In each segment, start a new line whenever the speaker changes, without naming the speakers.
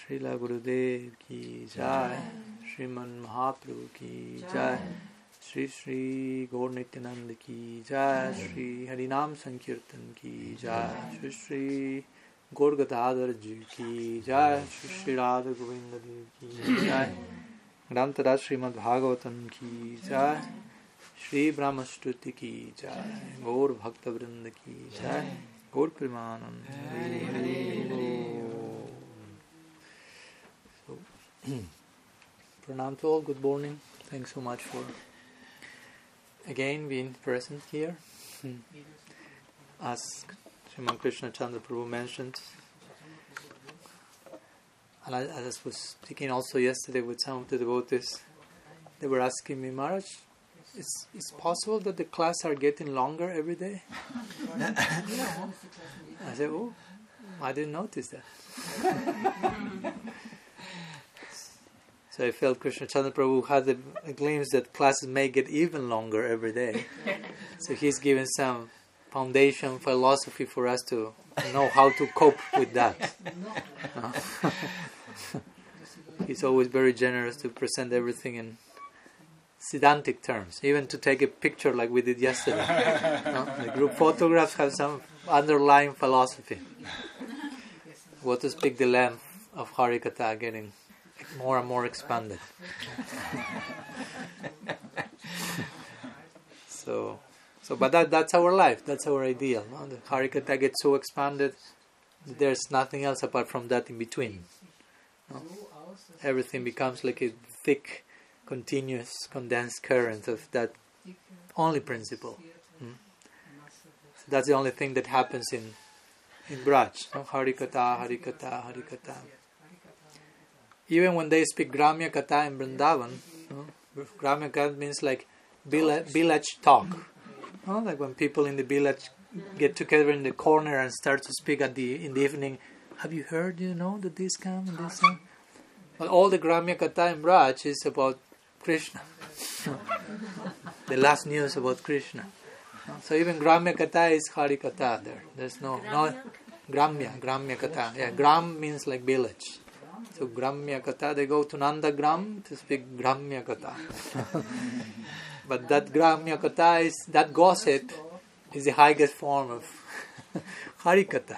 Srila Gurudev ki jai, Sriman Mahaprabhu ki jai, Sri Sri Gaur Nityananda ki jai, Sri Harinam Sankirtan ki jai, Sri Sri Gaur Gadadhar ji ki jai, Sri Sri Radha Govinda Dev ki jai, Grantara Srimad Bhagavatam ki jai, Shri Brahma Shruti ki jai, Gaur Bhakta Vrinda ki jai, Gaur Premanand. Pranam to all, good morning. Thanks so much for again being present here. As Sriman Krishna Chandra Prabhu mentioned, and I was speaking also yesterday with some of the devotees, they were asking me, Maharaj, it's possible that the class are getting longer every day? I said, oh, I didn't notice that. So I felt Krishna Chandra Prabhu had a glimpse that classes may get even longer every day. So he's given some foundation philosophy for us to know how to cope with that. He's always very generous to present everything in Siddhantic terms, even to take a picture like we did yesterday. The group photographs have some underlying philosophy. What to speak the length of Harikatha getting more and more expanded. But that's our life, that's our ideal. No? The Harikatha gets so expanded, there's nothing else apart from that in between. No? Everything becomes like a thick, continuous, condensed current of that only principle. So that's the only thing that happens in Braj. No? Harikatha, Harikatha, Harikatha. Even when they speak Gramya Katha in Vrindavan, Gramya Katha means like village talk. Like when people in the village get together in the corner and start to speak in the evening, have you heard, that this come and this come? But all the Gramya Katha in Braj is about Krishna. The last news about Krishna. So even Gramya Katha is Hari Katha there. There's no Gramya Katha. Yeah, Gram means like village. So Gramya Katha, they go to Nanda Gram to speak Gramya Katha. But that Gramya Katha is, that gossip is the highest form of Hari Katha.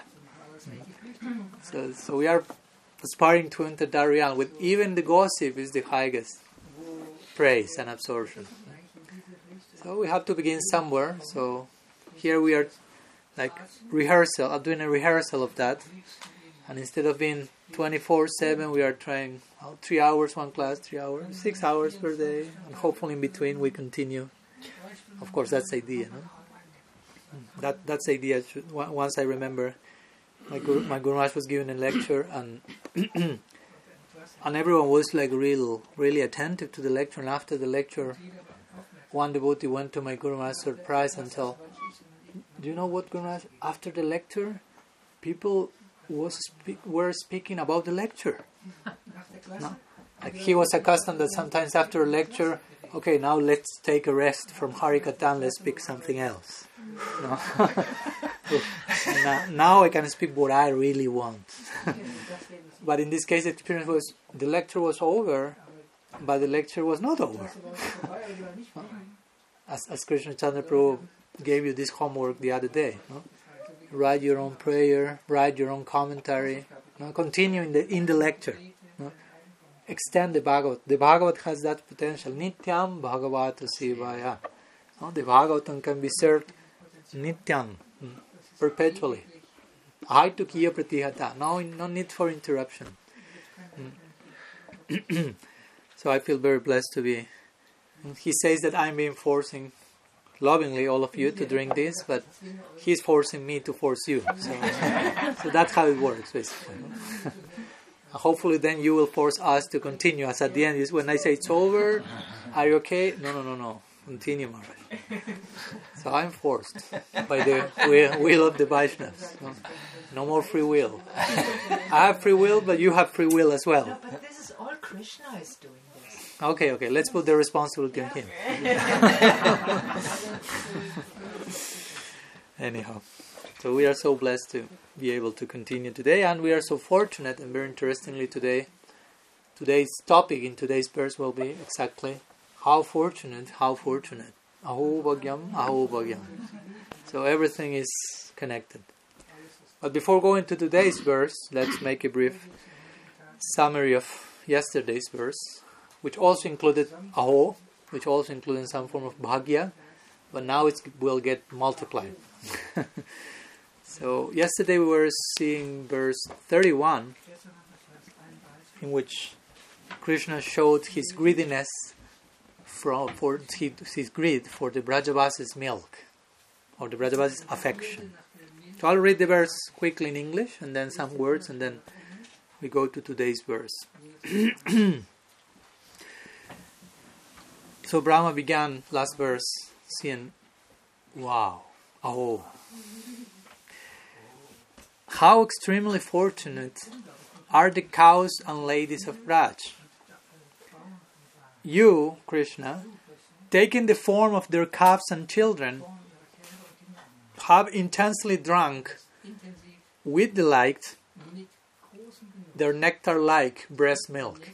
So we are aspiring to enter that realm with even the gossip is the highest praise and absorption. So we have to begin somewhere. So here we are like doing a rehearsal of that. And instead of being 24/7, we are trying 3 hours one class, 3 hours, 6 hours per day, and hopefully in between we continue. Of course, that's the idea. No? That's the idea. Once I remember, my Guru Maharaj was giving a lecture, and and everyone was like really attentive to the lecture. And after the lecture, one devotee went to my Guru Maharaj surprise and told, "Do you know what, Guru Maharaj? After the lecture, people were speaking about the lecture." No? Like he was accustomed that sometimes after a lecture, okay, now let's take a rest from Harikatha and let's speak something else. No? now I can speak what I really want. But in this case, the experience was the lecture was over, but the lecture was not over. As Krishna Chandra Prabhu gave you this homework the other day. No? Write your own prayer, write your own commentary, continue in the lecture. Extend the Bhagavat. The Bhagavat has that potential. Nityam Bhagavata Sivaya. The Bhagavatam can be served Nityam, perpetually. Ahaitu Kiya Pratihata. No need for interruption. So I feel very blessed to be. He says that I'm reinforcing lovingly all of you to drink this, but he's forcing me to force you. So that's how it works, basically. Hopefully then you will force us to continue. As at the end, when I say it's over, are you okay? No. Continue, Maharaj. So I'm forced by the will of the Vaishnavas. No more free will. I have free will, but you have free will as well.
No, but this is all Krishna is doing this.
Okay. Let's put the responsibility on him. Anyhow. So we are so blessed to be able to continue today, and we are so fortunate, and very interestingly today's topic in today's verse will be exactly how fortunate. Aho bhagyam, aho bhagyam. So everything is connected. But before going to today's verse, let's make a brief summary of yesterday's verse, which also included aho, which also included some form of bhagya, but now it will get multiplied. So yesterday we were seeing verse 31, in which Krishna showed his greediness for his greed for the Brajavasis' milk, or the Brajavasis' affection. So I'll read the verse quickly in English, and then some words, and then we go to today's verse. So Brahma began last verse saying, wow, aho. How extremely fortunate are the cows and ladies of Braj. You, Krishna, taking the form of their calves and children, have intensely drunk with delight their nectar-like breast milk.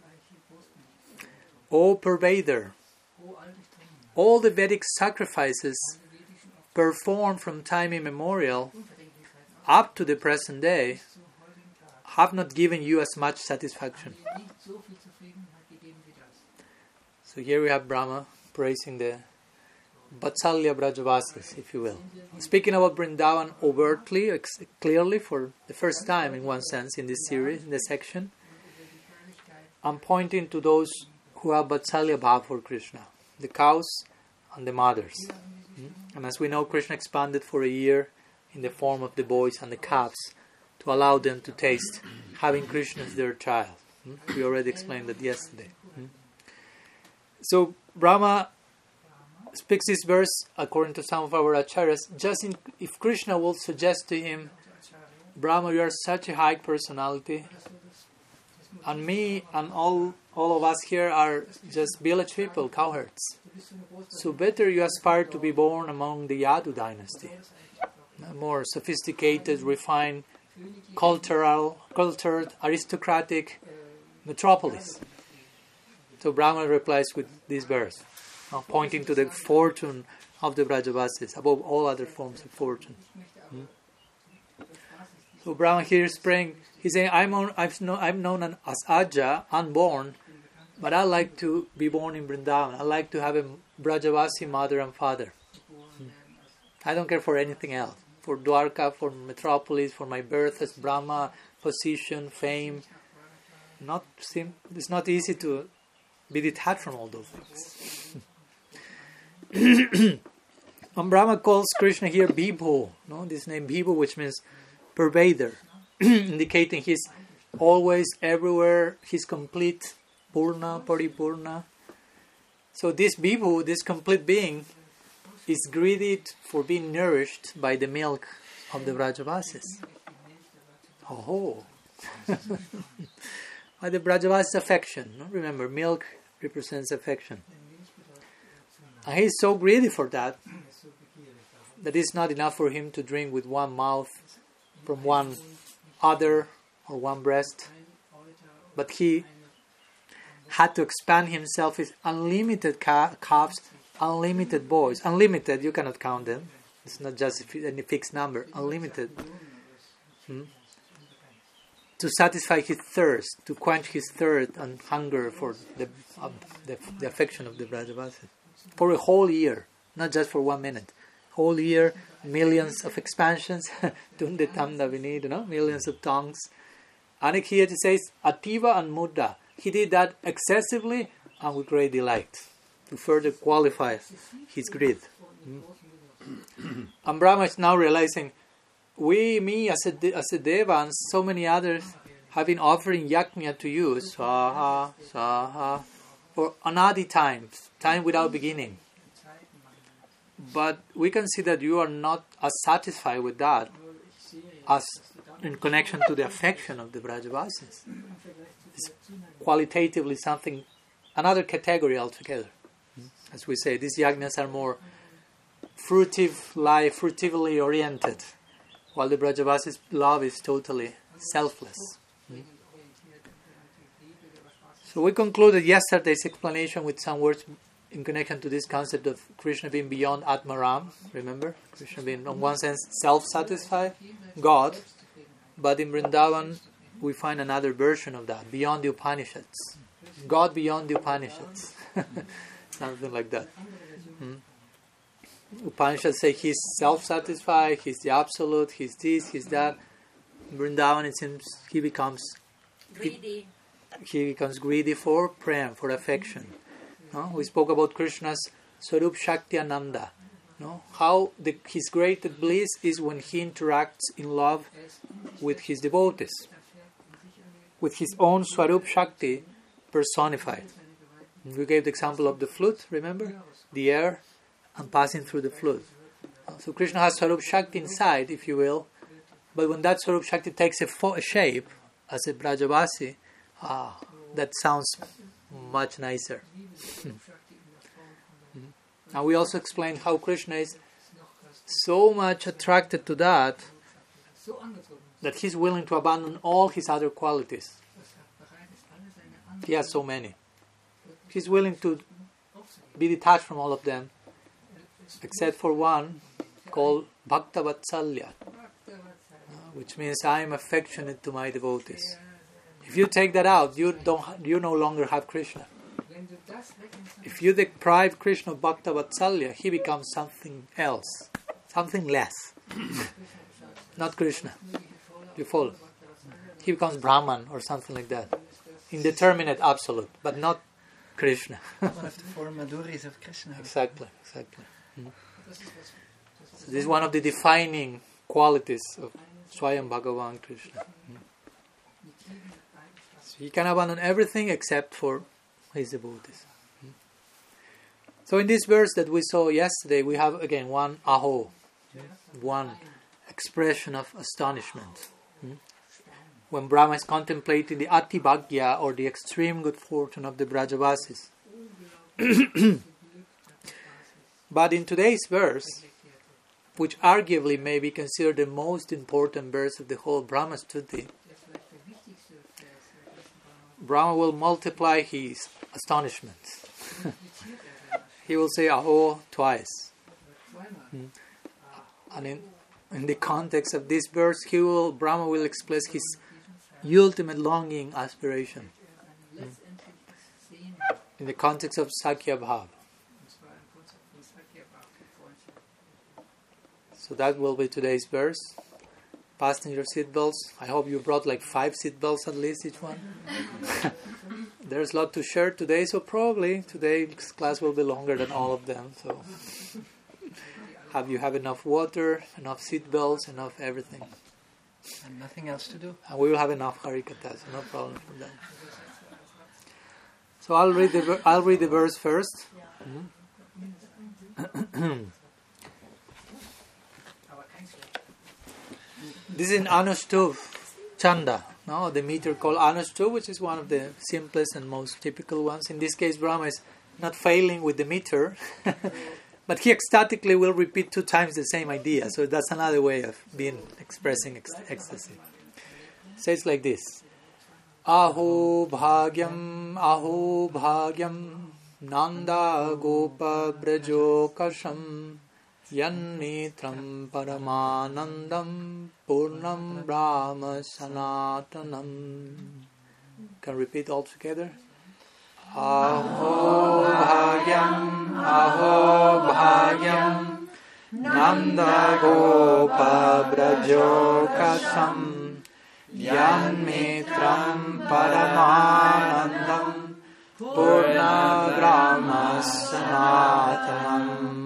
O Purveyor, all the Vedic sacrifices performed from time immemorial up to the present day have not given you as much satisfaction. So here we have Brahma praising the Vatsalya Brajavasis, if you will. Speaking about Vrindavan overtly, clearly, for the first time in one sense in this series, in this section, I'm pointing to those who have Vatsalya Bhav for Krishna, the cows and the mothers. And as we know, Krishna expanded for a year in the form of the boys and the calves to allow them to taste having Krishna as their child. We already explained that yesterday. So Brahma speaks this verse according to some of our acharyas, if Krishna will suggest to him, Brahma, you are such a high personality, and me and all of us here are just village people, cowherds. So better you aspire to be born among the Yadu dynasty, a more sophisticated, refined, cultured, aristocratic metropolis. So Brahma replies with this verse, pointing to the fortune of the Brajavasis above all other forms of fortune. So Brahma here is praying. He's saying, I'm known as Aja, unborn, but I like to be born in Vrindavan. I like to have a Brajavasi mother and father. I don't care for anything else. For Dwarka, for metropolis, for my birth as Brahma, position, fame. It's not easy to be detached from all those things. And Brahma calls Krishna here Vibhu, this name Vibhu, which means pervador, indicating he's always, everywhere, he's complete, Purna, Paripurna. So this Vibhu, this complete being, is greedy for being nourished by the milk of the Brajavasis. Oh, by the Brajavasis affection. Remember, milk represents affection. And he's so greedy for that it's not enough for him to drink with one mouth from one udder or one breast. But he had to expand himself with unlimited calves, unlimited boys. Unlimited, you cannot count them. It's not just any fixed number. Unlimited. To satisfy his thirst, to quench his thirst and hunger for the affection of the Brajavasis. For a whole year, not just for 1 minute. Whole year, millions of expansions, Tunde Tamda Vinid, millions of tongues. And here it says, Ativa and Mudda. He did that excessively and with great delight, to further qualify his greed. And Brahma is now realizing, me as a deva and so many others have been offering yajna to you, swaha, swaha, for anadi time without beginning. But we can see that you are not as satisfied with that as in connection to the affection of the Brajavasis. It's qualitatively something, another category altogether. As we say, these yajnas are more fruitively oriented. while the Brajavasis' love is totally selfless. So we concluded yesterday's explanation with some words in connection to this concept of Krishna being beyond Atmaram. Remember? Krishna being, in one sense, self-satisfied, God. But in Vrindavan, we find another version of that, beyond the Upanishads. God beyond the Upanishads. Something like that. Upanishads say he's self-satisfied, he's the absolute, he's this, he's that. In Vrindavan, it seems he becomes
Greedy.
He becomes greedy for prem, for affection. No? We spoke about Krishna's Swarup Shakti Ananda. No? How his greatest bliss is when he interacts in love with his devotees, with his own Swarup Shakti personified. We gave the example of the flute, remember? The air and passing through the flute. So Krishna has Swarup Shakti inside, if you will, but when that Swarup Shakti takes a shape as a Brajavasi, that sounds much nicer. And we also explained how Krishna is so much attracted to that he's willing to abandon all his other qualities. He has so many. He's willing to be detached from all of them, except for one called Bhakta Vatsalya, which means I am affectionate to my devotees. If you take that out, you no longer have Krishna. If you deprive Krishna of Bhakta Vatsalya, he becomes something else, something less. Not Krishna. You follow? He becomes Brahman or something like that. Indeterminate absolute, but not Krishna.
One of the four Madhuris of Krishna.
Exactly. So this is one of the defining qualities of Swayam Bhagavan Krishna. So he can abandon everything except for his devotees. So in this verse that we saw yesterday, we have again one aho, one expression of astonishment. When Brahma is contemplating the Atibhagya or the extreme good fortune of the Brajavasis. But in today's verse, which arguably may be considered the most important verse of the whole Brahma Stuti, Brahma will multiply his astonishment. He will say aho twice. And in the context of this verse, Brahma will express his ultimate longing aspiration. In the context of Sakya Bhav. So that will be today's verse. Fasten your seatbelts. I hope you brought like 5 seatbelts at least each one. There's a lot to share today, so probably today's class will be longer than all of them. So you have enough water, enough seatbelts, enough everything.
And nothing else to do.
And we will have enough Harikatha, so no problem for that. So I'll read the verse first. This is in Anushtuv Chanda, no? The meter called Anushtuv, which is one of the simplest and most typical ones. In this case, Brahma is not failing with the meter, but he ecstatically will repeat 2 times the same idea. So that's another way of expressing ecstasy. It says like this: Aho bhagyam, Nanda Gopa Brajo Kasham, Yanmitram Paramanandam Purnam Brahma Sanatanam. Can repeat all together? Aho bhagyam, Nanda Gopa Brajo Kasham, Yanmitram Paramanandam Purna Brahma Sanatanam.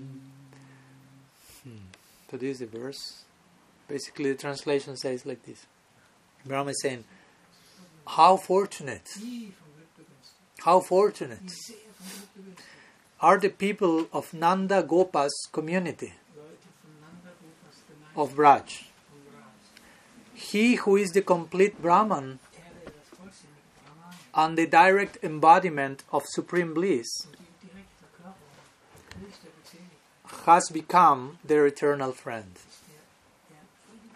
So this is the verse. Basically the translation says like this. Brahma is saying, how fortunate are the people of Nanda Gopa's community of Braj. He who is the complete Brahman and the direct embodiment of supreme bliss has become their eternal friend.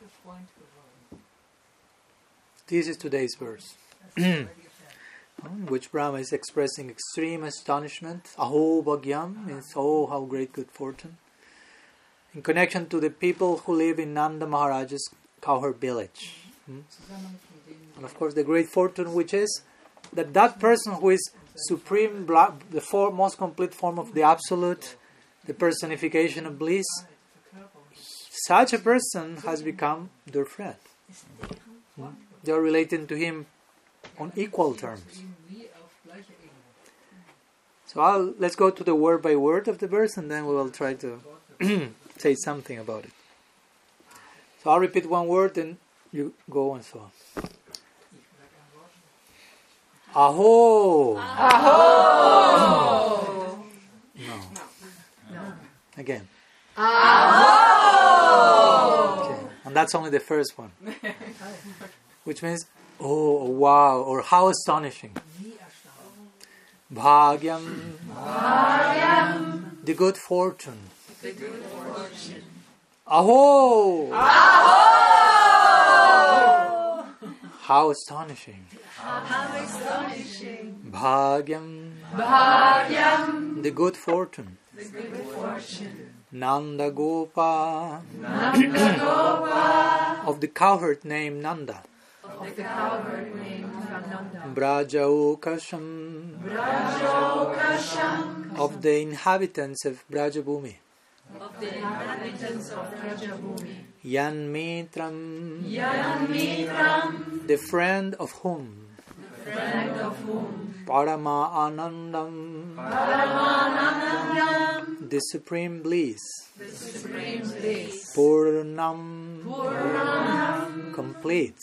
This is today's verse, in which Brahma is expressing extreme astonishment. Aho bhagyam means, oh, how great good fortune. In connection to the people who live in Nanda Maharaj's cowherd village. And of course the great fortune which is that person who is supreme, the most complete form of the Absolute, the personification of bliss, such a person has become their friend. They are relating to him on equal terms. So let's go to the word by word of the verse and then we will try to say something about it. So I'll repeat one word and you go and so on. Aho! Aho! No. Again. Aho! Okay. And that's only the first one. Which means, oh, wow, or how astonishing. Bhagyam. Bhagyam. The good fortune. The good fortune. Aho! Aho! How astonishing. How astonishing. Bhagyam. Bhagyam. The good fortune. The good fortune. Nanda Gopa. Nanda Gopa. Of the cowherd named Nanda. Of the cowherd named Nanda. Brajokasham. Brajokasham. Of the inhabitants of Brajabhumi. Of the inhabitants of Brajabhumi. Yan Mitram. Yan Mitram. The friend of whom. The friend of whom. Parama Anandam. Parama Anandam. The supreme bliss. The supreme bliss. Purnam. Purnam. Complete.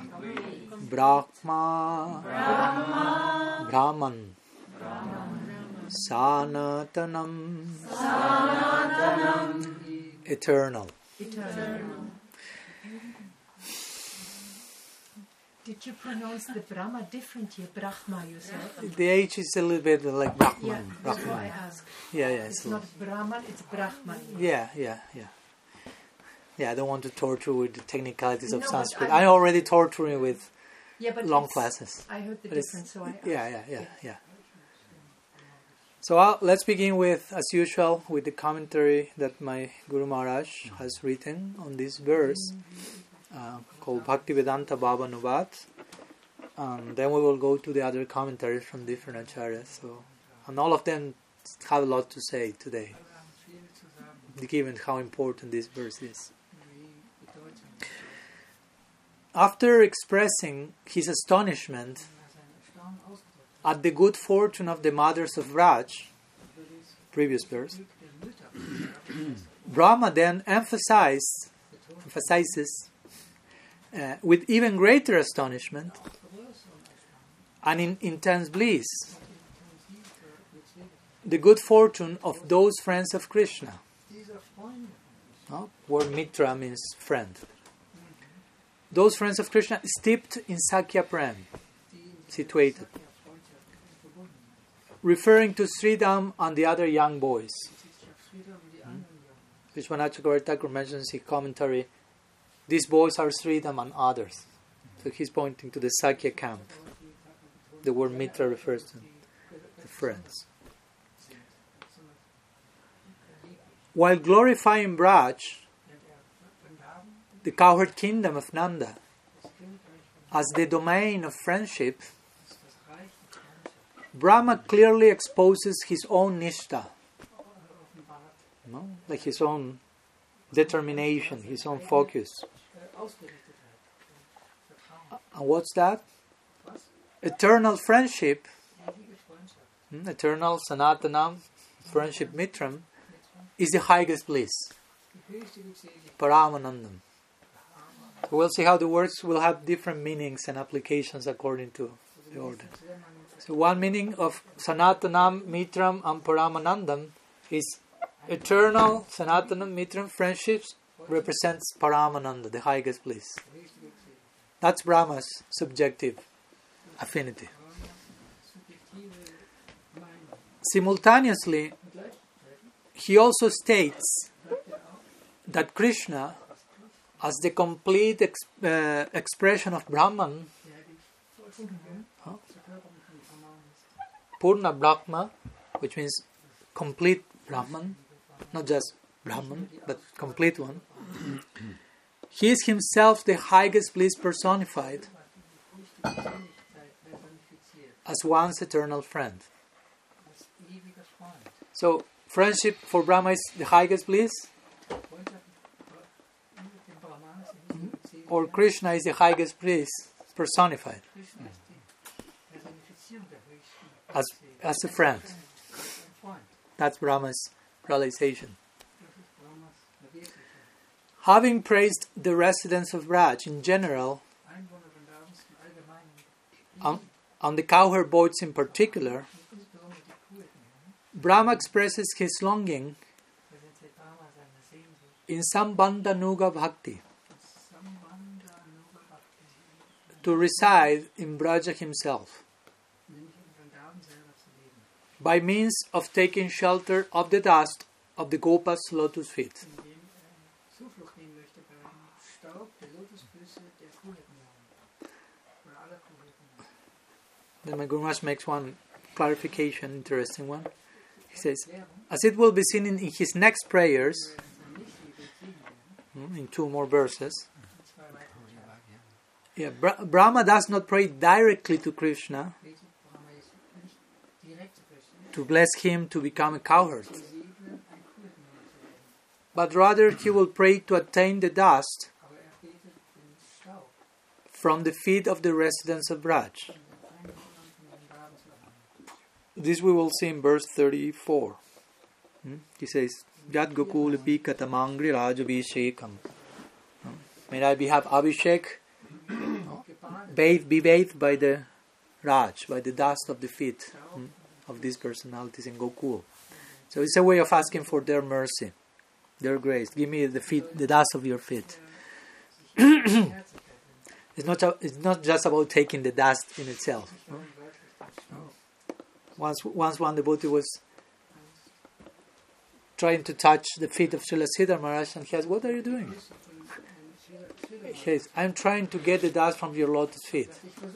Brahma. Brahma. Brahman. Sanatanam. Sanatanam. Eternal. Eternal.
Did you pronounce the Brahma differently? Brahma, you said?
The H is a little bit like Brahman.
Yeah, that's why I asked.
Yeah.
It's not Brahman, it's Brahman.
Yeah, I don't want to torture with the technicalities of Sanskrit. I'm already torturing with long classes.
I heard the difference, so I asked.
Yeah. So let's begin with, as usual, with the commentary that my Guru Maharaj has written on this verse called Bhaktivedanta Bhavanubhat. Then we will go to the other commentaries from different acharyas. And all of them have a lot to say today, given how important this verse is. After expressing his astonishment at the good fortune of the mothers of Braj, previous verse, Brahma then emphasizes with even greater astonishment and in intense bliss the good fortune of those friends of Krishna. Word Mitra means friend. Those friends of Krishna steeped in Sakya Prem, situated, referring to Sridham and the other young boys. Vishwanath Chakravarti Thakur mentions in commentary, these boys are Sridham and others. So he's pointing to the Sakya camp. The word Mitra refers to the friends. While glorifying Braj, the cowherd kingdom of Nanda, as the domain of friendship, Brahma clearly exposes his own nishtha, like his own determination, his own focus. And what's that? Eternal friendship, eternal Sanatanam, friendship Mitram, is the highest bliss. Paramanandam. We'll see how the words will have different meanings and applications according to the order. So one meaning of Sanatanam, Mitram and Paramanandam is eternal Sanatanam, Mitram friendships represents Paramananda, the highest bliss. That's Brahma's subjective affinity. Simultaneously, he also states that Krishna, as the complete expression of Brahman, Purna Brahma, which means complete Brahman, not just Brahman, but complete one. He is himself the highest bliss personified as one's eternal friend. So, friendship for Brahma is the highest bliss, or Krishna is the highest bliss personified as a friend. That's Brahma's realization. Having praised the residents of Braj in general, on the cowherd boys in particular, Brahma expresses his longing in Sambandha Nuga Bhakti to reside in Braja himself by means of taking shelter of the dust of the Gopa's lotus feet. Then my Guru Maharaj makes one clarification, interesting one. He says, as it will be seen in his next prayers, in 2 more verses, Brahma does not pray directly to Krishna to bless him to become a cowherd, but rather he will pray to attain the dust from the feet of the residents of Braj. This we will see in verse 34. He says, Yad Gokula Pikatamangri Rajabhishekam. May I have Abhishek, be bathed by the Raj, by the dust of the feet of these personalities in Gokul. So it's a way of asking for their mercy, their grace. Give me the dust of your feet. It's not just about taking the dust in itself. Once one devotee was trying to touch the feet of Srila Siddhar Maharaj, and he asked, "What are you doing?" He says, "I'm trying to get the dust from your lotus feet."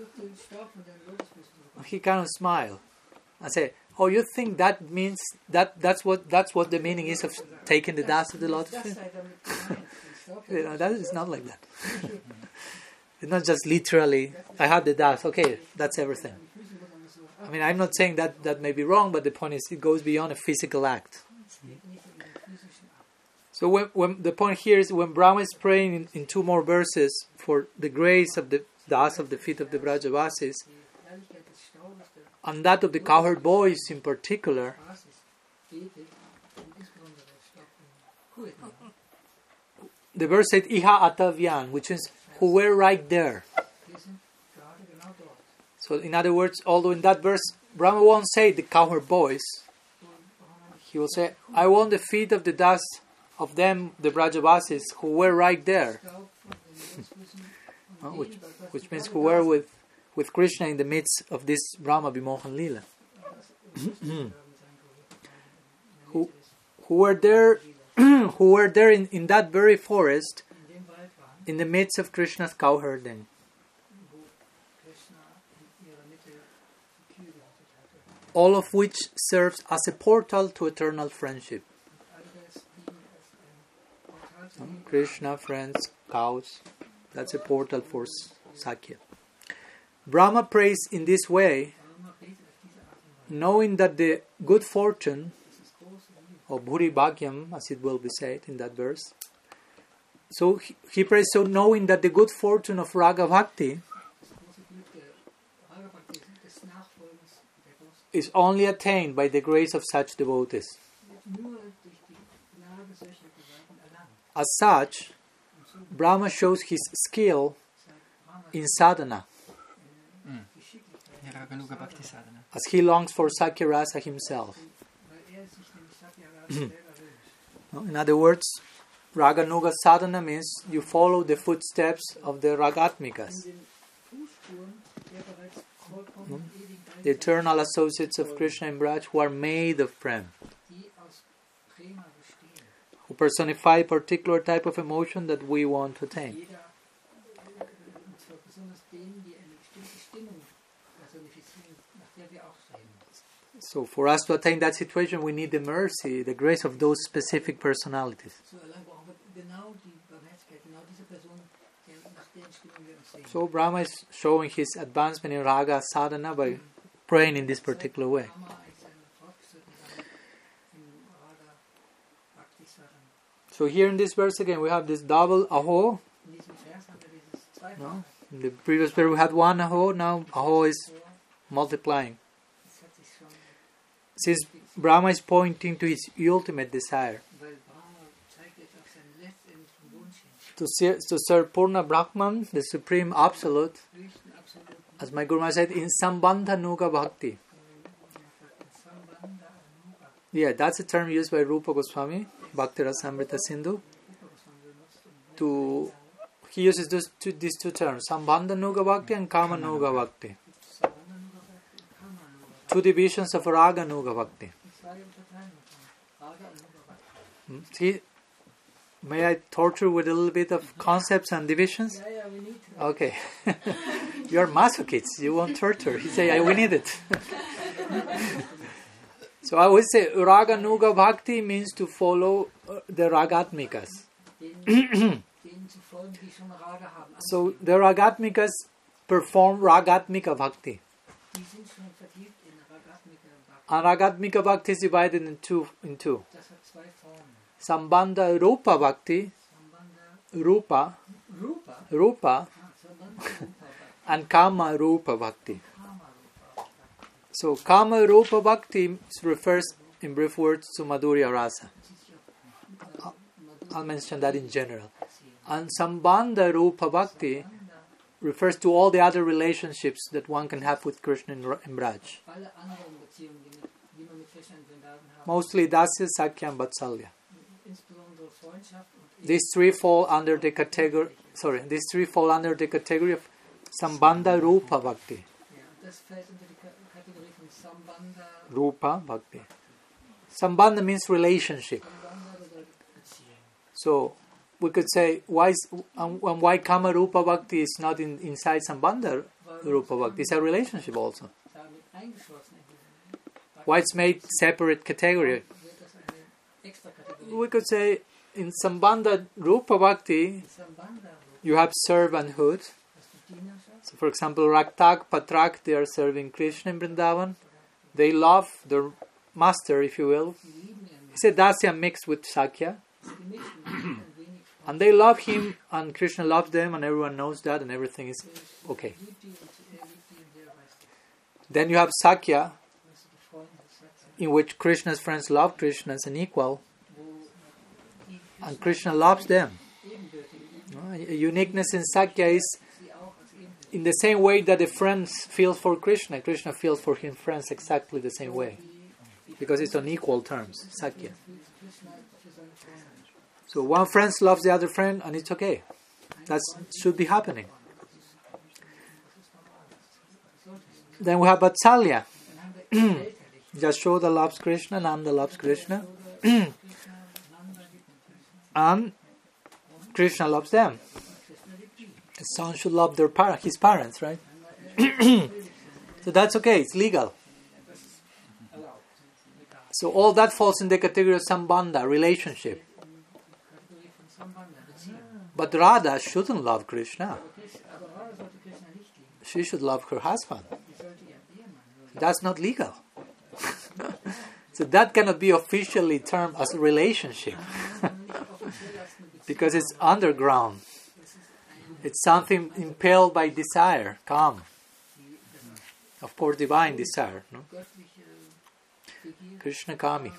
He kind of smiled and said, "Oh, you think that means that's what the meaning is of taking the dust of the lotus feet?" That is not like that. It's not just literally, I have the dust, okay, that's everything. I mean, I'm not saying that may be wrong, but the point is it goes beyond a physical act. So when the point here is when Brahma is praying in 2 more verses for the grace of the dust of the feet of the Brajavasis, and that of the cowherd boys in particular, the verse said, Iha Atavyan, which means who were right there. So in other words, although in that verse, Brahma won't say the cowherd boys, he will say, I want the feet of the dust of them, the Brajavasis, who were right there. Which means who were with Krishna in the midst of this Brahma Vimohan Lila. who were there who were there in that very forest in the midst of Krishna's cowherding. All of which serves as a portal to eternal friendship. Krishna, friends, cows, that's a portal for Sakya. Brahma prays in this way, knowing that the good fortune, or Bhuri Bhagyam, as it will be said in that verse. So he prays, so knowing that the good fortune of Raga Bhakti is only attained by the grace of such devotees. As such, Brahma shows his skill in sadhana, as he longs for Sakya Rasa himself. In other words, Raganuga sadhana means you follow the footsteps of the Ragatmikas, the eternal associates of Krishna and Braj who are made of Prem, who personify a particular type of emotion that we want to attain.
Jeder, und zwar besonders denen, die eine bestimmte Stimmung personifizieren, nach der wir auch streben.
So for us to attain that situation, we need the mercy, the grace of those specific personalities.
So allein brauchen wir genau die Barmherzigkeit, genau diese Person, nach deren Stimmung wir uns sehen.
So Brahma is showing his advancement in raga sadhana by praying in this particular way.
Brahma ist ein Fortgeschrittener im Raga Bhakti Sadhana.
So here in this verse again, we have this double aho.
In diesem Vers haben wir dieses Zweifache.
No? In the previous verse we had one aho, now aho is multiplying.
Das hat sich schon,
Since Brahma is pointing to his ultimate desire,
weil Brahma zeigt jetzt auf seinen letztendlichen Wunsch hin.
to serve Purna Brahman, the Supreme Absolute,
Höchsten Absoluten,
as my Guru Maharaj said, in Sambandha Nuga Bhakti.
Sambandha Anuga.
Yeah, that's a term used by Rupa Goswami, Bhakti Rasamrita Sindhu. He uses these two terms, Sambandha Nuga Bhakti and Kama Nuga Bhakti. Two divisions of Raga Nuga Bhakti. See, may I torture with a little bit of concepts and divisions?
Yeah, we need to.
Okay. You are masochists. You want torture. He say, we need it. So I would say Raga Nuga Bhakti means to follow the Ragatmikas.
Denen zu folgen, die schon Raga haben.
So the Ragatmikas perform Ragatmika Bhakti.
Die sind schon vertieft in Ragatmika Bhakti.
And Ragatmika Bhakti is divided in two.
Das hat zwei Formen.
Sambandha Rupa Bhakti,
Sambandha
Rupa,
Rupa. Sambandha Rupa Bhakti.
and Kama Rupa Bhakti.
Kama Rupa.
So Kama Rupa Bhakti refers in brief words to Madhurya Rasa. I'll mention that in general. And Sambandha Rupa Bhakti refers to all the other relationships that one can have with Krishna in Braj.
Alle anderen Beziehungen, die man mit Krishna in Vrindavan hat,
Mostly Dasya, Sakya and Vatsalya.
insbesondere Freundschaft und
These three fall under the category of Sambandha Rupa Bhakti.
ja, das fällt unter die Kategorie von Sambandha.
Rupa Bhakti. Sambandha means relationship.
Sambandha bedeutet Beziehung.
So we could say why Kama Rupa Bhakti is not inside Sambandha Rupa Bhakti. It's a relationship also.
Damit eingeschlossen in diesem
Why it's made separate category?
wird das eine extra Kategorie.
We could say in Sambandha Rupa Bhakti
Sambandha,
you have servanthood.
hast du Dienerschaft,
So for example, Raktak, Patrak, they are serving Krishna in Vrindavan. They love their master, if you will.
die lieben ihren
It's a Dasya mixed with Sakya.
Mann, die mischen ein wenig
And they love him, and Krishna loves them, and everyone knows that, and everything is okay.
liebt die und er liebt die und der weiß das.
Then you have Sakya,
Weißt du, die Freunde des Satzes,
in which Krishna's friends love Krishna as an equal,
wo die
and Krishna loves them.
ebenbürtigen
A uniqueness in Sakya is
sie auch als ebenbürtig.
in the same way that the friends feel for Krishna, Krishna feels for his friends exactly the same way. Because it's on equal terms, Sakya.
Krishna für seine Freunde.
So one friend loves the other friend, and it's okay. That should be happening. Then we have Vatsalya.
Dann haben wir elterlich.
Yashoda loves Krishna, Nanda loves Krishna,
Krishna, Nanda liebt Krishna.
and Krishna loves them.
Krishna liebt die.
A son should love his parents, right? So that's okay, it's legal.
Das ist erlaubt. Legal.
So all that falls in the category of Sambandha, relationship.
Kategorie von Sambandha, Beziehung.
But Radha shouldn't love Krishna.
Aber Radha sollte Krishna nicht lieben.
She should love her husband.
Die sollte ihren Ehemann lieben.
That's not legal. So that cannot be officially termed as a relationship. Because it's underground. It's something impelled by desire, calm. Of course, divine desire. No?
Göttliche Begier.
Krishna Kami.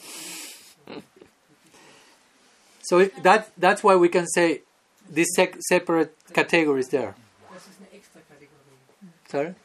So that's why we can say these separate categories there.
Das ist eine extra Kategorie.
Sorry?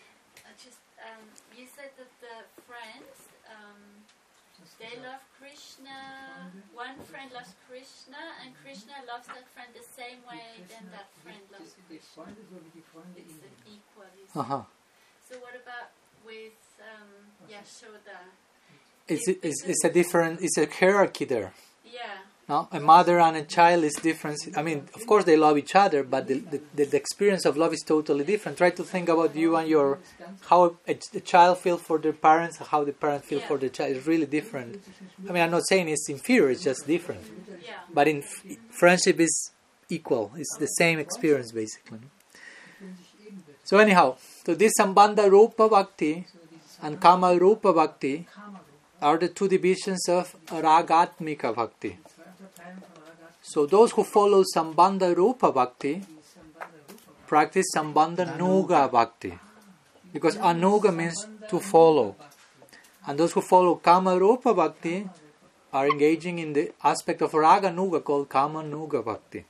You said that the friends, they love Krishna, one friend loves Krishna, and Krishna loves that friend the same way then that friend loves
Die
Krishna.
Freunde, so wie die Freunde
It's
ihn
an
lieben.
equal. You said.
Uh-huh.
So what about with Yashoda?
It's a hierarchy there.
Yeah.
No? A mother and a child is different. I mean, of course they love each other, but the experience of love is totally different. Try to think about you and how a child feels for their parents and how the parents feel for the child. It's really different. I mean, I'm not saying it's inferior, it's just different.
Yeah.
But in friendship is equal. It's the same experience, basically. So anyhow, so this Sambandha Rupa Bhakti and Kama Rupa Bhakti are the two divisions of Ragatmika Bhakti. So those who follow Sambandha Rupa Bhakti practice Sambandha Nuga Bhakti. Because Anuga means to follow. And those who follow Kama Rupa Bhakti are engaging in the aspect of Raga Nuga called Kama Nuga Bhakti.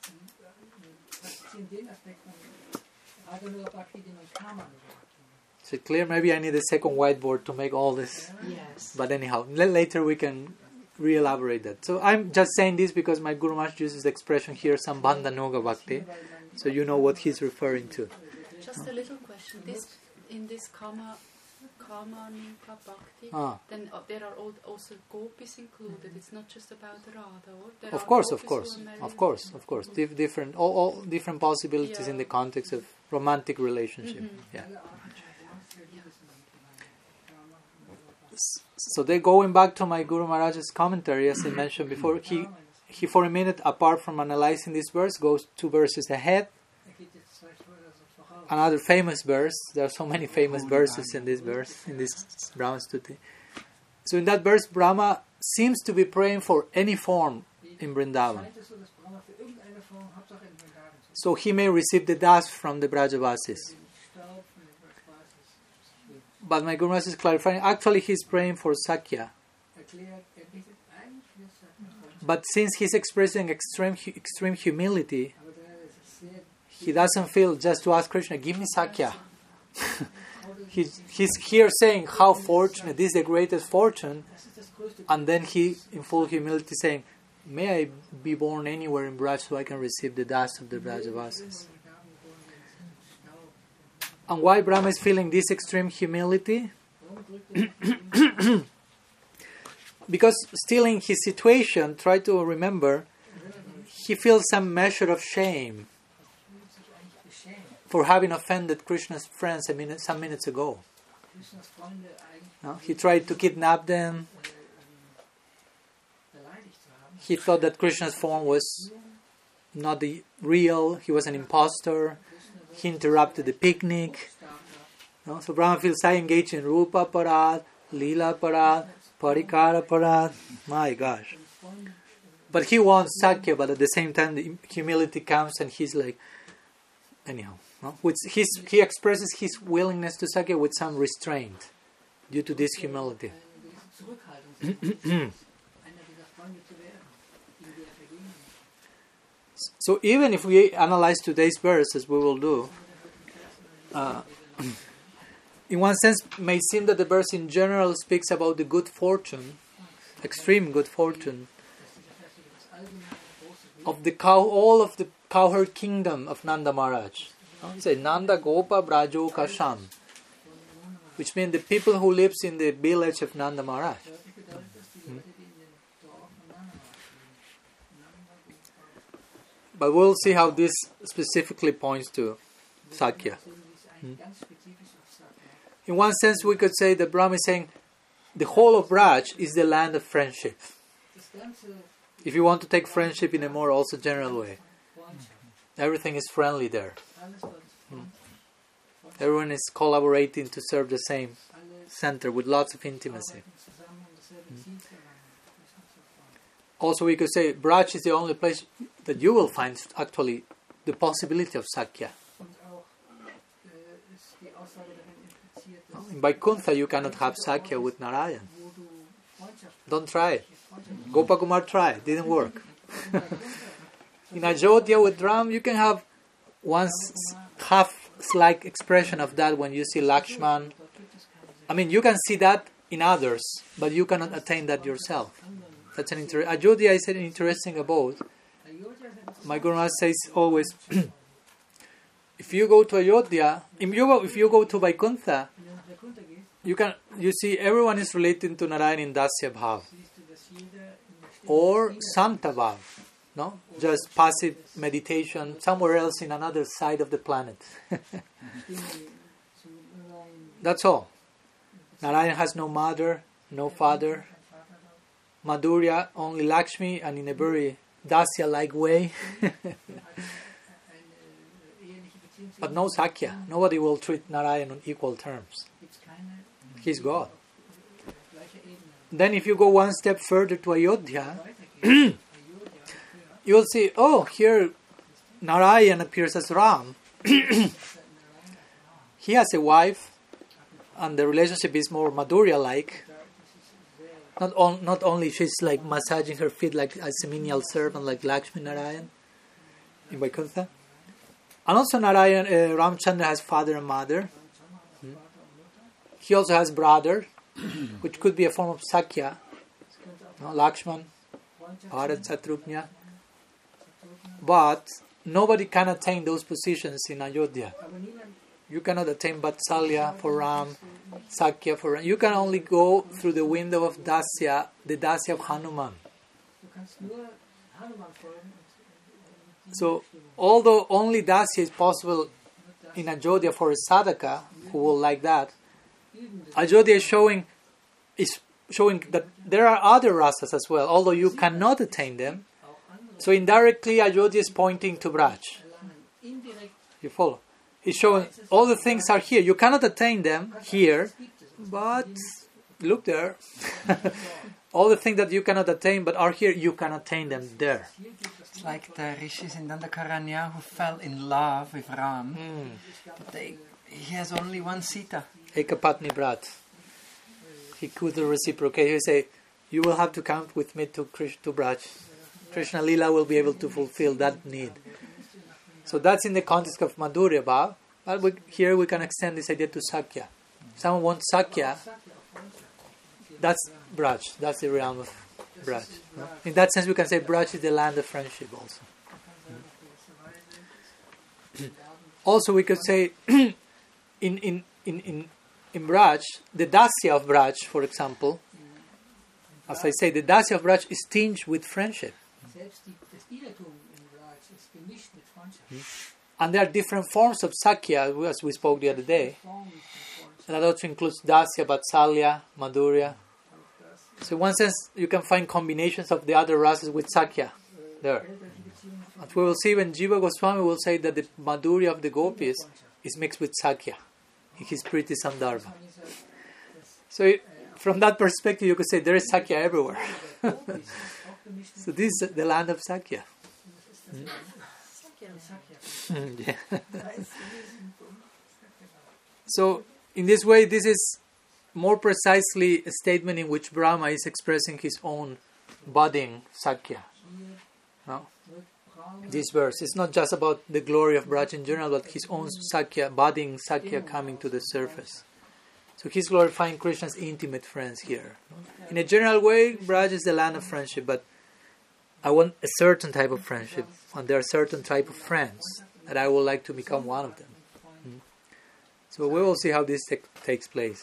Is it clear? Maybe I need a second whiteboard to make all this.
Yes.
But anyhow, later we can re-elaborate that. So I'm just saying this because my Guru Maharaj uses the expression here, Sambandha Nuga Bhakti. So you know what he's referring to.
Just a little question. In this Kama Nuga Bhakti, then there are also gopis included. It's not just about Radha, or there
of
are
course. Different, all different possibilities in the context of romantic relationship. Yeah. So they're going back to my Guru Maharaj's commentary, as I mentioned before. He for a minute, apart from analyzing this verse, goes 2 verses ahead. Another famous verse. There are so many famous verses in this verse, in this Brahma Stuti. So in that verse, Brahma seems to be praying for any form in Vrindavan. So he may receive the dust from the Brajavasis. But my Guru Maharaj is clarifying, actually he's praying for Sakya. But since he's expressing extreme humility, he doesn't feel just to ask Krishna, give me Sakya. He's here saying how fortunate, this is the greatest fortune. And then he, in full humility, saying, may I be born anywhere in Braj so I can receive the dust of the Brajavasis. And why Brahma is feeling this extreme humility? Because still in his situation, try to remember, he feels some measure of shame for having offended Krishna's friends some minutes ago. No? He tried to kidnap them. He thought that Krishna's form was not the real, he was an impostor. He interrupted the picnic. No? So Brahma feels I engage in Rupa Parad, Leela Parad, Parikara Parad. My gosh. But he wants Sakya, but at the same time the humility comes and he's like, anyhow. No? He expresses his willingness to Sakya with some restraint due to this humility. So even if we analyze today's verse, as we will do, in one sense may seem that the verse in general speaks about the good fortune, extreme good fortune, of all of the cowherd kingdom of Nanda Maharaj. He said, Nanda Gopa Brajo Kasham, which means the people who lives in the village of Nanda Maharaj. But we'll see how this specifically points to Sakya. In one sense, we could say that Brahma is saying the whole of Braj is the land of friendship. If you want to take friendship in a more also general way, everything is friendly there. Everyone is collaborating to serve the same center with lots of intimacy. Also, we could say Braj is the only place that you will find actually the possibility of Sakya. In Vaikuntha, you cannot have Sakya with Narayan. Don't try it. Gopakumar tried, didn't work. In Ajodhya with Ram, you can have one half-like expression of that when you see Lakshman. I mean, you can see that in others, but you cannot attain that yourself. That's an Ajodhya is an interesting abode. My Guru Maharaj says always, if you go to Ayodhya, if you go to Vaikuntha, you see everyone is relating to Narayan in Dasya Bhav. or Sankta Bhav. No? Just passive meditation somewhere else in another side of the planet. That's all. Narayan has no mother, no father. Madhurya, only Lakshmi, and in a very Dasya-like way. But no Sakya. Nobody will treat Narayan on equal terms. He's God. Then if you go one step further to Ayodhya, you'll see, oh, here Narayan appears as Ram. He has a wife, and the relationship is more Madhurya-like. Not only she's like massaging her feet like as a menial servant like Lakshmi Narayan in Vaikuntha. And also Narayan, Ramchandra has father and mother. He also has brother, which could be a form of Sakya. Lakshman, Bharat, Satrugna. But nobody can attain those positions in Ayodhya. You cannot attain Vatsalya for Ram, Sakya for Ram. You can only go through the window of Dasya, the Dasya of Hanuman. So, although only Dasya is possible in Ayodhya for a sadhaka who will like that, Ayodhya is showing that there are other rasas as well, although you cannot attain them. So indirectly, Ayodhya is pointing to Braj. You follow? He's showing all the things are here. You cannot attain them here, but look there. All the things that you cannot attain but are here, you can attain them there.
It's like the rishis in Dandakaranya who fell in love with Ram, but he has only one Sita.
Ekapatni Brat. He could reciprocate. He say, you will have to come with me to Braj. Krishna Lila will be able to fulfill that need. So that's in the context of Madhurya Bhav. But here we can extend this idea to Sakya. If someone wants Sakya, that's Braj. That's the realm of Braj. In that sense, we can say Braj is the land of friendship also. Also, we could say in Braj, the Dasya of Braj, for example, as I say, the Dasya of Braj is tinged with friendship. And there are different forms of Sakya, as we spoke the other day. And that also includes Dasya, Vatsalya, Madhurya. So in one sense, you can find combinations of the other rasas with Sakya there. As we will see when Jiva Goswami will say that the Madhurya of the Gopis is mixed with Sakya in his Priti Sandarbha. So from that perspective, you could say there is Sakya everywhere. So this is the land of Sakya. Yeah. So in this way, this is more precisely a statement in which Brahma is expressing his own budding Sakya. No? This verse is not just about the glory of Braj in general, but his own Sakya, budding Sakya coming to the surface. So he's glorifying Krishna's intimate friends here. In a general way, Braj is the land of friendship, but I want a certain type of friendship, and there are certain type of friends that I would like to become one of them. So we will see how this takes place.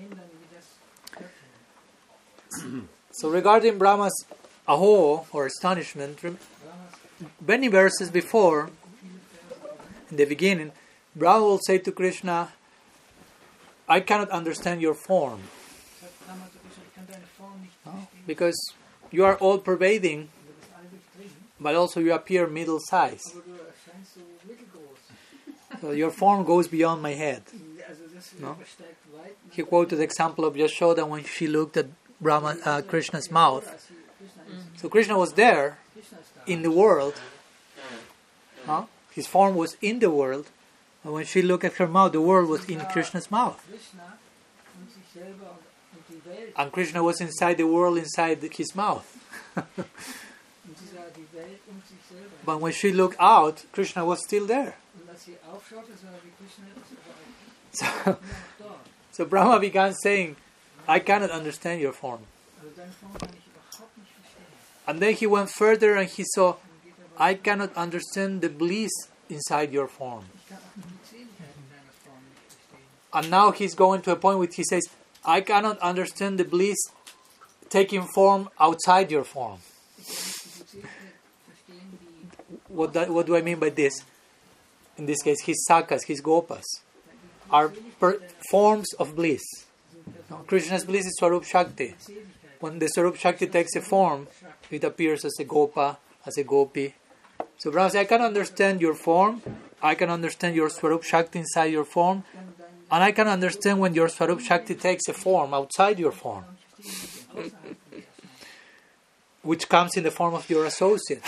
So regarding Brahma's aho, or astonishment, many verses before, in the beginning, Brahma will say to Krishna, I cannot understand your form. No? Because you are all-pervading, but also you appear middle-sized. So your form goes beyond my head. No? He quoted the example of Yashoda when she looked at Krishna's mouth. So Krishna was there in the world. No? His form was in the world. And when she looked at her mouth, the world was in Krishna's mouth. And Krishna was inside the world, inside his mouth. But when she looked out, Krishna was still there. So Brahma began saying, I cannot understand your form. And then he went further and he saw, I cannot understand the bliss inside your form. And now he's going to a point where he says, I cannot understand the bliss taking form outside your form. what do I mean by this? In this case, his sakas, his gopas, are forms of bliss. Krishna's bliss is Swarup Shakti. When the Swarup Shakti takes a form, it appears as a gopa, as a gopi. So Brahma says, I can understand your form, I can understand your Swarup Shakti inside your form, and I can understand when your Swarup Shakti takes a form outside your form, which comes in the form of your associates.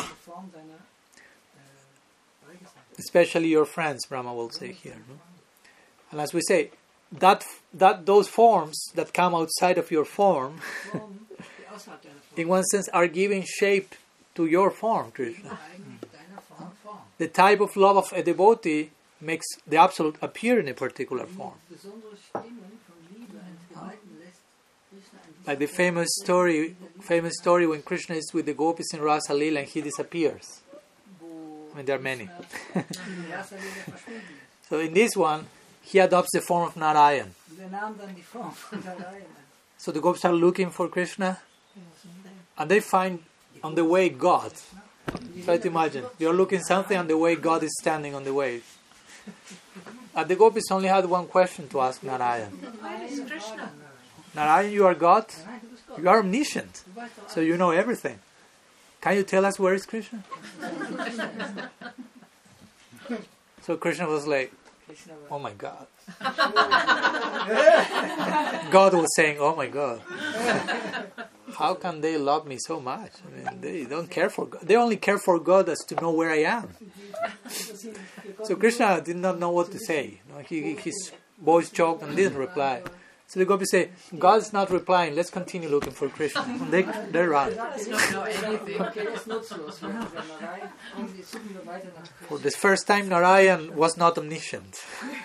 Especially your friends, Brahma will say here. No? And as we say, that those forms that come outside of your form, in one sense, are giving shape to your form, Krishna. The type of love of a devotee makes the Absolute appear in a particular form. Like the famous story when Krishna is with the gopis in Rasa Leela and he disappears. I mean, there are many. So in this one, he adopts the form of Narayan. So the gopis are looking for Krishna, and they find on the way God. Try to imagine, you're looking something on the way, God is standing on the way. And the gopis only had one question to ask Narayan.
Where is Krishna?
Narayan, you are God? You are omniscient, so you know everything. Can you tell us where is Krishna? So Krishna was like, oh my God. God was saying, oh my God. How can they love me so much? I mean, they don't care for God. They only care for God as to know where I am. So Krishna did not know what to say. His voice choked and didn't reply. So the gopis say, God's not replying, let's continue looking for Krishna. And they run. For the first time, Narayan was not omniscient.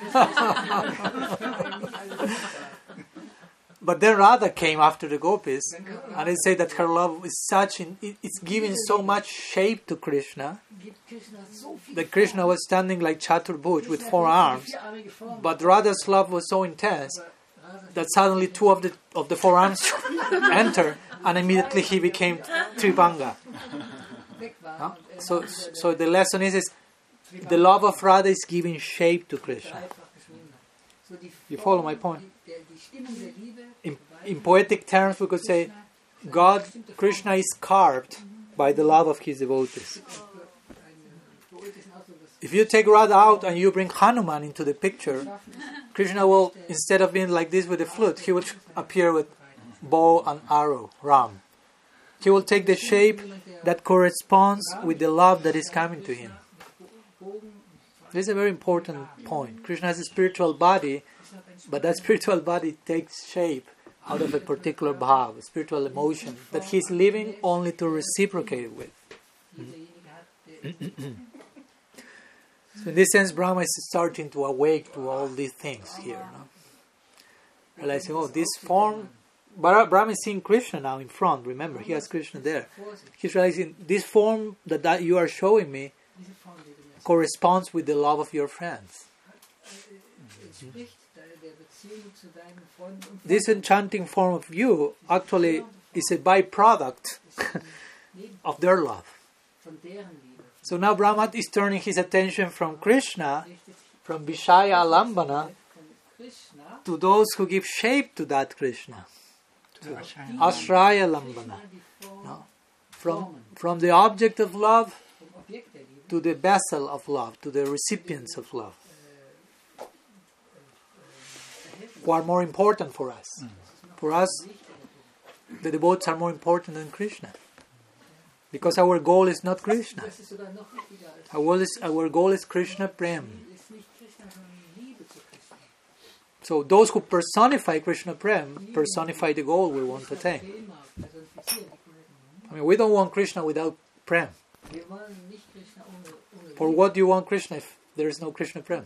But then Radha came after the gopis, and they say that her love is such, it's giving so much shape to Krishna, that Krishna was standing like Chaturbhuj with 4 arms, but Radha's love was so intense that suddenly 2 of the 4 arms enter, and immediately he became Tribhanga. Huh? So the lesson is the love of Radha is giving shape to Krishna. You follow my point? In poetic terms, we could say, God, Krishna is carved by the love of his devotees. If you take Radha out and you bring Hanuman into the picture, Krishna will, instead of being like this with a flute, he will appear with bow and arrow, Ram. He will take the shape that corresponds with the love that is coming to him. This is a very important point. Krishna has a spiritual body, but that spiritual body takes shape out of a particular bhav, a spiritual emotion that he's living only to reciprocate with. So in this sense, Brahma is starting to awake to all these things here. No? Realizing, this form, Brahma is seeing Krishna now in front, remember, he has Krishna there. He's realizing, this form that you are showing me corresponds with the love of your friends. This enchanting form of you actually is a byproduct of their love. So now Brahma is turning his attention from Krishna, from Vishaya Alambana, to those who give shape to that Krishna. To Ashraya Alambana. No? From the object of love to the vessel of love, to the recipients of love, who are more important for us. For us, the devotees are more important than Krishna. Because our goal is not Krishna. Our goal is Krishna Prem. So those who personify Krishna Prem personify the goal we want to attain. I mean, we don't want Krishna without Prem. For what do you want Krishna if there is no Krishna Prem?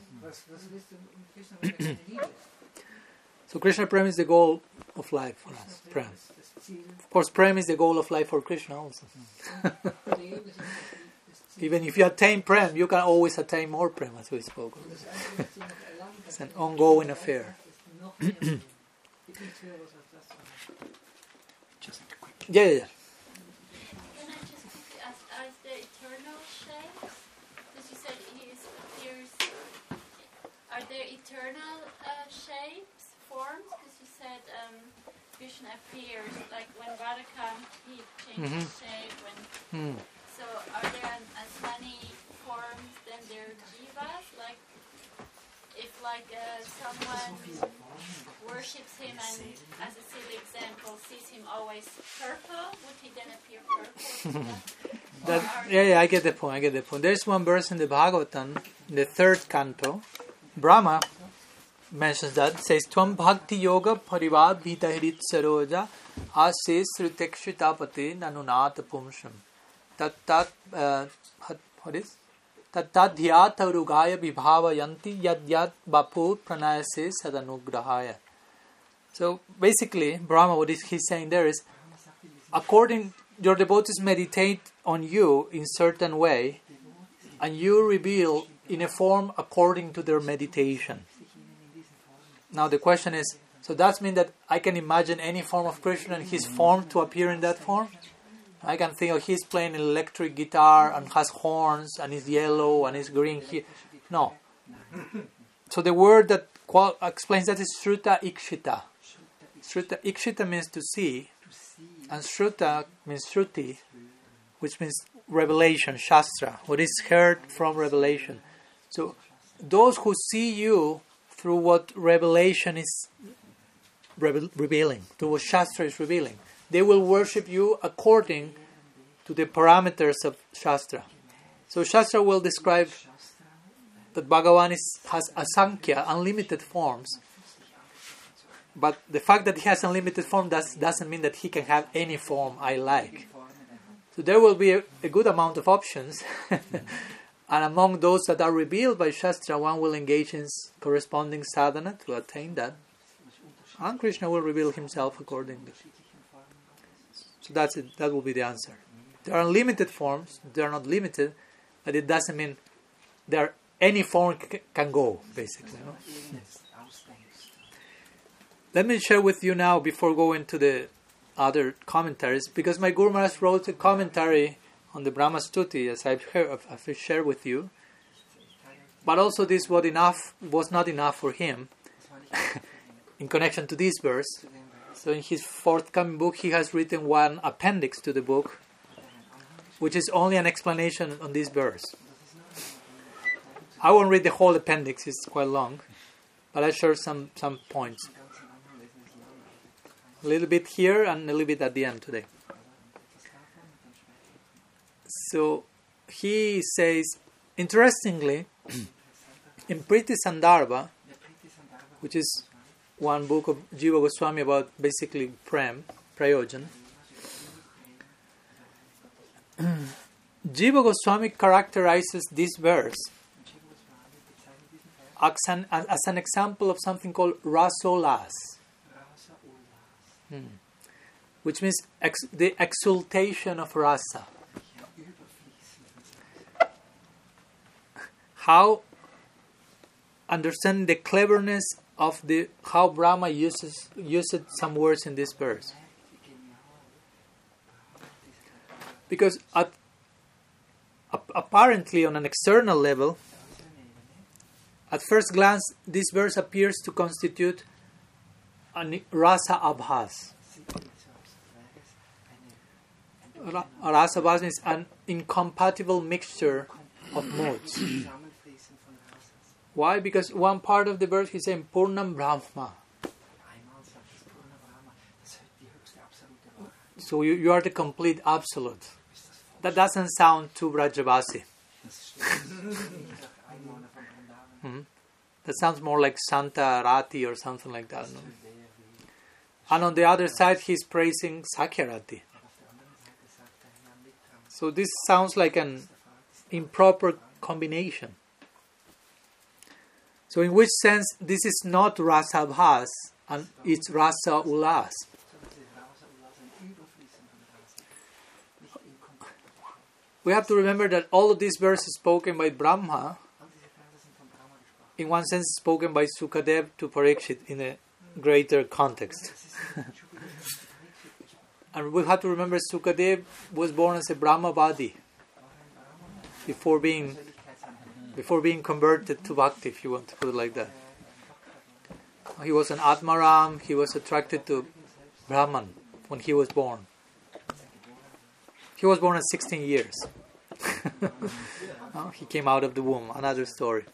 So Krishna Prem is the goal of life for us. Prem. Of course, Prem is the goal of life for Krishna also. Even if you attain Prem, you can always attain more Prem, as we spoke. It's an ongoing affair.
Just a quick.
Yeah.
Can I just ask, as the eternal shape, external shapes, forms? Because you said Krishna appears, like when Radha comes, he changes shape. So are there as many forms than there are jivas? Like if someone worships him and, as a silly example, sees him always purple, would he then appear purple?
I get the point. There's one verse in the Bhagavatam, in the 3rd canto, Brahma mentions that, says, Tvam bhakti yoga parivad bhita hirit saroja asis srutekshitapati nanunata pumsham what is? Tattadhyata rugaya vibhava yanti yad yad bapu pranayase sadanugrahaya. So basically, Brahma, what he's saying there is, according your devotees meditate on you in certain way, and you reveal in a form according to their meditation. Now the question is, so that means that I can imagine any form of Krishna and his form to appear in that form? I can think of he's playing an electric guitar and has horns and is yellow and is green here. No. So the word that explains that is Shruta Ikshita. Shruta Ikshita means to see, and Shruta means Shruti, which means revelation, Shastra, what is heard from revelation. So those who see you through what revelation is revealing, through what Shastra is revealing, they will worship you according to the parameters of Shastra. So Shastra will describe that Bhagavan has asankhya, unlimited forms. But the fact that he has unlimited form doesn't mean that he can have any form I like. So there will be a good amount of options. And among those that are revealed by Shastra, one will engage in corresponding sadhana to attain that. And Krishna will reveal himself accordingly. So that's it. That will be the answer. There are unlimited forms. They are not limited, but it doesn't mean any form can go, basically. You know? Let me share with you now, before going to the other commentaries, because my Guru Maharaj wrote a commentary on the Brahma Stuti, as I've shared with you. But also this was not enough for him in connection to this verse. So in his forthcoming book, he has written one appendix to the book, which is only an explanation on this verse. I won't read the whole appendix, it's quite long, but I'll share some points. A little bit here and a little bit at the end today. So he says, interestingly, in Priti Sandarbha, which is one book of Jiva Goswami about basically Prem, Prayojan, Jiva Goswami characterizes this verse as an example of something called rasolas, which means the exultation of rasa. How understand the cleverness of how Brahma uses some words in this verse. Because apparently on an external level, at first glance, this verse appears to constitute a rasa abhas. Rasa abhas means an incompatible mixture of moods. Why? Because one part of the verse he's saying Purnam Brahma. So you are the complete absolute. That doesn't sound too Brajavasi. That sounds more like Santa Rati or something like that. No? And on the other side, he's praising Sakyarati. So this sounds like an improper combination. So in which sense, this is not Rasa Abhas, and it's Rasa Ulas. We have to remember that all of these verses spoken by Brahma, in one sense spoken by Sukadev to Parikshit in a greater context. And we have to remember Sukadev was born as a Brahmavadi before being converted to Bhakti, if you want to put it like that. He was an Atmaram. He was attracted to Brahman when he was born. He was born at 16 years. He came out of the womb. Another story.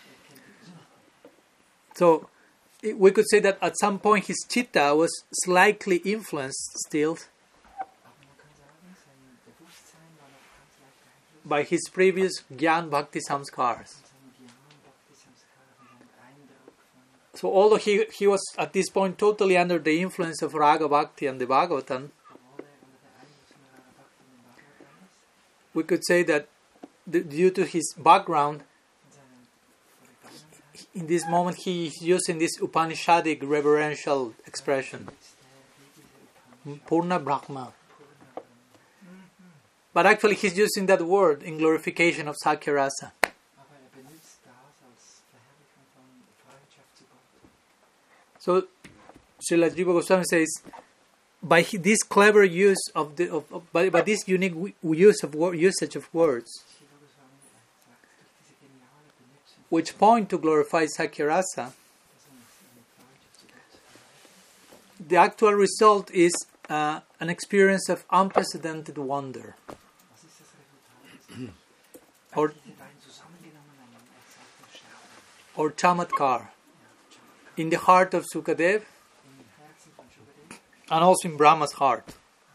So we could say that at some point his chitta was slightly influenced still by his previous Gyan Bhakti Samskars. So although he was at this point totally under the influence of Raga Bhakti and the Bhagavatam, we could say that due to his background, in this moment he is using this Upanishadic reverential expression, Purna Brahma. But actually he's using that word in glorification of Sakya Rasa. So Srila Jiva Goswami says, by this clever use by this unique usage of words, which point to glorify Sakya Rasa, the actual result is an experience of unprecedented wonder. or chamatkar in the heart of Sukadev and also in Brahma's heart.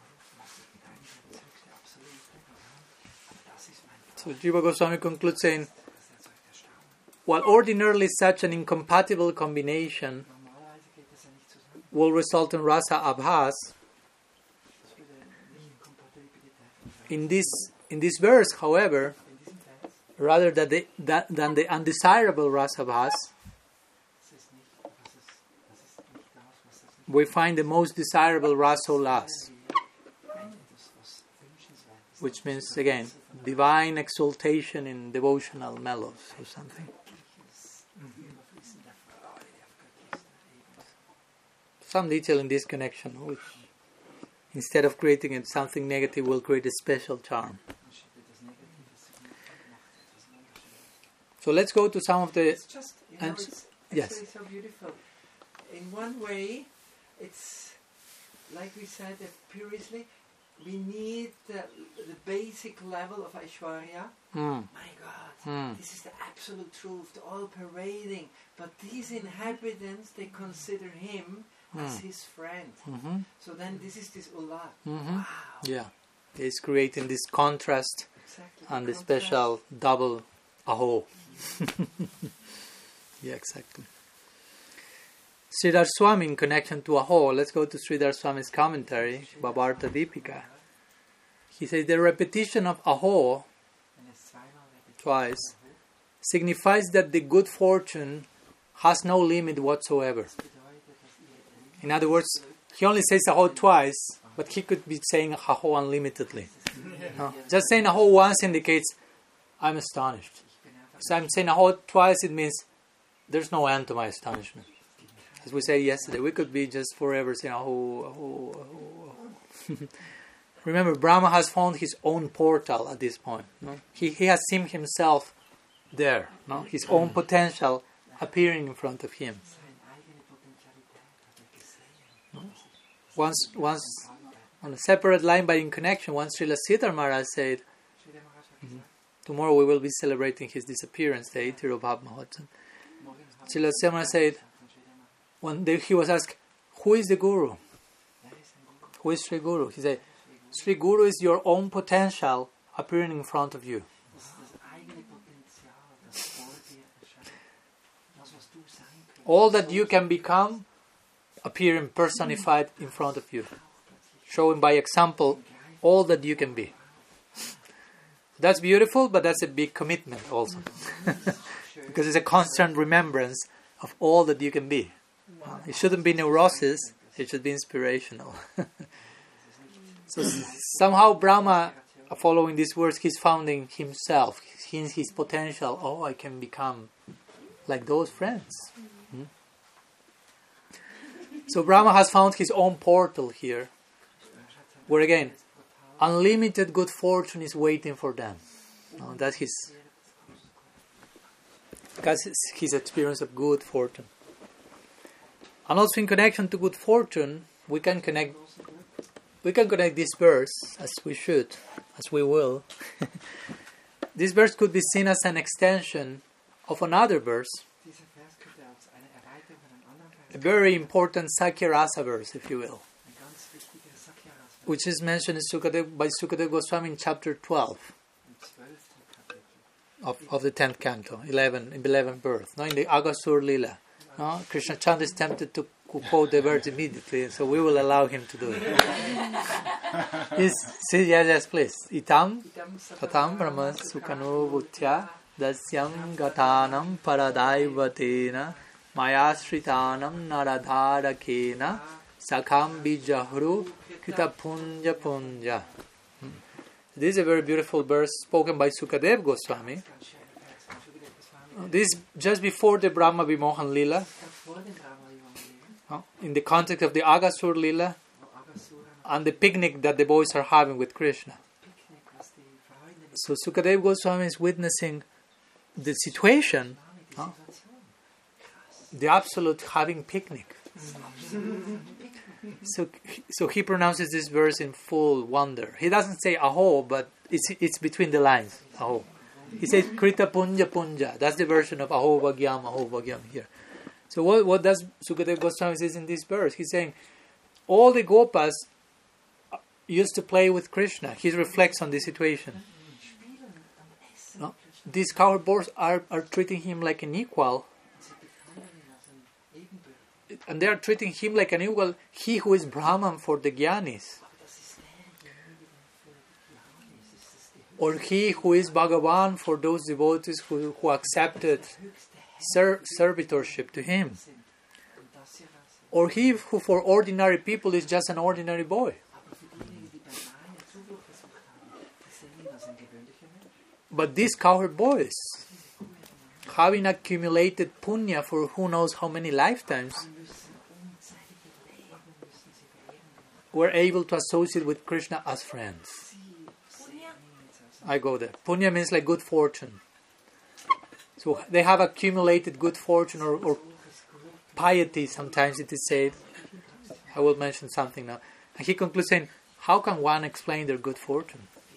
So Jiva Goswami concludes saying, while ordinarily such an incompatible combination will result in rasa abhas, in this verse, however, rather than the undesirable rasa abhas, we find the most desirable rasolas, which means, again, divine exaltation in devotional mellows or something. Some detail in this connection, which instead of creating something negative, will create a special charm. So let's go to some of the...
It's just, it's
yes.
so beautiful. In one way, it's, like we said previously, we need the basic level of Aishwarya. My God, this is the absolute truth, all parading. But these inhabitants, they consider him as his friend. So then this is this ulad. Wow.
Yeah, he's creating this contrast and the special double aho. Yeah, exactly. Sridhar Swami, in connection to aho, let's go to Sridhar Swami's commentary, Bhavarta Deepika. He says the repetition of aho twice signifies that the good fortune has no limit whatsoever. In other words, he only says aho twice, but he could be saying aho unlimitedly. No? Just saying aho once indicates, I'm astonished. So I'm saying aho twice, it means there's no end to my astonishment. As we said yesterday, we could be just forever saying aho, aho, aho, aho. Remember, Brahma has found his own portal at this point. No? He has seen himself there. No? His own potential appearing in front of him. No? Once on a separate line but in connection, once Srila Siddhar Maharaj said, tomorrow we will be celebrating his disappearance, the 80th of Bhav Mahotsav. Srila Siddhar Maharaj said, one day he was asked, who is the Guru? Who is Sri Guru? He said, Sri Guru is your own potential appearing in front of you. All that you can become appearing personified in front of you, showing by example all that you can be. That's beautiful, but that's a big commitment also. Because it's a constant remembrance of all that you can be. It shouldn't be neurosis, it should be inspirational. So somehow Brahma, following these words, he's founding himself, his potential. Oh, I can become like those friends. So Brahma has found his own portal here, where again, unlimited good fortune is waiting for them. That's his experience of good fortune. And also in connection to good fortune, we can connect this verse, as we should, as we will. This verse could be seen as an extension of another verse, a very important Sakya-rasa verse, if you will, which is mentioned by Sukadev Goswami in chapter 12 of the 10th canto, in the 11th birth, in the Agasur Lila. Krishna Chand is tempted to quote the verse immediately, so we will allow him to do it. Yes, please. Itam tatam brahma sukano bhutya dasyam gatanam paradaivatena mayasritanam naradharakena sakham bijahru kitapunja punja. This is a very beautiful verse spoken by Sukadev Goswami. This is just before the Brahma Vimohan Lila, in the context of the Agasur Lila and the picnic that the boys are having with Krishna. So Sukadev Goswami is witnessing the situation, the absolute having picnic. So he pronounces this verse in full wonder. He doesn't say aho, but it's between the lines, aho. He says krita punja punja. That's the version of aho vagyam here. So what does Sukadev Goswami says in this verse? He's saying all the gopas used to play with Krishna. He reflects on this situation. No? These cowherd boys are treating him like an equal. And they are treating him like an equal, he who is Brahman for the Gyanis. Or he who is Bhagavan for those devotees who accepted servitorship to him. Or he who for ordinary people is just an ordinary boy. But these cowherd boys, having accumulated punya for who knows how many lifetimes, were able to associate with Krishna as friends. I go there. Punya means like good fortune. So they have accumulated good fortune or piety, sometimes it is said. I will mention something now. And he concludes saying, how can one explain their good fortune?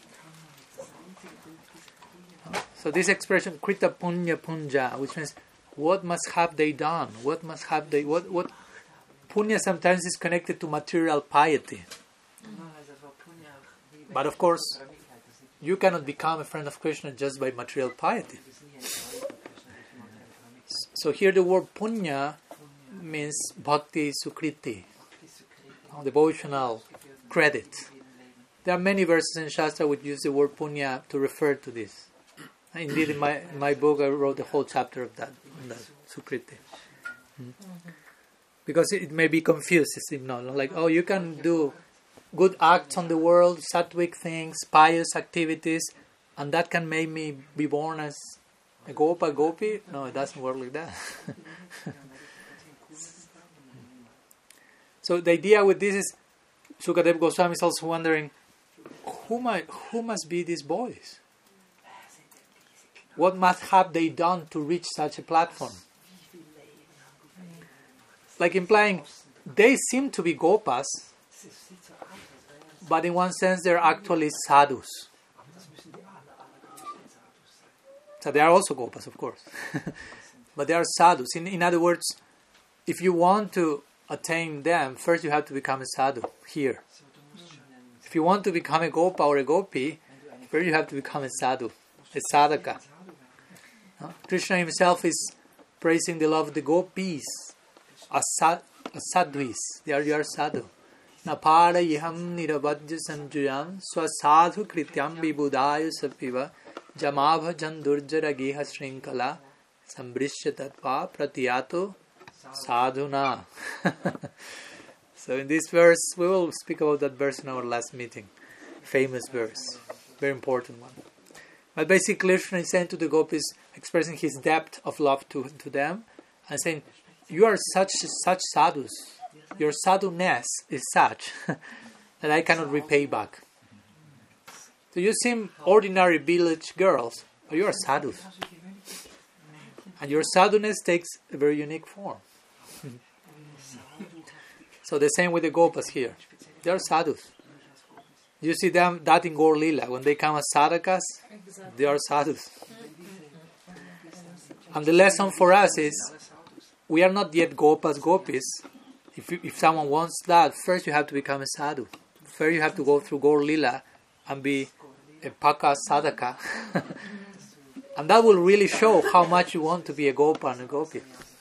So this expression, krita punya punja, which means what must have they done? What punya sometimes is connected to material piety. But of course, you cannot become a friend of Krishna just by material piety. So here the word punya means bhakti sukriti, devotional credit. There are many verses in Shastra which use the word punya to refer to this. Indeed, in my book, I wrote a whole chapter of that, on that sukriti. Because it may be confused, like, oh, you can do good acts on the world, sattvic things, pious activities, and that can make me be born as a gopi. No, it doesn't work like that. So the idea with this is, Sukadev Goswami is also wondering, who must be these boys? What must have they done to reach such a platform? Like implying, they seem to be gopas, but in one sense they're actually sadhus. So they are also gopas, of course. But they are sadhus. In other words, if you want to attain them, first you have to become a sadhu here. If you want to become a gopa or a gopi, first you have to become a sadhu, a sadhaka. Krishna himself is praising the love of the gopis as sadhuis. They are sadhu. Napara yiham nirabhajya sanjuyam swasadhu krityam vibudaya sapiva jamabha jandurjara geha shrinkala sambrishya tatva pratiyato sadhuna. So in this verse, we will speak about that verse in our last meeting. Famous verse. Very important one. But basically Krishna is saying to the gopis, expressing his depth of love to them, and saying, you are such sadhus. Your sadhu-ness is such that I cannot repay back. So you seem ordinary village girls, but you are sadhus. And your sadhu-ness takes a very unique form. So the same with the Gopas here. They are sadhus. You see them that in Gaur Lila. When they come as sadhakas, they are sadhus. And the lesson for us is, we are not yet Gopas, Gopis. If someone wants that, first you have to become a sadhu. First you have to go through Gaur Lila and be a Paka Sadhaka. And that will really show how much you want to be a Gopa and a Gopi.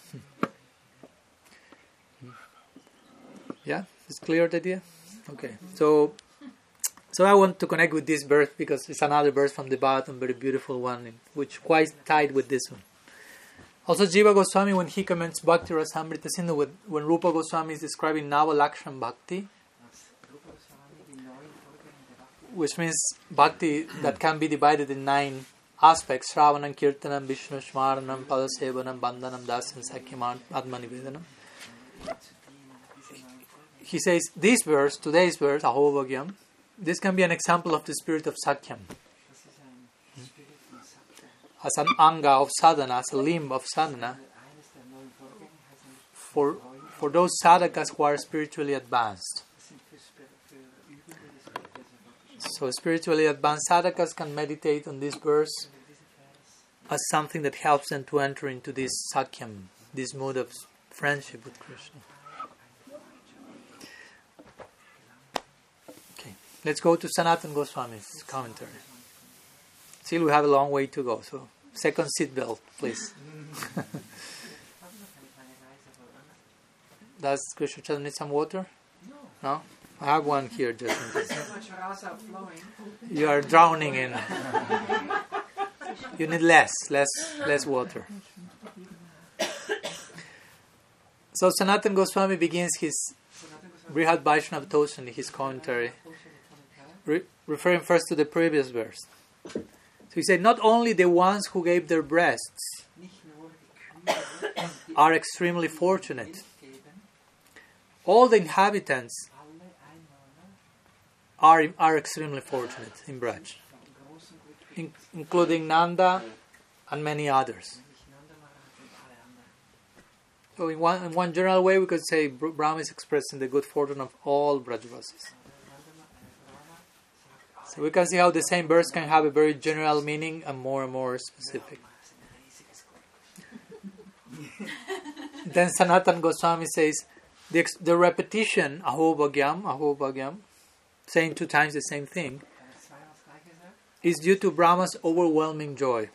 Yeah? It's clear the idea? Okay. So I want to connect with this verse because it's another verse from the bottom, very beautiful one, which quite tied with this one. Also, Jiva Goswami, when he comments Bhakti Rasamrita Sindhu, when Rupa Goswami is describing Nava Lakshman Bhakti, which means Bhakti that can be divided in 9 aspects: Shravanam, Kirtanam, Vishnu Smaranam, Padasevanam, Bandhanam, Dasam, Sakyam, Atmanivedanam. He says, this verse, today's verse, Ahovagyam, this can be an example of the spirit of Sakyam. As an anga of sadhana, as a limb of sadhana, for those sadhakas who are spiritually advanced. So spiritually advanced sadhakas can meditate on this verse as something that helps them to enter into this sakyam, this mood of friendship with Krishna. Okay, let's go to Sanatana Goswami's commentary. Still we have a long way to go, so second seat belt, please. Does Krishna Chaitanya need some water? No? I have one here just in case.
So much rasa flowing.
You are drowning in. You need less water. So Sanatana Goswami begins his Brihad Vaishnava Toshan, his commentary, referring first to the previous verse. So he said, not only the ones who gave their breasts are extremely fortunate, all the inhabitants are extremely fortunate in Braj, including Nanda and many others. So in one general way we could say Brahma is expressing the good fortune of all Brajavasis. So we can see how the same verse can have a very general meaning and more specific. Then Sanatana Goswami says, the repetition, Ahovagyam, saying 2 times the same thing, is due to Brahma's overwhelming joy,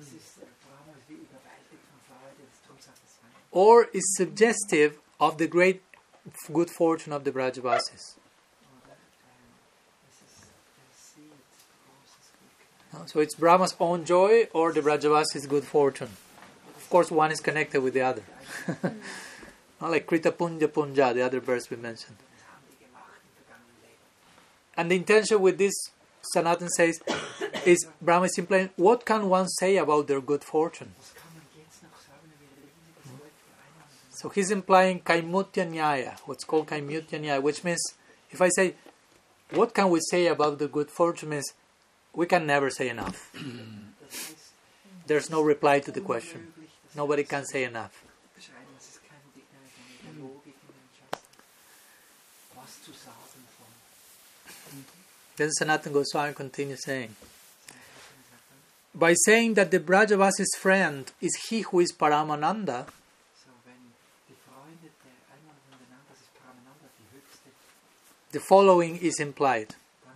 or is suggestive of the great good fortune of the Brajavasis. So it's Brahma's own joy or the Brajavasis' good fortune. Of course, one is connected with the other. Not like Krita Punja Punja, the other verse we mentioned. And the intention with this, Sanatana says, is Brahma is implying, what can one say about their good fortune? So he's implying Kaimutya Nyaya, what's called Kaimutya Nyaya, which means, if I say, what can we say about the good fortune, means we can never say enough. There's no reply to the question. Nobody can say enough. Then Sanatana Goswami continues saying, by saying that the Brajavasis' friend is he who is Paramananda, the following is implied.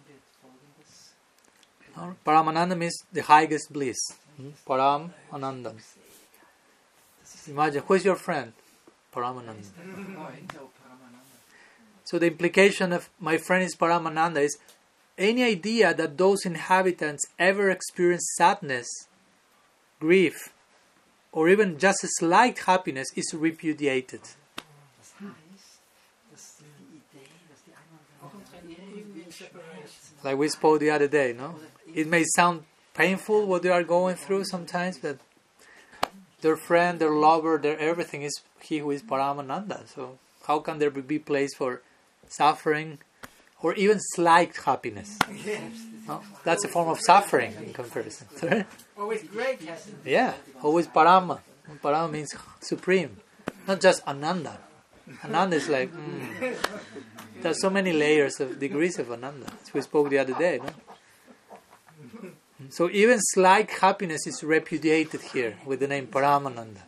Paramananda means the highest bliss. Param Ananda. Imagine, who is your friend? Paramananda. So the implication of my friend is Paramananda is any idea that those inhabitants ever experience sadness, grief, or even just a slight happiness is repudiated. Like we spoke the other day, no? It may sound painful what they are going through sometimes, but their friend, their lover, their everything is he who is Paramananda. So how can there be place for suffering or even slight happiness? No? That's a form of suffering in comparison.
Always great.
Yeah, always Parama. Parama means supreme, not just Ananda. Ananda is like, there's so many layers of degrees of Ananda, as we spoke the other day. No? So even slight happiness is repudiated here with the name Paramananda.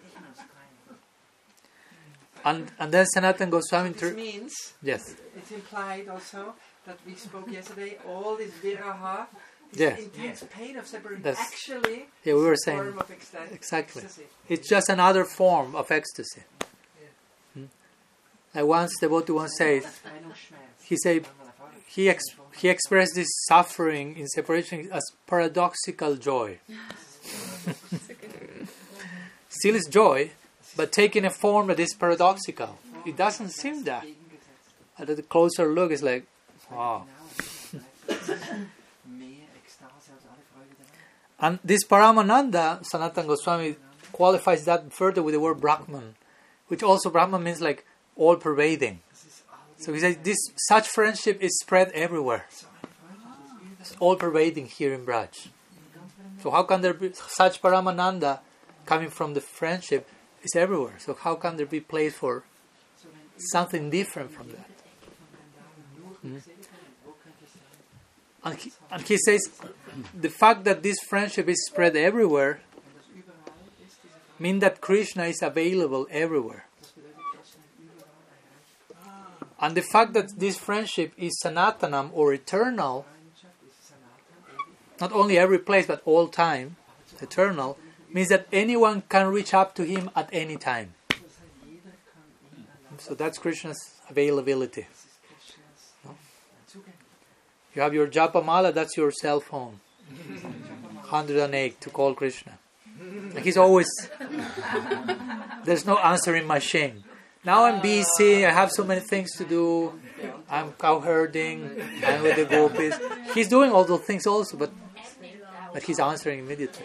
And then Sanatana Goswami...
This means,
yes.
It's implied also that we spoke yesterday, all this viraha, this
yes.
intense pain of separation,
That's,
actually
we were
is a
saying,
form of
exactly.
ecstasy.
It's just another form of ecstasy. Like once the devotee once says, he expressed this suffering in separation as paradoxical joy. Still is joy, but taking a form that is paradoxical. It doesn't seem that. At the closer look, it's like, wow. And this Paramananda, Sanatana Goswami qualifies that further with the word Brahman, which also Brahman means like all-pervading. So he says such friendship is spread everywhere. It's all-pervading here in Braj. So how can there be such Paramananda coming from the friendship? It's everywhere. So how can there be place for something different from that? And he says the fact that this friendship is spread everywhere means that Krishna is available everywhere. And the fact that this friendship is Sanatanam or eternal, not only every place but all time, eternal, means that anyone can reach up to him at any time. So that's Krishna's availability. No? You have your Japamala, that's your cell phone. 108 to call Krishna. And he's always, there's no answering machine. Now I'm busy, I have so many things to do, I'm cow herding, I'm with the gopis. He's doing all those things also, but he's answering immediately.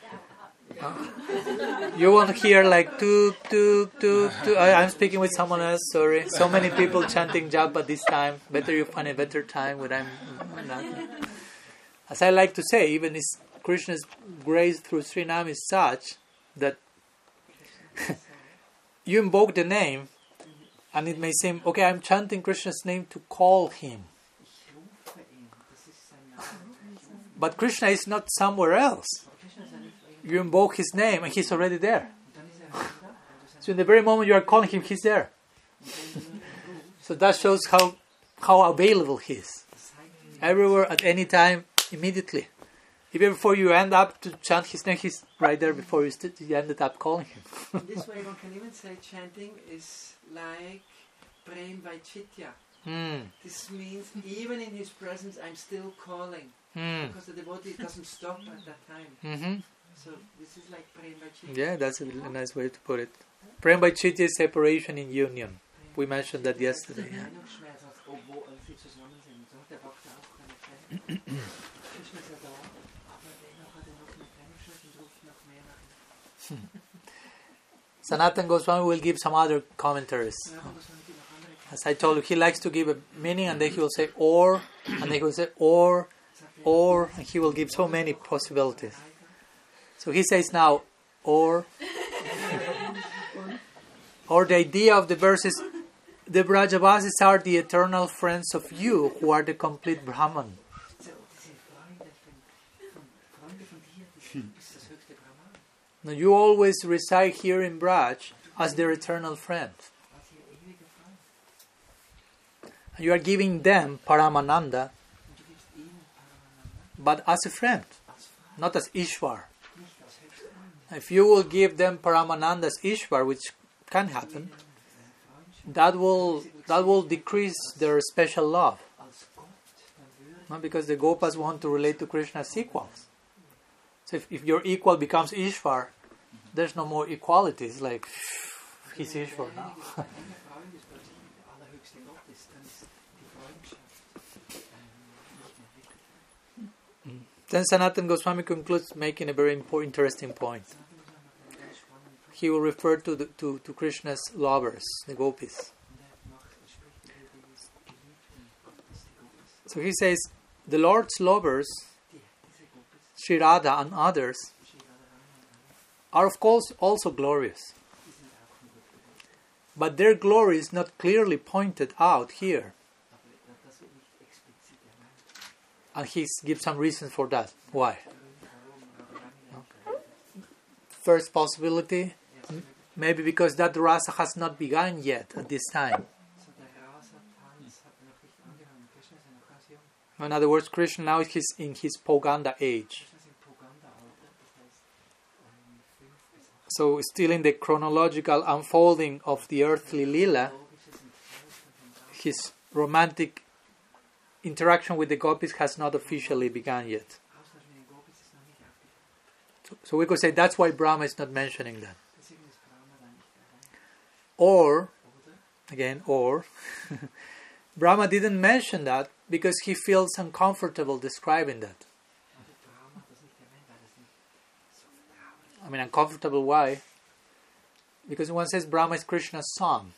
You won't hear like toot. I'm speaking with someone else, sorry. So many people chanting japa this time. Better you find a better time when I'm not. As I like to say, even Krishna's grace through Srinam is such that you invoke the name and it may seem, okay, I'm chanting Krishna's name to call him. But Krishna is not somewhere else. You invoke his name and he's already there. So in the very moment you are calling him, he's there. So that shows how available he is. Everywhere, at any time, immediately. Even before you end up to chant his name, he's right there before you ended up calling him.
In this way one can even say chanting is like Prem Vaitchitya. This means even in his presence I'm still calling. Because the devotee doesn't stop at that time. So this is like Prem Vaitchitya.
Yeah, that's a nice way to put it. Prem Vaitchitya is separation in union. We mentioned that yesterday. Yeah. Sanatana Goswami will give some other commentaries. As I told you, he likes to give a meaning and then he will say or, and then he will say or, and he will give so many possibilities. So he says now, or the idea of the verse is, the Brajavasis are the eternal friends of you who are the complete Brahman. Now you always reside here in Braj as their eternal friend. And you are giving them Paramananda, but as a friend, not as Ishwar. If you will give them Paramananda as Ishwar, which can happen, that will decrease their special love. Not because the Gopas want to relate to Krishna as equals. So if your equal becomes Ishwar, there's no more equality. It's like, he's Ishwar now. Then Sanatana Goswami concludes making a very interesting point. He will refer to Krishna's lovers, the gopis. So he says, the Lord's lovers, Sri Radha and others, are of course also glorious. but their glory is not clearly pointed out here. And he gives some reasons for that. Why? First possibility, maybe because that rasa has not begun yet at this time. In other words, Krishna now is in his Poganda age. So still in the chronological unfolding of the earthly lila, his romantic interaction with the gopis has not officially begun yet. So we could say that's why Brahma is not mentioning that. Or Brahma didn't mention that because he feels uncomfortable describing that. I mean, uncomfortable, why? Because one says Brahma is Krishna's son.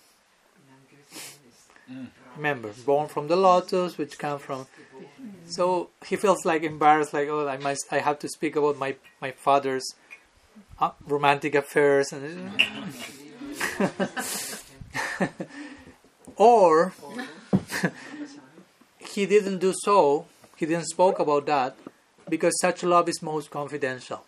Remember, born from the lotus, which come from... So he feels like embarrassed, like, oh, I have to speak about my father's romantic affairs. Or he didn't do so, he didn't spoke about that, because such love is most confidential.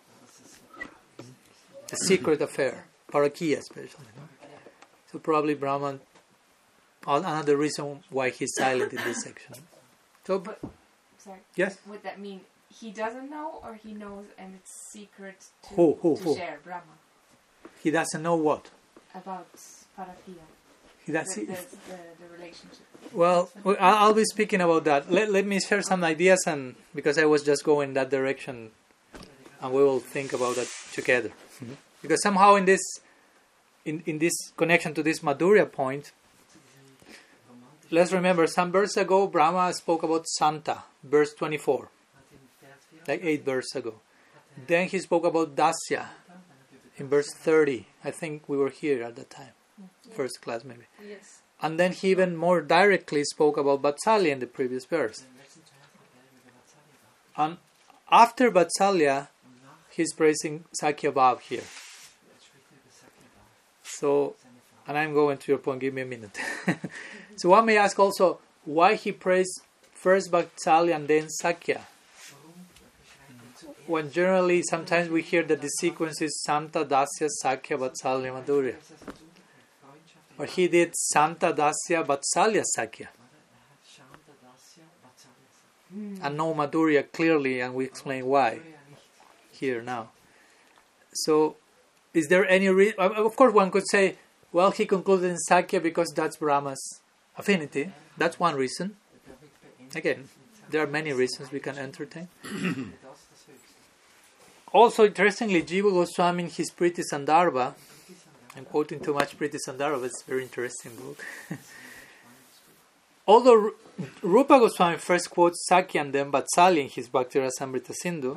A secret affair, parakiya especially. No? So probably Brahman, another reason why he's silent in this section. So,
sorry.
Yes?
Would that mean he doesn't know, or he knows and it's secret to,
Who?
share Brahma?
He doesn't know what?
About parakiya.
The
relationship.
Well, I'll be speaking about that. Let me share some ideas, and because I was just going that direction, and we will think about that together. Mm-hmm. Because somehow in this connection to this Madhurya point, let's remember some verse ago Brahma spoke about Santa, verse 24, like 8 verses ago. Then he spoke about Dasya in verse 30. I think we were here at that time. First class maybe.
Yes.
And then he even more directly spoke about Vatsalya in the previous verse. And after Vatsalya, he's praising Sakya Bhav here. So, and I'm going to your point, give me a minute. So one may ask also, why he praised first Vatsalya and then Sakya? When generally, sometimes we hear that the sequence is Santa, Dasya, Sakya, Vatsalya, Madhurya. But he did Santa, Dasya, Vatsalya, Sakya. And no Madhurya clearly, and we explain why here now. So, is there any reason? Of course, one could say, well, he concluded in Sakya because that's Brahma's affinity. That's one reason. Again, there are many reasons we can entertain. Also, interestingly, Jiva Goswami in his Priti Sandarbha, I'm quoting too much Priti Sandarbha, but it's a very interesting book. Although Rupa Goswami first quotes Sakya and then Vatsalya in his Bhakti Rasamrita Sindhu,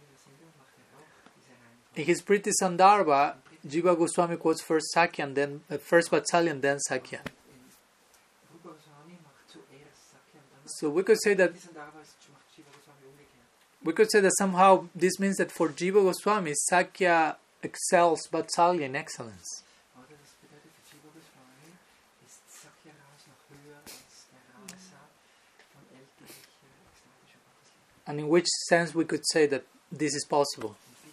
in his Priti Sandarbha, Jiva Goswami quotes first Sakya and then first Vatsalya and then Sakya. So we could say that somehow this means that for Jiva Goswami, Sakya excels Vatsalya in excellence. And in which sense we could say that this is possible?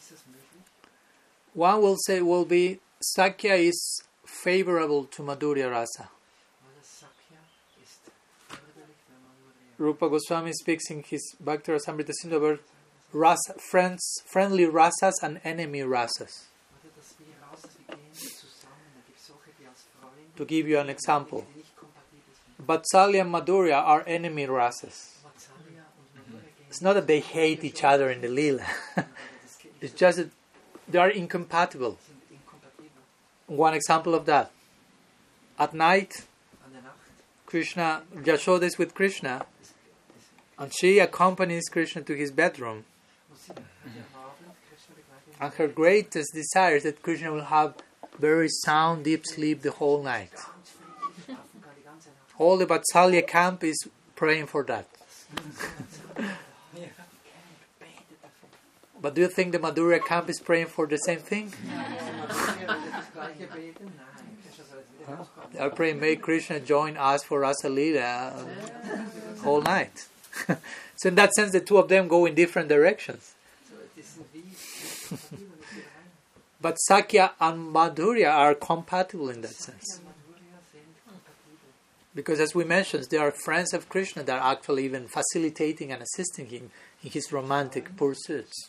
One will say Sakya is favorable to Madhurya Rasa. Rupa Goswami speaks in his Bhakti Rasamrita Sindhu about friendly rasas and enemy rasas. To give you an example, Vatsalya and Madhurya are enemy rasas. It's not that they hate each other in the lila. It's just that they are incompatible. One example of that. At night, Krishna, Yashoda is with Krishna, and she accompanies Krishna to his bedroom. And her greatest desire is that Krishna will have very sound, deep sleep the whole night. All the Vatsalya camp is praying for that. But do you think the Madhurya camp is praying for the same thing? They are praying, may Krishna join us for Rasa Leela all night. So in that sense, the two of them go in different directions. But Sakya and Madhurya are compatible in that sense. Because as we mentioned, they are friends of Krishna that are actually even facilitating and assisting him in his romantic pursuits.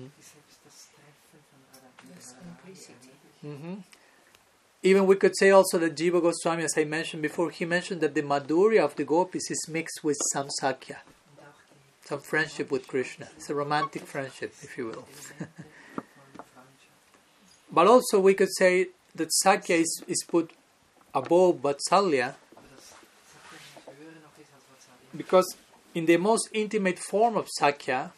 Even we could say also that Jiva Goswami, as I mentioned before, he mentioned that the Madhurya of the gopis is mixed with some Sakya, some friendship with Krishna. It's a romantic friendship, if you will. But also we could say that Sakya is put above Vatsalya, because in the most intimate form of Sakya,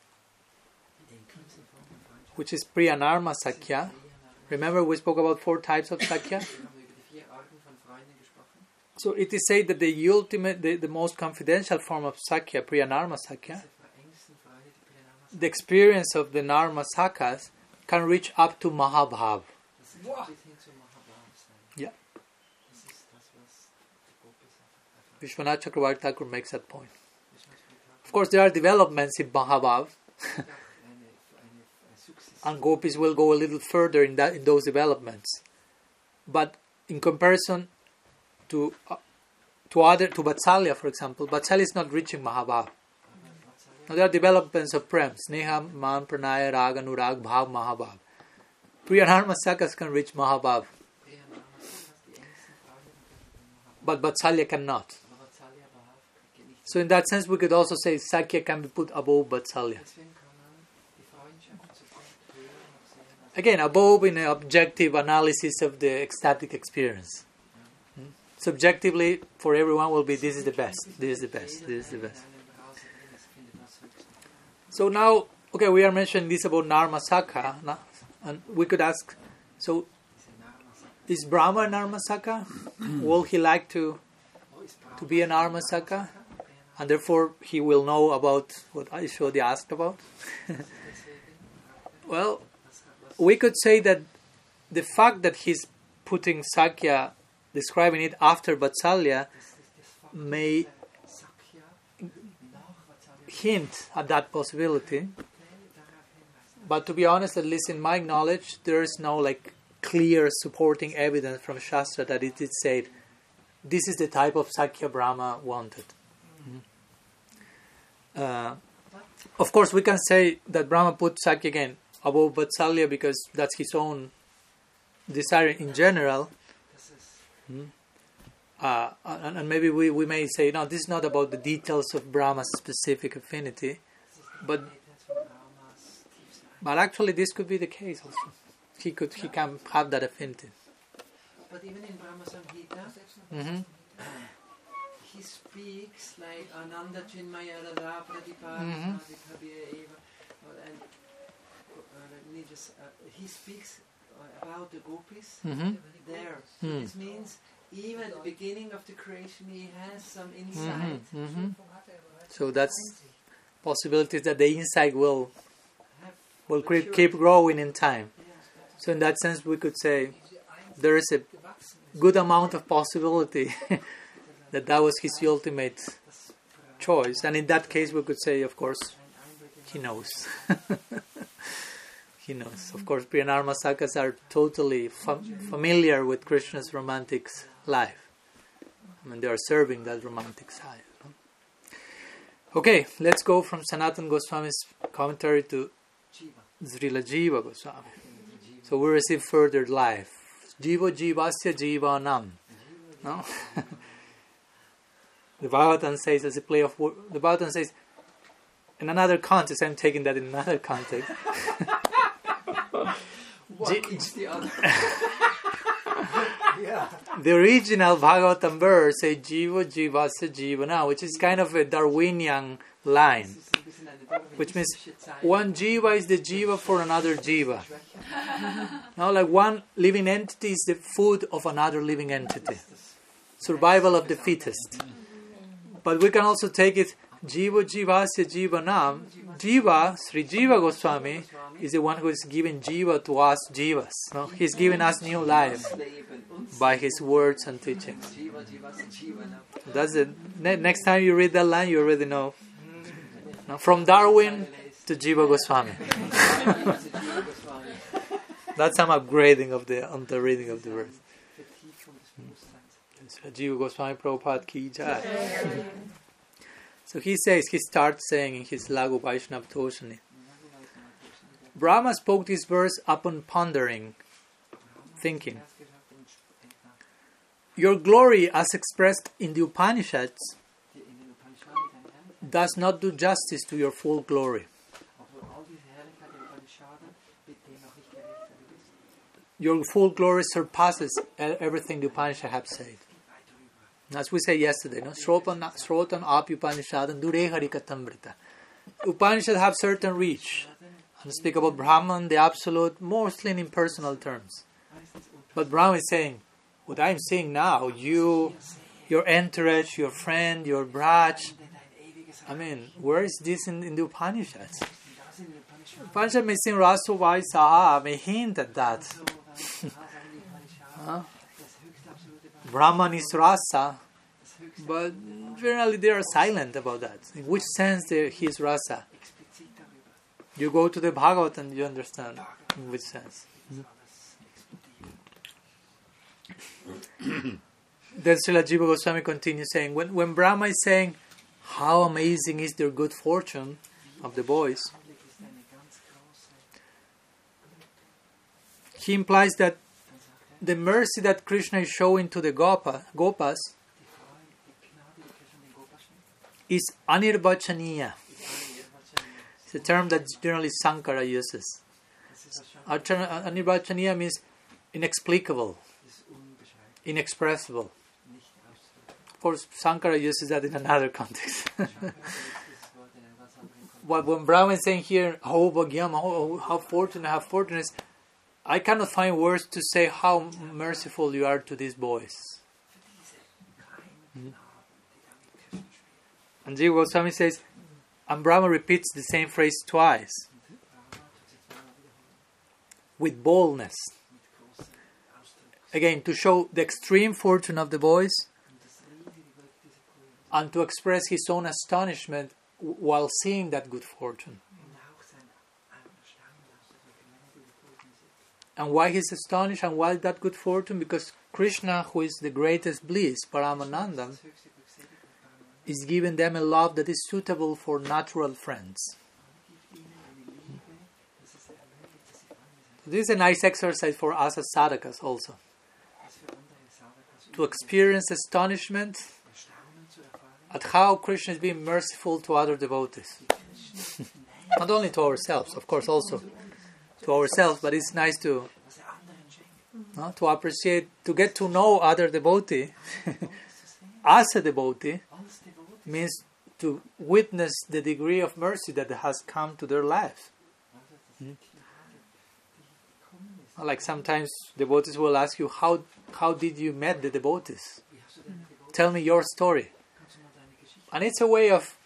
which is Priyanarma Sakya, remember we spoke about 4 types of Sakya? So it is said that the ultimate, the most confidential form of Sakya, Priyanarma Sakya, the experience of the Narma Sakhas can reach up to Mahabhav. Yeah. Vishwanath Chakravarti Thakur makes that point. Of course, there are developments in Mahabhav, and gopis will go a little further in those developments. But in comparison to Vatsalya, for example, Vatsalya is not reaching Mahabhav. Now there are developments of Prem, Sneha, Man, Pranaya, Raga, Nurag, Bhav, Mahabhav. Priyanarma Sakhas can reach Mahabhav, but Vatsalya cannot. So in that sense we could also say Sakya can be put above Vatsalya. Again, above in an objective analysis of the ecstatic experience. Subjectively, for everyone will be, this is the best, this is the best, this is the best. So now, okay, we are mentioning this about Narma Sakha, and we could ask, so is Brahma a Narma Sakha? Will he like to be a Narma Sakha? And therefore he will know about what Aishwarya asked about? Well, we could say that the fact that he's putting Sakya, describing it after Vatsalya, may hint at that possibility. But to be honest, at least in my knowledge, there is no clear supporting evidence from Shastra that it is said, this is the type of Sakya Brahma wanted. Of course, we can say that Brahma put Sakya again above Vatsalya because that's his own desire in general. And maybe we may say, no, this is not about the details of Brahma's specific affinity, but actually this could be the case also. He can have that affinity.
But even in Brahma Samhita, he speaks like Ananda Chinmaya Radha Pradipada Eva, and he speaks about the gopis there. So this means even at the beginning of the creation he has some insight.
So that's possibilities that the insight will keep growing in time. So in that sense we could say there is a good amount of possibility that was his ultimate choice. And in that case we could say, of course, he knows. He knows. Of course, Priyanarma Sakhas are totally familiar with Krishna's romantic life. I mean, they are serving that romantic side. Okay, let's go from Sanatana Goswami's commentary to Srila Jiva Goswami. So we receive further life. Jiva Jivasya Jivanam. No? The Bhagavatam says, as a play of words, the Bhagavatam says, in another context, I'm taking that in another context.
One eats the other.
The original Bhagavatam verse says Jiva Jivasya Jivana, which is kind of a Darwinian line, which means one Jiva is the Jiva for another Jiva. Now, like one living entity is the food of another living entity. Survival of the fittest. But we can also take it Jiva Jivasya Jivanam, Jiva, Sri Jiva Goswami, is the one who is giving Jiva to us Jivas. No? He's giving us new life by his words and teachings. That's it. Next time you read that line, you already know. No? From Darwin to Jiva Goswami. That's some upgrading on the reading of the verse. Jiva Goswami Prabhupada ki jai. So he starts saying in his Lagu Vaishnava Toshani, Brahma spoke this verse upon pondering, thinking. Your glory as expressed in the Upanishads does not do justice to your full glory. Your full glory surpasses everything the Upanishad have said. As we said yesterday, no? Srotan api Upanishadan dure harikatamrita. Upanishads have certain reach. And speak about Brahman, the absolute, mostly in impersonal terms. But Brahman is saying, what I'm saying now, you, your entourage, your friend, your braj, I mean, where is this in the Upanishads? Upanishad may sing Raso Vaisaha, may hint at that. Huh? Brahman is rasa, but generally they are silent about that. In which sense he is rasa? You go to the Bhagavad and you understand in which sense. Then Srila Jiva Goswami continues saying, when Brahma is saying how amazing is their good fortune of the boys, he implies that the mercy that Krishna is showing to the Gopas is anirvachaniya. It's a term that generally Sankara uses. Anirvachaniya means inexplicable, inexpressible. Of course, Sankara uses that in another context. But when Brahma is saying here, how fortunate is, I cannot find words to say how merciful you are to these boys. And Jiva Goswami says, and Brahma repeats the same phrase twice, with boldness. Again, to show the extreme fortune of the boys, and to express his own astonishment while seeing that good fortune. And why he's astonished and why that good fortune? Because Krishna, who is the greatest bliss, Paramanandam, is giving them a love that is suitable for natural friends. This is a nice exercise for us as sadhakas also. To experience astonishment at how Krishna is being merciful to other devotees. Not only to ourselves, of course also to ourselves, but it's nice to appreciate, to get to know other devotee as a devotee means to witness the degree of mercy that has come to their life. Like sometimes devotees will ask you, how did you meet the devotees? Tell me your story. And it's a way of,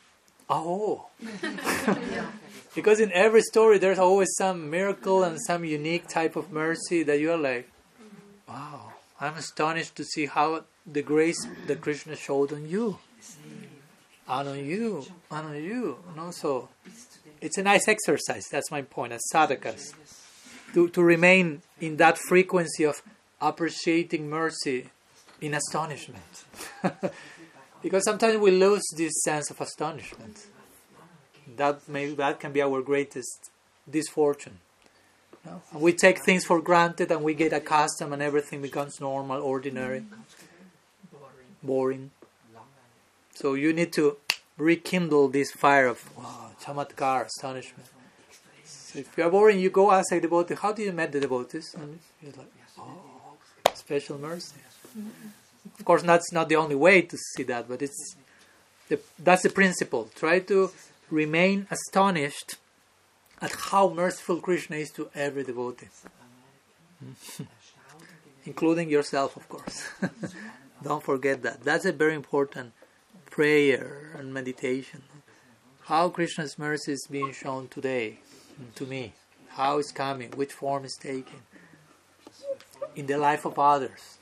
because in every story there's always some miracle and some unique type of mercy that you are like, wow, I'm astonished to see how the grace that Krishna showed on you. And on you. So it's a nice exercise, that's my point, as sadhakas. To remain in that frequency of appreciating mercy in astonishment. Because sometimes we lose this sense of astonishment. That can be our greatest misfortune. No? And we take things for granted and we get accustomed and everything becomes normal, ordinary, boring. So you need to rekindle this fire of chamatkar, astonishment. So if you are boring, you go ask a devotee, how do you meet the devotees? And you're like, special mercy. Of course, that's not the only way to see that, but that's the principle. Try to remain astonished at how merciful Krishna is to every devotee. Including yourself, of course. Don't forget that. That's a very important prayer and meditation. how Krishna's mercy is being shown today to me, how it's coming, which form it's taking in the life of others.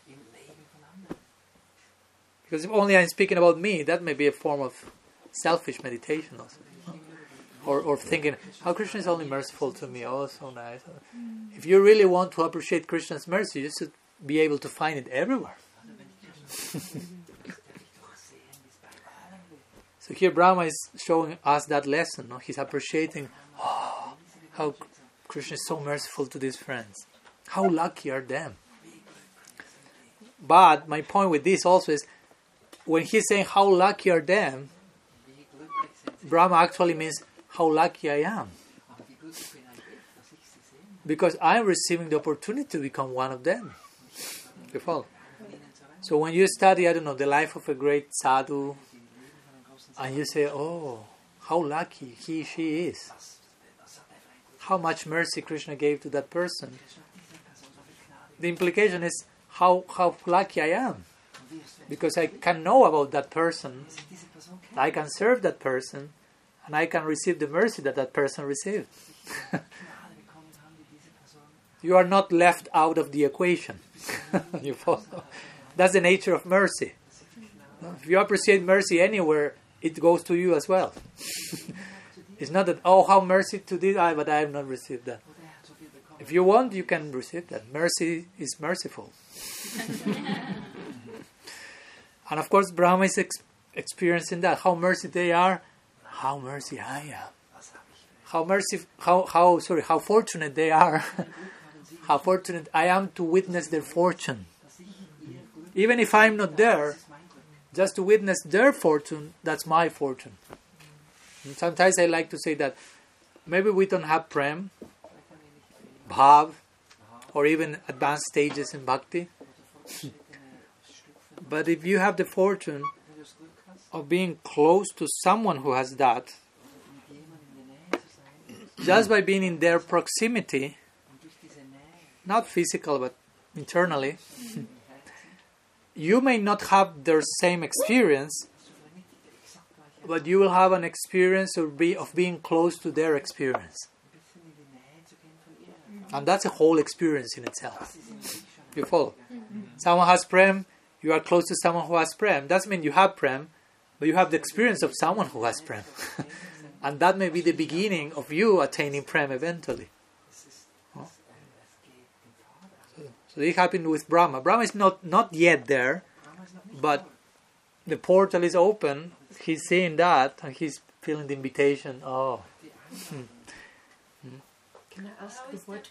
Because if only I'm speaking about me, that may be a form of selfish meditation also. Or thinking, how Krishna is only merciful to me, oh so nice. If you really want to appreciate Krishna's mercy, you should be able to find it everywhere. So here Brahma is showing us that lesson. No? He's appreciating how Krishna is so merciful to these friends. How lucky are them. But my point with this also is, when he's saying how lucky are them, Brahma actually means how lucky I am. Because I'm receiving the opportunity to become one of them. You follow? So when you study, the life of a great sadhu, and you say, oh, how lucky he, she is. How much mercy Krishna gave to that person. The implication is how lucky I am. Because I can know about that person, I can serve that person, and I can receive the mercy that person received. You are not left out of the equation. You follow? That's the nature of mercy. If you appreciate mercy anywhere, it goes to you as well. It's not that, oh, how mercy to this, but I have not received that. If you want, you can receive that. Mercy is merciful. And of course, Brahma is experiencing that. How mercy they are, how mercy I am. How fortunate they are. How fortunate I am to witness their fortune. Even if I'm not there, just to witness their fortune, that's my fortune. And sometimes I like to say that maybe we don't have prem, bhav, or even advanced stages in bhakti. But if you have the fortune of being close to someone who has that, just by being in their proximity, not physical but internally, you may not have their same experience, but you will have an experience of being close to their experience. And that's a whole experience in itself. You follow? Someone has prem, you are close to someone who has prem. Doesn't mean you have prem, but you have the experience of someone who has prem. And that may be the beginning of you attaining prem eventually. So it happened with Brahma. Brahma is not yet there, but the portal is open. He's seeing that, and he's feeling the invitation. Oh.
Can I ask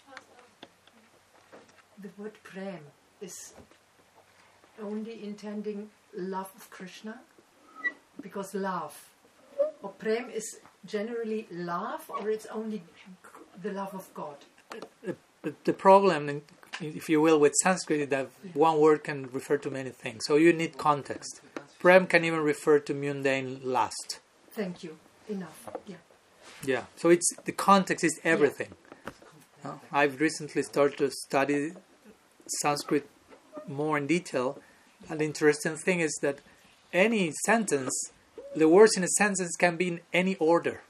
the word prem is only intending love of Krishna? Because love. Or prem is generally love, or it's only the love of God?
The problem, if you will, with Sanskrit is that one word can refer to many things. So you need context. Prem can even refer to mundane lust.
Thank you. Enough. Yeah.
Yeah. So it's the context is everything. Yeah. I've recently started to study Sanskrit more in detail, and the interesting thing is that any sentence, the words in a sentence can be in any order.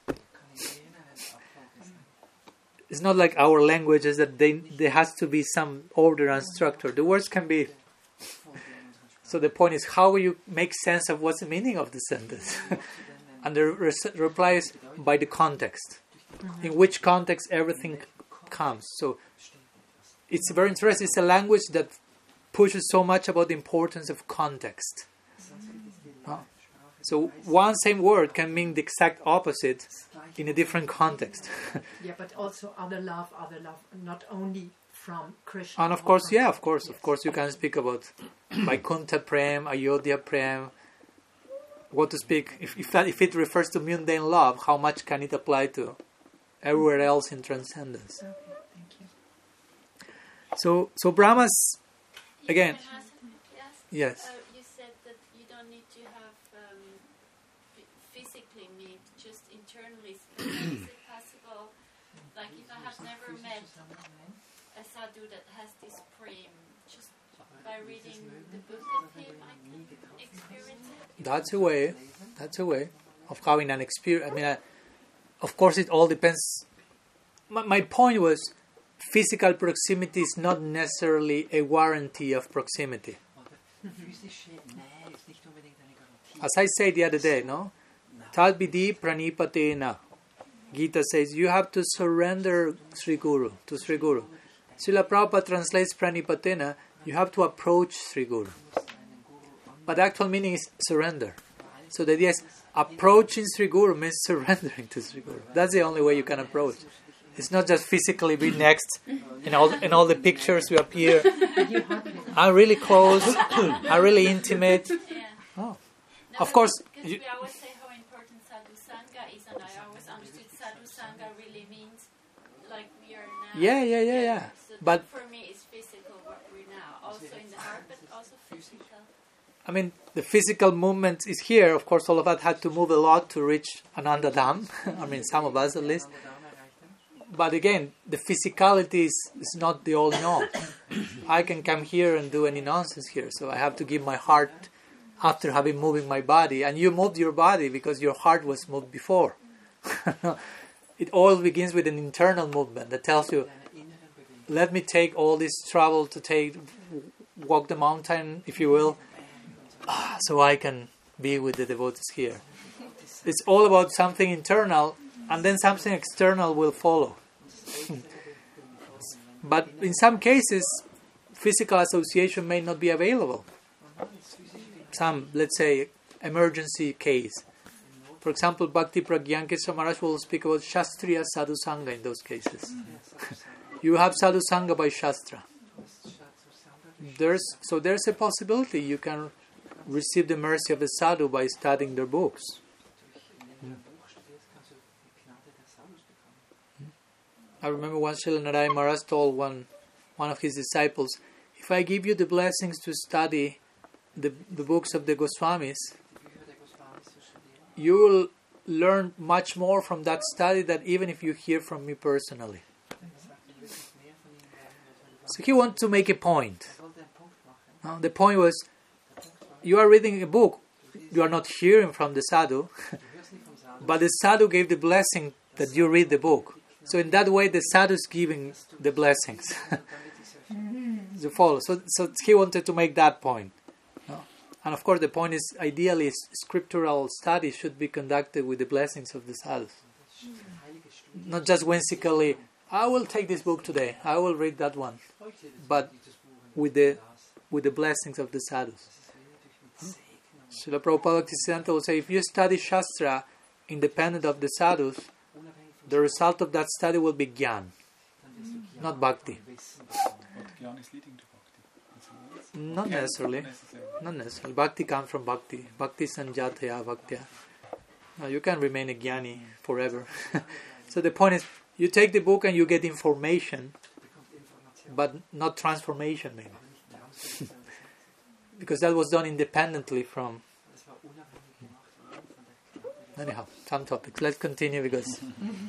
It's not like our languages that there has to be some order and structure. The words can be... So the point is, how will you make sense of what's the meaning of the sentence? And the reply is by the context. In which context everything comes. So it's very interesting. It's a language that pushes so much about the importance of context. So one same word can mean the exact opposite in a different context.
Yeah, but also other love, not only from Krishna.
And of course, of course you can speak about Vaikuntha Prem, Ayodhya Prem. What to speak, if it refers to mundane love, how much can it apply to everywhere else in transcendence?
Okay, thank you.
So Brahma's, again, yes.
You said that you don't need to have physically meet, just internally. Is it possible, like if I have never met a sadhu that has this prem, just by reading the book of him, I can experience it?
That's a way of having an experience. I mean, of course, it all depends. My point was, physical proximity is not necessarily a guarantee of proximity. As I said the other day, no? Tad vidhi pranipatena. Gita says, you have to surrender Sri Guru, to Sri Guru. Srila Prabhupada translates pranipatena, you have to approach Sri Guru. But the actual meaning is surrender. So the idea is, approaching Sri Guru means surrendering to Sri Guru. That's the only way you can approach. It's not just physically be next, in all the pictures we appear. I'm really close, I'm really intimate.
Yeah.
Oh.
No,
Of course,
because we always say how important sadhu sangha is, and I always understood sadhu sangha really means like we are now.
Yeah.
So
But
for me, it's physical what we're now, also in the heart, but also physical.
I mean, the physical movement is here. Of course, all of us had to move a lot to reach Ananda Dham. I mean, some of us at least. But again, the physicality is not the all in all. I can come here and do any nonsense here. So I have to give my heart after having moving my body. And you moved your body because your heart was moved before. It all begins with an internal movement that tells you, let me take all this trouble to walk the mountain, if you will, so I can be with the devotees here. It's all about something internal, and then something external will follow. But in some cases, physical association may not be available. Some, let's say, emergency case. For example, Bhakti Pragyan Kesava Maharaj will speak about Shastriya Sadhu Sangha in those cases. You have Sadhu Sangha by Shastra. There's a possibility you can receive the mercy of a sadhu by studying their books. I remember once Srila Narayana Maharaj told one of his disciples, if I give you the blessings to study the books of the Goswamis, you will learn much more from that study than even if you hear from me personally. So he wanted to make a point. The point was, you are reading a book, you are not hearing from the sadhu, but the sadhu gave the blessing that you read the book. So in that way, the sadhu is giving the blessings to follow. So he wanted to make that point. And of course, the point is, ideally, scriptural study should be conducted with the blessings of the sadhus. Not just whimsically, I will take this book today, I will read that one. But with the blessings of the sadhus. Srila Prabhupada Bhaktisiddhanta will say, if you study Shastra independent of the sadhus, the result of that study will be Gyan, not Bhakti.
Gyan is leading to Bhakti.
Not necessarily. Not necessarily. Bhakti comes from Bhakti. Bhakti sanjataya bhaktya. No, you can remain a Jnani forever. So the point is, you take the book and you get information, but not transformation maybe. Because that was done independently from... Anyhow, some topics. Let's continue because...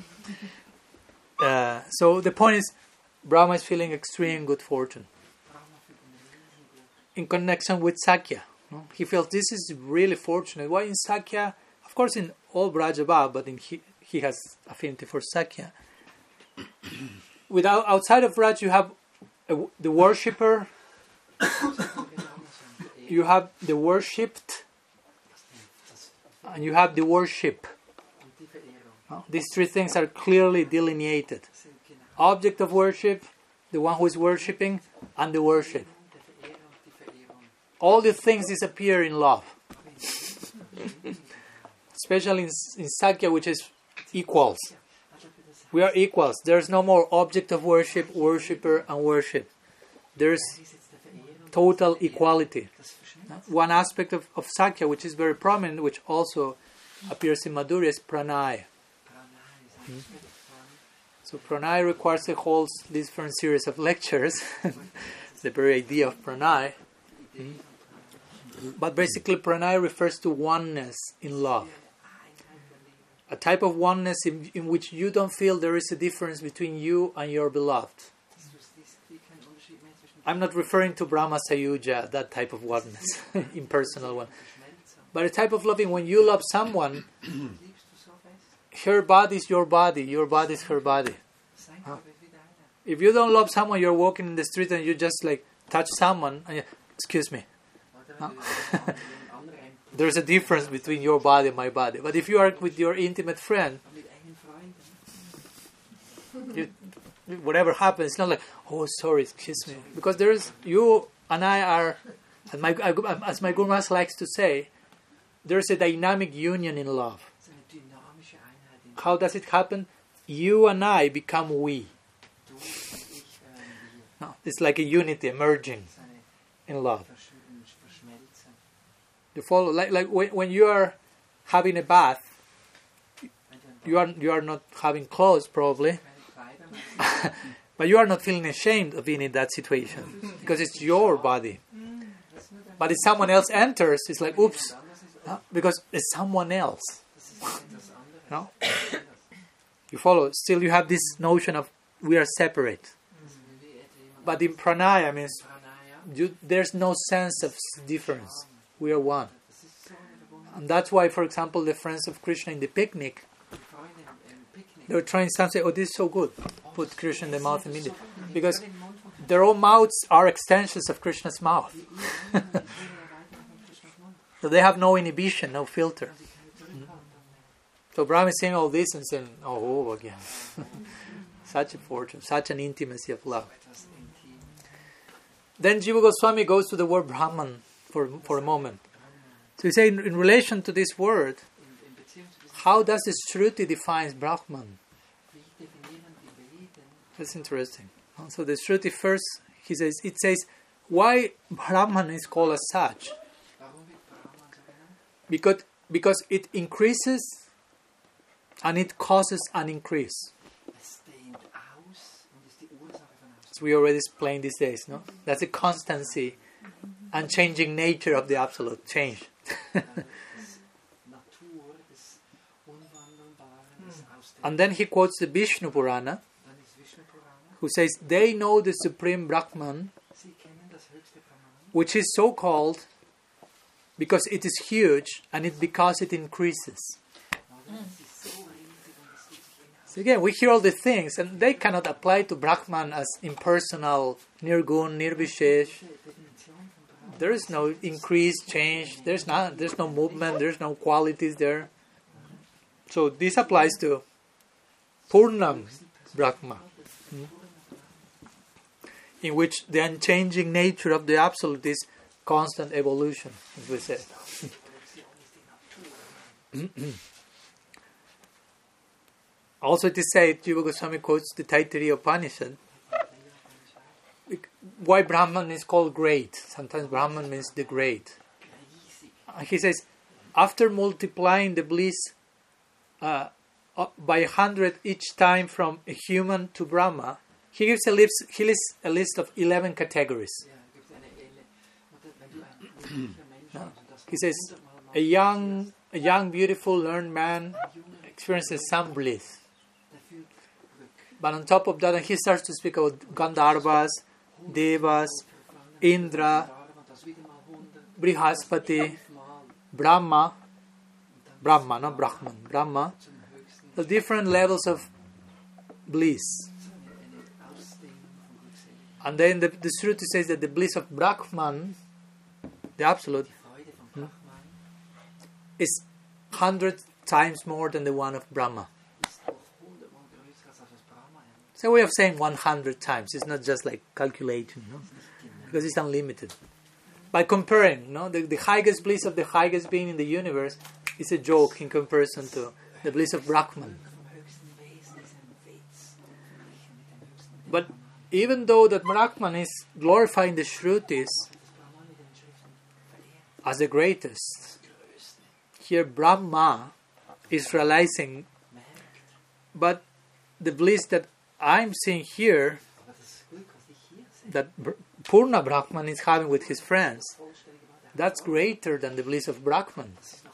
so the point is, Brahma is feeling extreme good fortune. In connection with Sakya. No? He feels this is really fortunate. Why in Sakya? Of course in all Brajabha, but he has affinity for Sakya. Outside of Braj, you have the worshipper, you have the worshipped, and you have the worship. These three things are clearly delineated. Object of worship, the one who is worshipping, and the worship. All the things disappear in love. Especially in Sakya, which is equals. We are equals. There's no more object of worship, worshipper, and worship. There's total equality. One aspect of Sakya, which is very prominent, which also appears in Madhurya, is pranay. So pranay requires a whole different series of lectures. The very idea of pranay. But basically pranay refers to oneness in love. A type of oneness in which you don't feel there is a difference between you and your beloved. I'm not referring to Brahma Sayuja, that type of oneness, impersonal one. But a type of loving when you love someone, her body is your body is her body. Huh? If you don't love someone, you're walking in the street and you just like touch someone and you, excuse me. Huh? There's a difference between your body and my body. But if you are with your intimate friend, whatever happens, it's not like, oh, sorry, excuse me. Because there's, you and I are, as my Guru Maharaj likes to say, there's a dynamic union in love. How does it happen? You and I become we. No, it's like a unity emerging in love. You follow, like when you are having a bath, you are not having clothes probably, but you are not feeling ashamed of being in that situation because it's your body. But if someone else enters, it's like oops, because it's someone else. No, you follow. Still, you have this notion of we are separate. But in pranaya means there's no sense of difference. We are one. And that's why, for example, the friends of Krishna in the picnic, they were trying to say, oh, this is so good. Put Krishna in the mouth immediately. Because their own mouths are extensions of Krishna's mouth. So they have no inhibition, no filter. So Brahma is saying all this and saying, oh, again. Such a fortune, such an intimacy of love. Then Jiva Goswami goes to the word Brahman for a moment. So he says, in relation to this word, how does the Shruti defines Brahman? That's interesting. So the Shruti first, it says, why Brahman is called as such? Because it increases and it causes an increase. As we already explained these days, no? That's a constancy and changing nature of the absolute change. And then he quotes the Vishnu Purana, who says, they know the Supreme Brahman, which is so called because it is huge and because it increases. So again, we hear all the things, and they cannot apply to Brahman as impersonal, nirgun, nirvishesh. There is no increase, change. There's no movement. There's no qualities there. So this applies to Purnam Brahma, in which the unchanging nature of the Absolute is constant evolution, as we said. Also it is said, Jiva Goswami quotes the Taittiriya Upanishad, why Brahman is called great. Sometimes Brahman means the great. He says, after multiplying the bliss by 100 each time from a human to Brahma, he lists a list of 11 categories. He says, a young, beautiful, learned man experiences some bliss. But on top of that, he starts to speak about Gandharvas, Devas, Indra, Brihaspati, Brahma, not Brahman, Brahma, the different levels of bliss. And then the Shruti says that the bliss of Brahman, the Absolute, is 100 times more than the one of Brahma. It's a way of saying 100 times. It's not just like calculating, no? Because it's unlimited. By comparing, no, the highest bliss of the highest being in the universe is a joke in comparison to the bliss of Brahman. But even though that Brahman is glorifying the Shrutis as the greatest, here Brahma is realizing, but the bliss that I'm seeing here, that Purna Brahman is having with his friends, that's greater than the bliss of Brahman.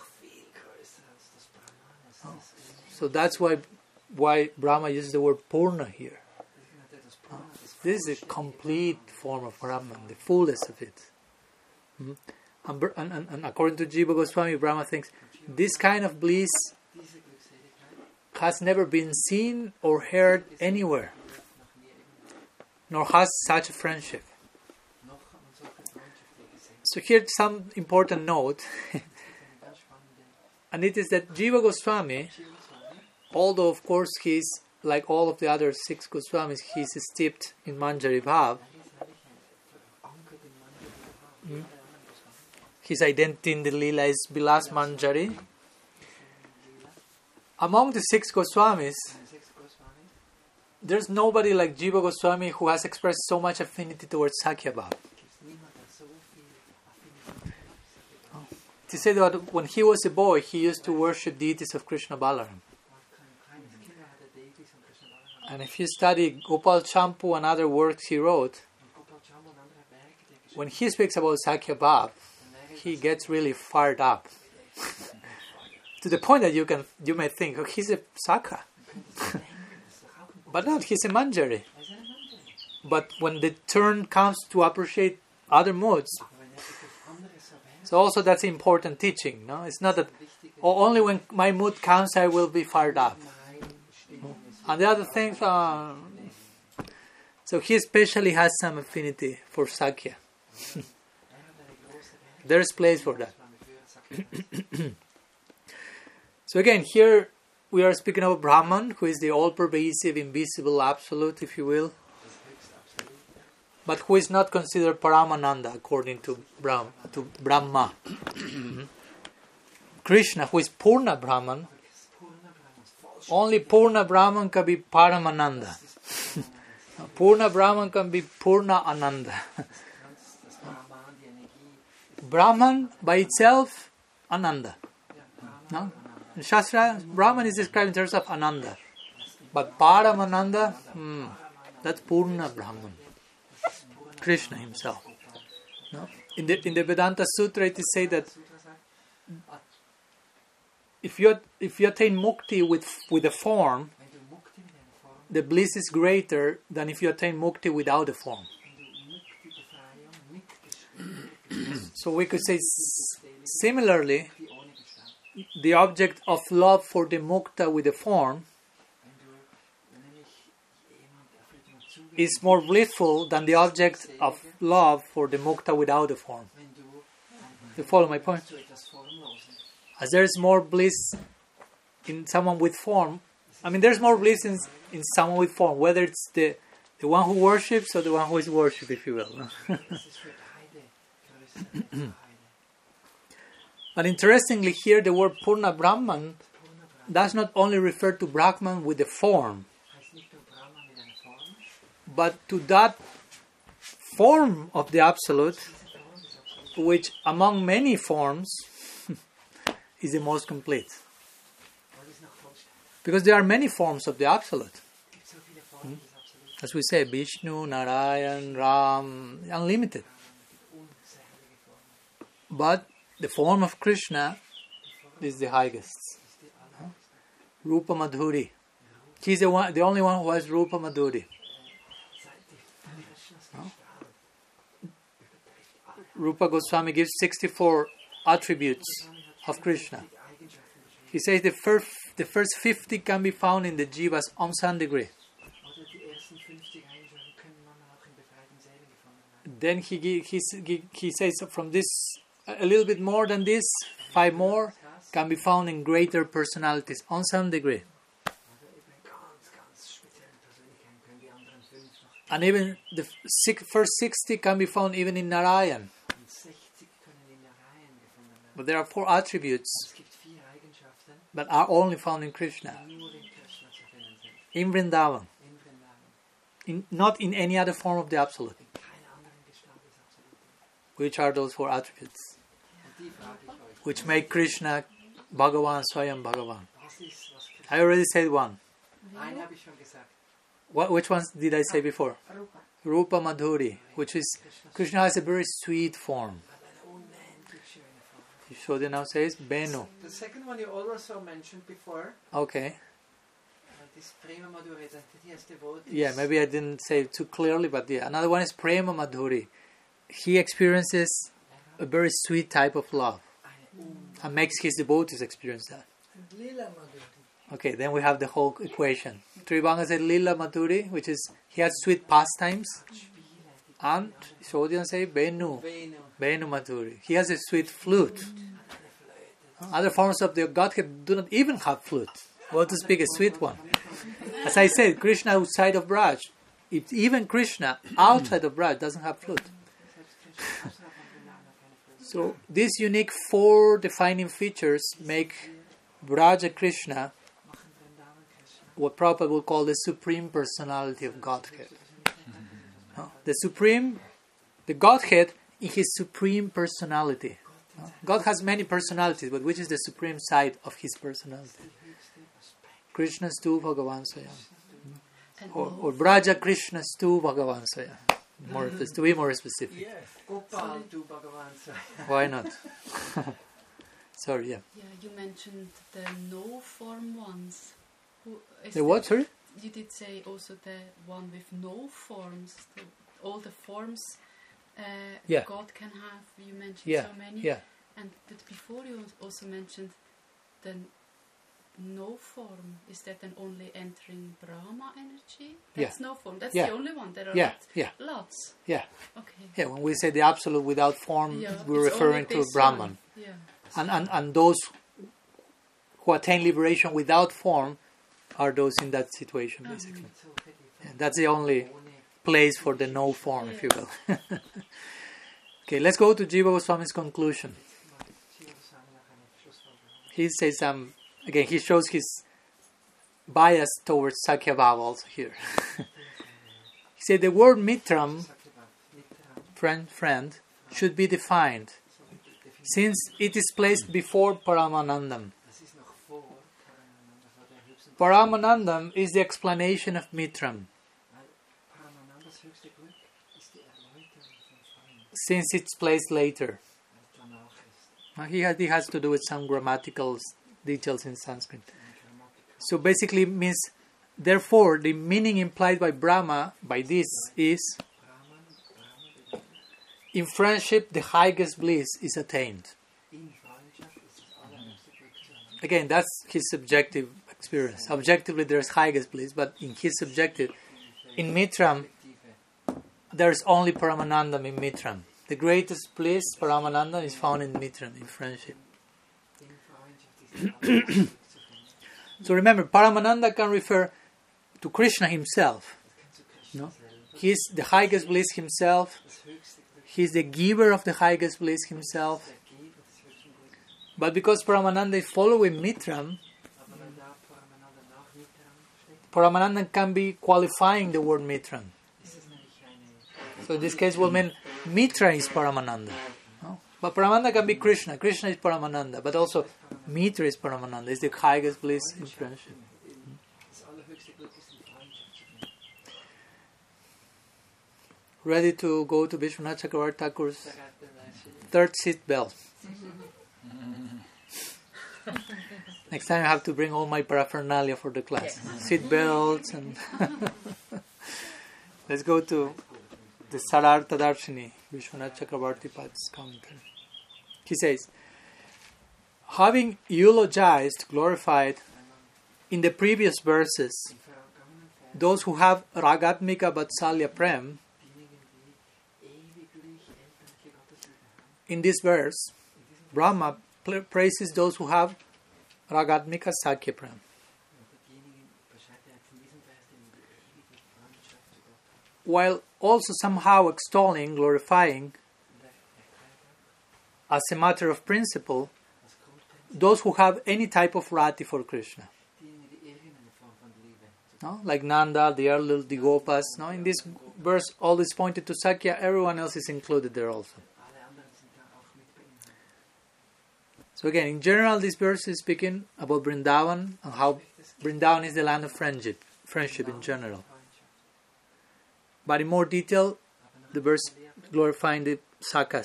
So that's why Brahma uses the word Purna here. This is a complete form of Brahman, the fullness of it. And according to Jiva Goswami, Brahma thinks this kind of bliss has never been seen or heard anywhere, nor has such a friendship. So here's some important note, and it is that Jiva Goswami, although of course he's like all of the other 6 Goswamis, he's steeped in Manjari Bhav. His identity in the Leela is Bilas Manjari. Among the 6 Goswamis, there's nobody like Jiva Goswami who has expressed so much affinity towards Sakhya Bhav. They say that when he was a boy, he used to worship deities of Krishna Balaram. And if you study Gopal Champu and other works he wrote, when he speaks about Sakhya Bhav, he gets really fired up. To the point that you may think, oh, he's a Sakha. But not, he's a Manjari. But when the turn comes to appreciate other modes, so also that's important teaching. No, it's not that only when my mood comes I will be fired up. And the other things, so he especially has some affinity for Sakhya. There's place for that. So again, here we are speaking of Brahman, who is the all-pervasive, invisible absolute, if you will, but who is not considered Paramananda according to Brahma. Krishna, who is Purna Brahman, only Purna Brahman can be Paramananda. Purna Brahman can be Purna Ananda. Brahman by itself, Ananda. No? In Shastra, Brahman is described in terms of Ananda. But Paramananda, that's Purna Brahman. Krishna himself. No? In the Vedanta Sutra, it is said that if you attain mukti with a form, the bliss is greater than if you attain mukti without a form. So we could say similarly, the object of love for the mukta with a form is more blissful than the object of love for the mukta without a form. You follow my point? As there is more bliss in someone with form, I mean there's more bliss in someone with form, whether it's the one who worships or the one who is worshipped, if you will. But interestingly here the word Purna Brahman does not only refer to Brahman with the form, but to that form of the Absolute, which among many forms is the most complete. Because there are many forms of the Absolute. As we say, Vishnu, Narayan, Ram, unlimited. But the form of Krishna is the highest. Rupa Madhuri. He's the only one who has Rupa Madhuri. Rupa Goswami gives 64 attributes of Krishna. He says the first 50 can be found in the Jiva's Amsandagri. Then he says from this, a little bit more than this, 5 more can be found in greater personalities, on some degree. And even the first 60 can be found even in Narayan. But there are 4 attributes that are only found in Krishna. In Vrindavan. Not in any other form of the Absolute. Which are those 4 attributes? Which make Krishna Bhagavan, Swayam Bhagavan. I already said one. Which ones did I say before? Rupa Madhuri, which is, Krishna has a very sweet form. Yashoda now says, Benu.
The second one you also mentioned before.
Okay.
This Prema Madhuri, that he has devotees.
Yeah, maybe I didn't say it too clearly, but yeah. Another one is Prema Madhuri. He experiences a very sweet type of love and makes his devotees experience that. Okay, then we have the whole equation. Tribhanga said Lila Maturi, which is he has sweet pastimes, and Shodhyan say Benu Maturi. He has a sweet flute. Other forms of the Godhead do not even have flute. What to speak a sweet one? As I said, Krishna outside of Braj, even Krishna outside of Braj doesn't have flute. So these unique 4 defining features make Braja Krishna what Prabhupada would call the supreme personality of Godhead. The Godhead in his supreme personality. God has many personalities, but which is the supreme side of his personality? Krishna Stu Bhagavan Swayam. Or Braja Krishna Stu Bhagavan Swayam. To be more specific.
Yes, Gopal to Bhagavan Swayam.
Why not? Sorry, yeah.
Yeah, you mentioned the no form ones.
The what, sorry?
You did say also the one with no forms. All the forms God can have. You mentioned so many.
Yeah.
But before you also mentioned the no form. Is that then only entering Brahma energy? That's no form. That's the only one. There are lots.
Yeah.
Okay.
Yeah, when we say the absolute without form, we're referring to Brahman.
Yeah.
And those who attain liberation without form are those in that situation, basically. Yeah, that's the only place for the no form, if you will. Okay, let's go to Jiva Goswami's conclusion. He says, again, he shows his bias towards Sakya Bhava also here. He said the word mitram, friend, should be defined, since it is placed before Paramanandam. Paramanandam is the explanation of mitram, since it's placed later. He has to do with some grammatical details in Sanskrit. So basically it means, therefore, the meaning implied by Brahma, by this, is in friendship the highest bliss is attained. Again, that's his subjective experience. Objectively, there's highest bliss, but in his subjective, in Mitram, there's only Paramanandam in Mitram. The greatest bliss, Paramanandam, is found in Mitram, in friendship. So remember, Paramananda can refer to Krishna himself. No? He is the highest bliss himself. He is the giver of the highest bliss himself. But because Paramananda is following Mitram, Paramananda can be qualifying the word Mitram. So in this case will mean Mitra is Paramananda. No? But Paramananda can be Krishna. Krishna is Paramananda. But also Mitra is Paramananda. It's the highest bliss in friendship. Ready to go to Vishwanath Chakravarti Thakur's third seat belt. Next time I have to bring all my paraphernalia for the class. Seat belts and... Let's go to the Sarartha Darshini, Vishwanath Chakravarti Pad's commentary. He says, having eulogized, glorified in the previous verses those who have Ragatmika Vatsalya Prem, in this verse, Brahma praises those who have Ragatmika Sakya Prem. While also somehow extolling, glorifying, as a matter of principle, those who have any type of rati for Krishna. No? Like Nanda, the early Gopas. No? In this verse, all is pointed to Sakya, everyone else is included there also. So again, in general, this verse is speaking about Vrindavan and how Vrindavan is the land of friendship in general. But in more detail, the verse glorifying the Sakas.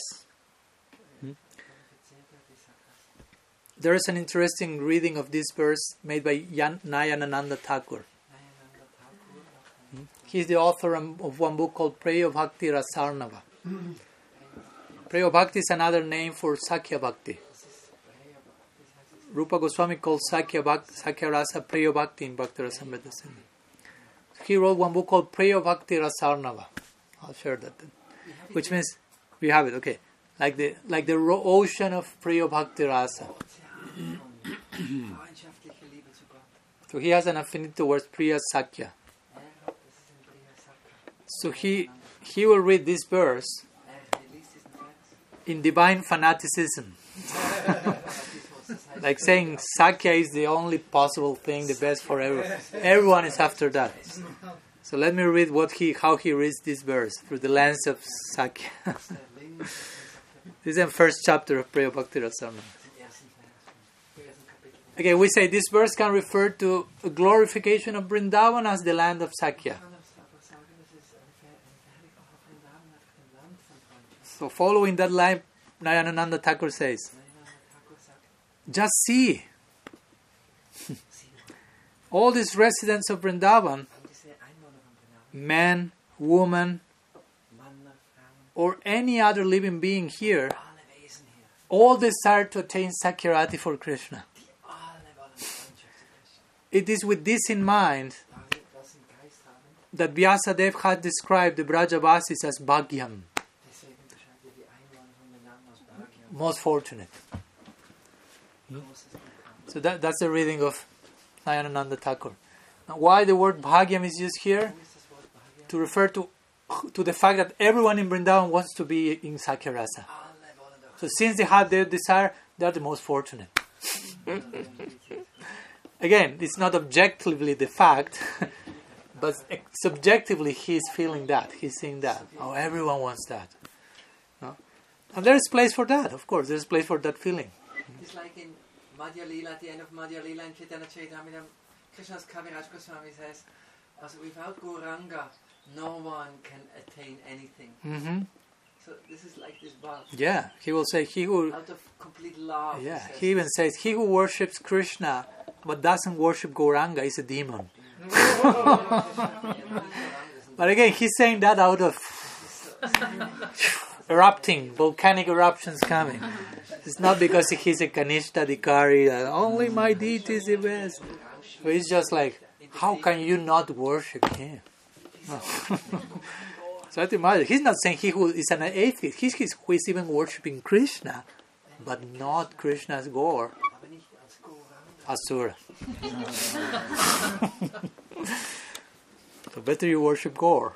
There is an interesting reading of this verse made by Nayanananda Thakur. He is the author of one book called Preyo Bhakti Rasarnava. Preyo Bhakti is another name for Sakya Bhakti. Rupa Goswami called Sakya Rasa Preyo Bhakti in Bhakti Rasamrita Sindhu. He wrote one book called Preyo Bhakti Rasarnava. I'll share that then. Which means, we have it, okay. Like the ocean of Preyo Bhakti Rasa. So he has an affinity towards Priya Sakya. So he will read this verse in divine fanaticism. Like saying Sakya is the only possible thing, the best for everyone. Everyone is after that. So let me read how he reads this verse through the lens of Sakya. This is the first chapter of Preyo Bhakti Rasarnava. Okay, we say this verse can refer to a glorification of Vrindavan as the land of Sakya. So following that line, Nayanananda Thakur says, just see. All these residents of Vrindavan, man, woman, or any other living being here, all desire to attain Sakyarati for Krishna. It is with this in mind that Vyasadeva had described the Brajavasis as Bhagyam, most fortunate. So that's the reading of Nayanananda Thakur. Now, why the word Bhagyam is used here? To refer to the fact that everyone in Vrindavan wants to be in Sakyarasa. So since they have their desire, they are the most fortunate. Again, it's not objectively the fact, but subjectively he is feeling that. He's seeing that. Oh, everyone wants that. No? And there is place for that, of course. There is place for that feeling.
It's like in Madhya Lila, at the end of Madhya Lila in Chaitanya Charitamrita, Krishna's Kaviraj Goswami says, without Gauranga, no one can attain anything.
Mm-hmm.
So this is like this bar.
Yeah, he will say, he who...
Out of complete love.
Yeah, he even says, he who worships Krishna but doesn't worship Gauranga is a demon. But again, he's saying that out of erupting, volcanic eruptions coming. It's not because he's a Kanishta Dikari, only my deity is the best. So it's just like, how can you not worship him? No. So I have to imagine, he's not saying he who is an atheist, he's who is even worshipping Krishna, but not Krishna's Gaur. Asura. So better you worship Gaur.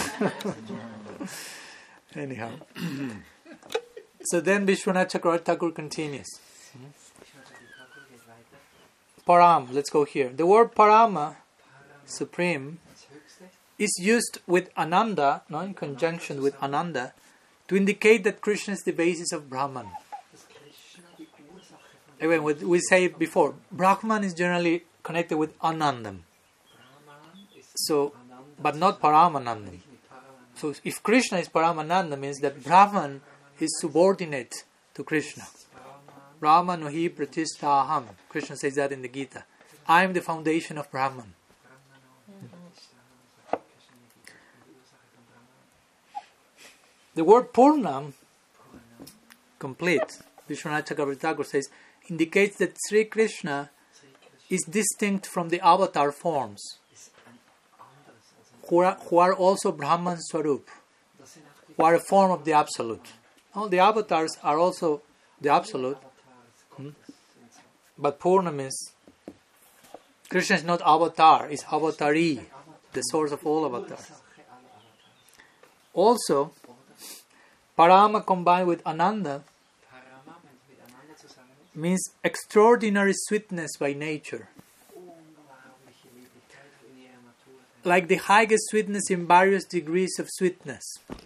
Anyhow. So then Vishwanath Chakravarti Thakur continues. Param, let's go here. The word Parama, supreme, is used with Ananda, in conjunction with Ananda, to indicate that Krishna is the basis of Brahman. Again, we say before, Brahman is generally connected with Anandam. So, but not Paramanandam. So if Krishna is Paramananda, means that Brahman is subordinate to Krishna. Brahman hi pratistaham. Krishna says that in the Gita. I am the foundation of Brahman. The word Purnam, complete, Vishwanath Chakravarti Thakur says, indicates that Sri Krishna is distinct from the avatar forms, who are also Brahman Swarup, who are a form of the Absolute. All the avatars are also the Absolute, but Purna means Krishna is not avatar, is avatari, the source of all avatars. Also, Parama combined with Ananda means extraordinary sweetness by nature. Like the highest sweetness in various degrees of sweetness.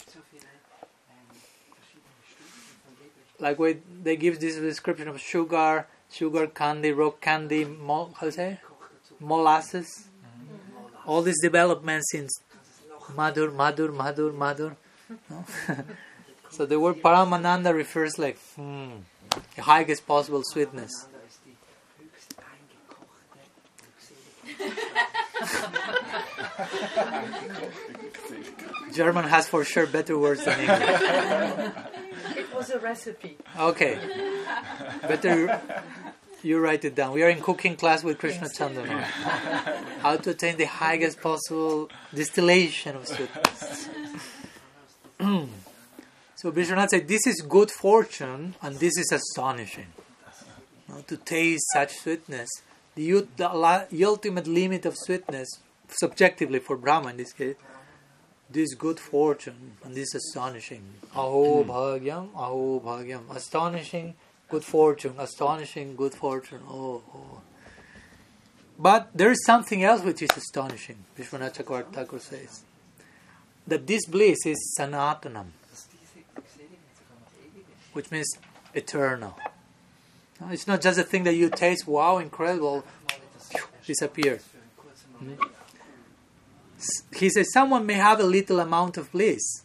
Like when they give this description of sugar candy, rock candy, molasses. All these developments in Madhur. No? So the word Paramananda refers like the highest possible sweetness. German has for sure better words than English.
It was a recipe.
Okay. Better You write it down. We are in cooking class with Krishna Chandra now. How to attain the highest possible distillation of sweetness. So Vishwanath said, this is good fortune and this is astonishing. To taste such sweetness. The ultimate limit of sweetness, subjectively for Brahma in this case, this good fortune and this astonishing. Aho bhagyam. Astonishing good fortune. Astonishing good fortune. Oh. But there is something else which is astonishing, Vishwanath Chakravarti Thakur says. That this bliss is sanatanam, which means eternal. It's not just a thing that you taste, wow, incredible, disappear. He says someone may have a little amount of bliss,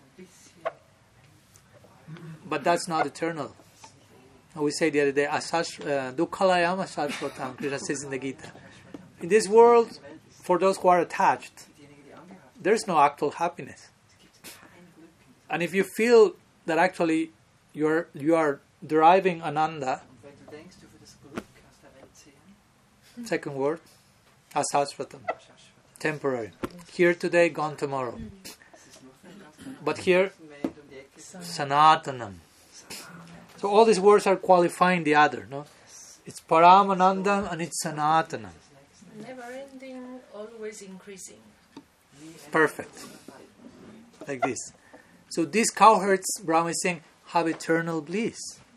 but that's not eternal. We say the other day, Dukhalayam asashvatam, Krishna says in the Gita. In this world, for those who are attached, there's no actual happiness. And if you feel that actually you are deriving ananda, second word, asashvatam, temporary. Here today, gone tomorrow. But here, sanatanam. So all these words are qualifying the other, no? It's paramanandam and it's sanatanam.
Never ending, always increasing.
Perfect. Like this. So these cowherds, Brahma is saying, have eternal bliss.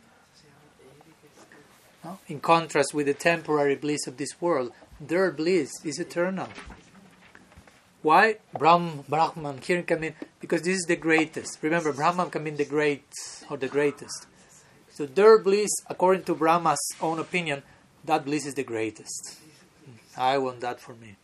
No? In contrast with the temporary bliss of this world, their bliss is eternal. Why? Brahman here can mean, because this is the greatest. Remember, Brahman can mean the great or the greatest. So their bliss, according to Brahma's own opinion, that bliss is the greatest. I want that for me.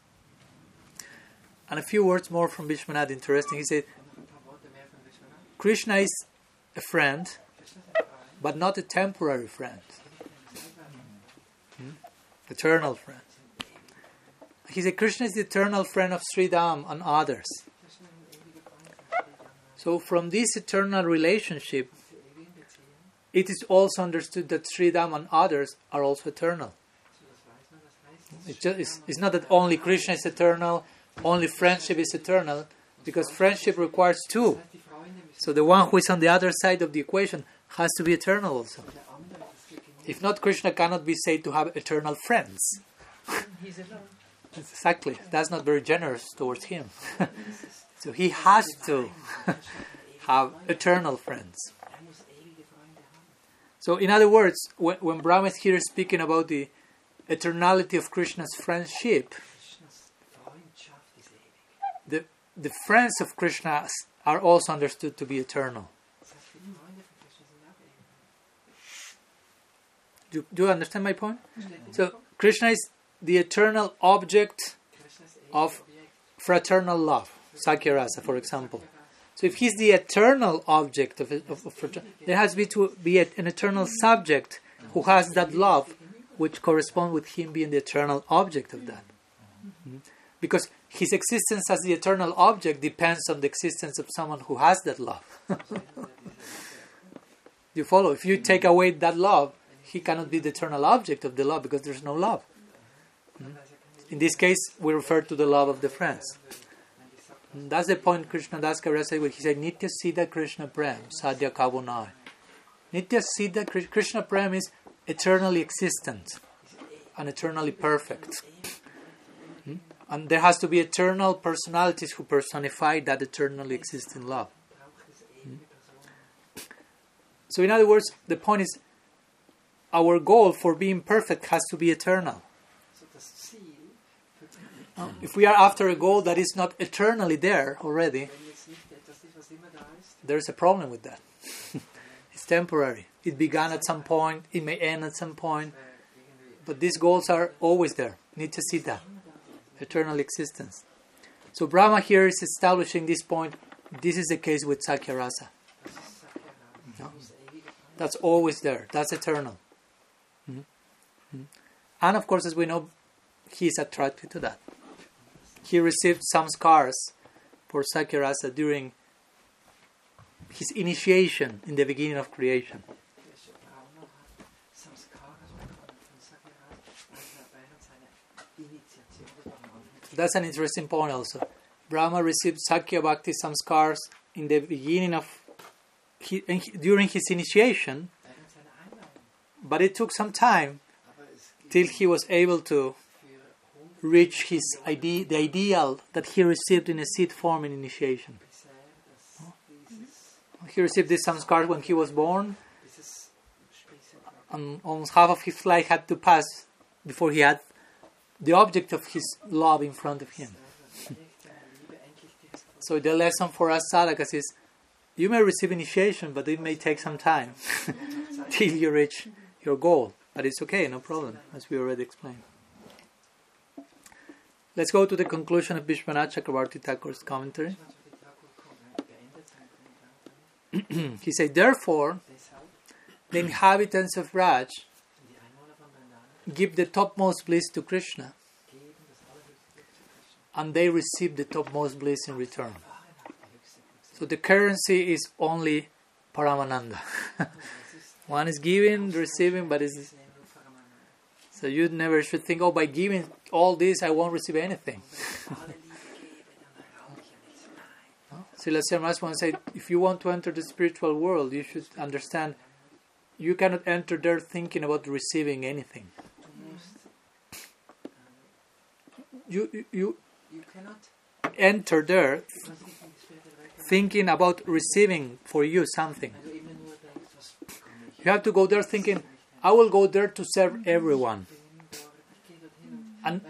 And a few words more from Vishwanath, interesting. He said, Krishna is a friend, but not a temporary friend. Eternal friend. He said, Krishna is the eternal friend of Sridham and others. So from this eternal relationship, it is also understood that Sridham and others are also eternal. It's not that only Krishna is eternal, only friendship is eternal, because friendship requires two. So the one who is on the other side of the equation has to be eternal also. If not, Krishna cannot be said to have eternal friends.
He's alone.
Exactly. That's not very generous towards him. So he has to have eternal friends. So in other words, when Brahma is here speaking about the eternality of Krishna's friendship, the friends of Krishna are also understood to be eternal. Do you understand my point? So Krishna is the eternal object of fraternal love, Sakyarasa, for example. So if he's the eternal object of there has to be an eternal subject who has that love, which corresponds with him being the eternal object of that. Because his existence as the eternal object depends on the existence of someone who has that love. You follow? If you take away that love, he cannot be the eternal object of the love because there's no love. In this case, we refer to the love of the friends. That's the point Krishna Das Kaviraj said when he said, Nitya Siddha Krishna Prem, Sadhya Kavunai. Nitya Siddha Krishna Prem is eternally existent and eternally perfect. And there has to be eternal personalities who personify that eternally existing love. So in other words, the point is, our goal for being perfect has to be eternal. If we are after a goal that is not eternally there already, there's a problem with that. It's temporary. It began at some point, it may end at some point, but these goals are always there. Nitya Siddha, eternal existence. So Brahma here is establishing this point. This is the case with Sakyarasa. No? That's always there. That's eternal. And of course, as we know, he is attracted to that. He received some scars for Sakyarasa during his initiation in the beginning of creation. So that's an interesting point also. Brahma received Sakya Bhakti Samskars in the beginning of during his initiation, but it took some time till he was able to reach the ideal that he received in a seed form in initiation. He received these samskars when he was born, and almost half of his life had to pass before he had the object of his love in front of him. So the lesson for us sadhakas is, you may receive initiation, but it may take some time till you reach your goal. But it's okay, no problem, as we already explained. Let's go to the conclusion of Vishwanath Chakravarti Thakur's commentary. He said, therefore, the inhabitants of Raj give the topmost bliss to Krishna, and they receive the topmost bliss in return. So the currency is only Paramananda. One is giving, receiving, but it's... So you never should think, by giving all this, I won't receive anything. Srila Srimas once said, if you want to enter the spiritual world, you should understand you cannot enter there thinking about receiving anything. You cannot enter there thinking about receiving for you something. You have to go there thinking, I will go there to serve everyone. And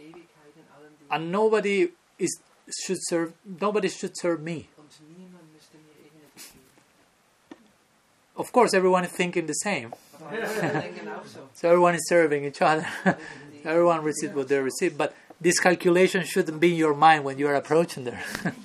nobody should serve me. Of course, everyone is thinking the same. So everyone is serving each other. Everyone receives what they receive. But this calculation shouldn't be in your mind when you are approaching there.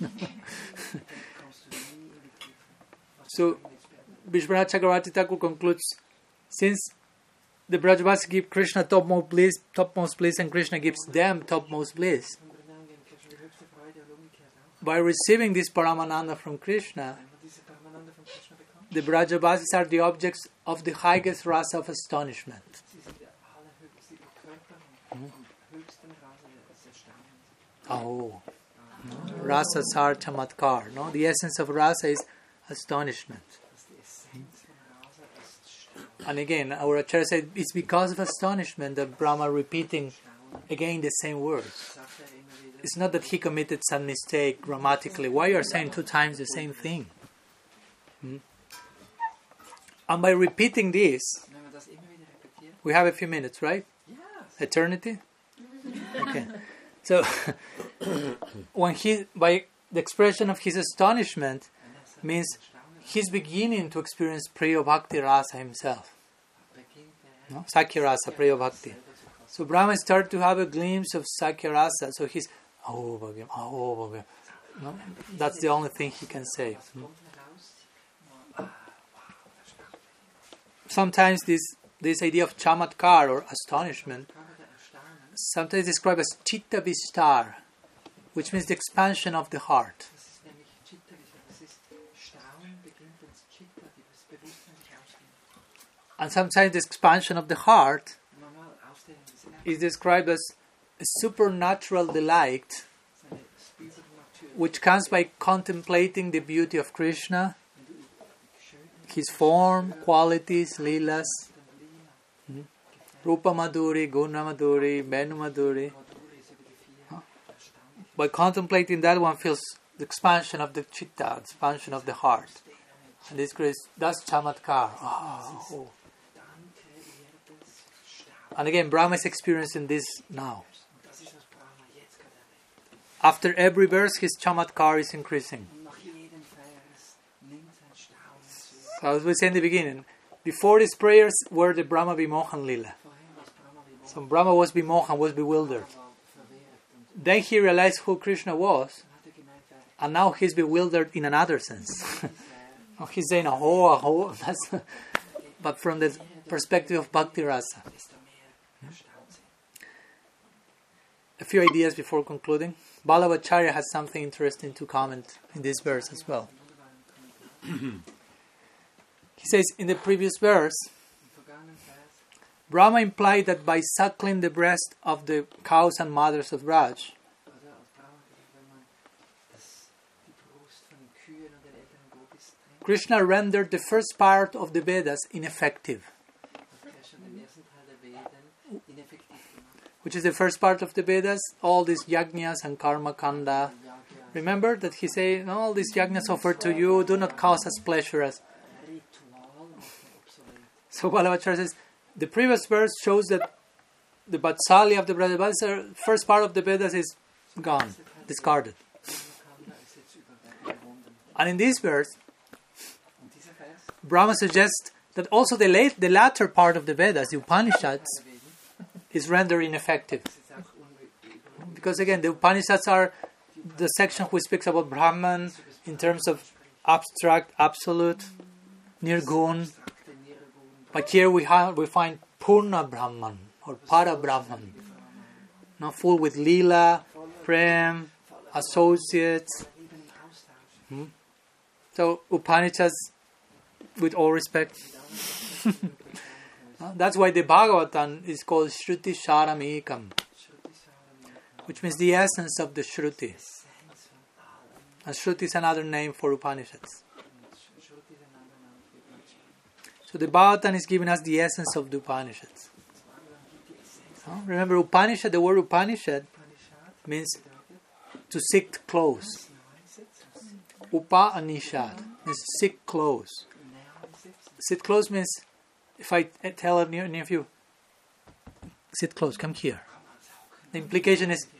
So, Vishwanath Chakravarti Thakur concludes, since the Brajavasis give Krishna topmost bliss, and Krishna gives them topmost bliss, by receiving this Paramananda from Krishna, the Brajavasis are the objects of the highest rasa of astonishment. Rasa sar chamatkar. No? The essence of rasa is astonishment. And again, our Acharya said, it's because of astonishment that Brahma repeating again the same words. It's not that he committed some mistake grammatically. Why you are saying 2 times the same thing? And by repeating this, we have a few minutes, right? Eternity? Okay. So, by the expression of his astonishment, means he's beginning to experience Priya Bhakti Rasa himself. No? Sakya Rasa, Priya Bhakti. So Brahma started to have a glimpse of Sakya Rasa, so he's no? That's the only thing he can say. Sometimes this idea of chamatkar or astonishment sometimes described as chitta vistar, which means the expansion of the heart. And sometimes the expansion of the heart is described as a supernatural delight which comes by contemplating the beauty of Krishna, his form, qualities, leelas, Rupa Madhuri, Guna Madhuri, Menu Madhuri. By contemplating that, one feels the expansion of the chitta, expansion of the heart. And this grace, that's chamatkar. And again, Brahma is experiencing this now. After every verse, his chamatkar is increasing. So as we said in the beginning, before these prayers were the Brahma Vimohan Lila. So Brahma was Vimohan, was bewildered. Then he realized who Krishna was, and now he's bewildered in another sense. He's saying, aho, but from the perspective of Bhakti Rasa. A few ideas before concluding. Ballavacharya has something interesting to comment in this verse as well. He says in the previous verse, Brahma implied that by suckling the breast of the cows and mothers of Raj, Krishna rendered the first part of the Vedas ineffective. Which is the first part of the Vedas? All these yajnas and karma kanda. Remember that he said, all these yajnas offered to you do not cause us pleasure. So Balabhacharya says, the previous verse shows that the Vatsalya of the Brajavasa, first part of the Vedas is gone, discarded. And in this verse, Brahma suggests that also the latter part of the Vedas, the Upanishads, is rendered ineffective. Because again, the Upanishads are the section which speaks about Brahman in terms of abstract, absolute, nirgun. But here we find Purna Brahman or Para Brahman, full with Leela, Prem, associates. So Upanishads, with all respect, that's why the Bhagavatam is called Shruti Sharamekam, which means the essence of the Shruti. And Shruti is another name for Upanishads. So the Bhagavatam is giving us the essence of the Upanishads. Remember, Upanishad, the word Upanishad means to sit close. Upanishad means sit close. Sit close means, if I tell any of you, sit close, come here. The implication is,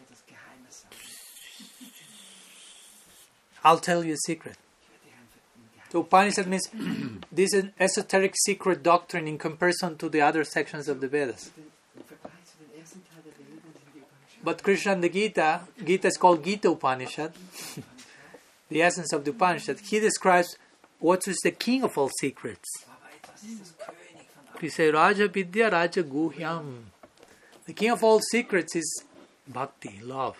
I'll tell you a secret. So Upanishad means this is an esoteric secret doctrine in comparison to the other sections of the Vedas. But Krishna in the Gita is called Gita Upanishad, the essence of the Upanishad. He describes what is the king of all secrets. He says, Raja Vidya Raja Guhyam. The king of all secrets is bhakti, love.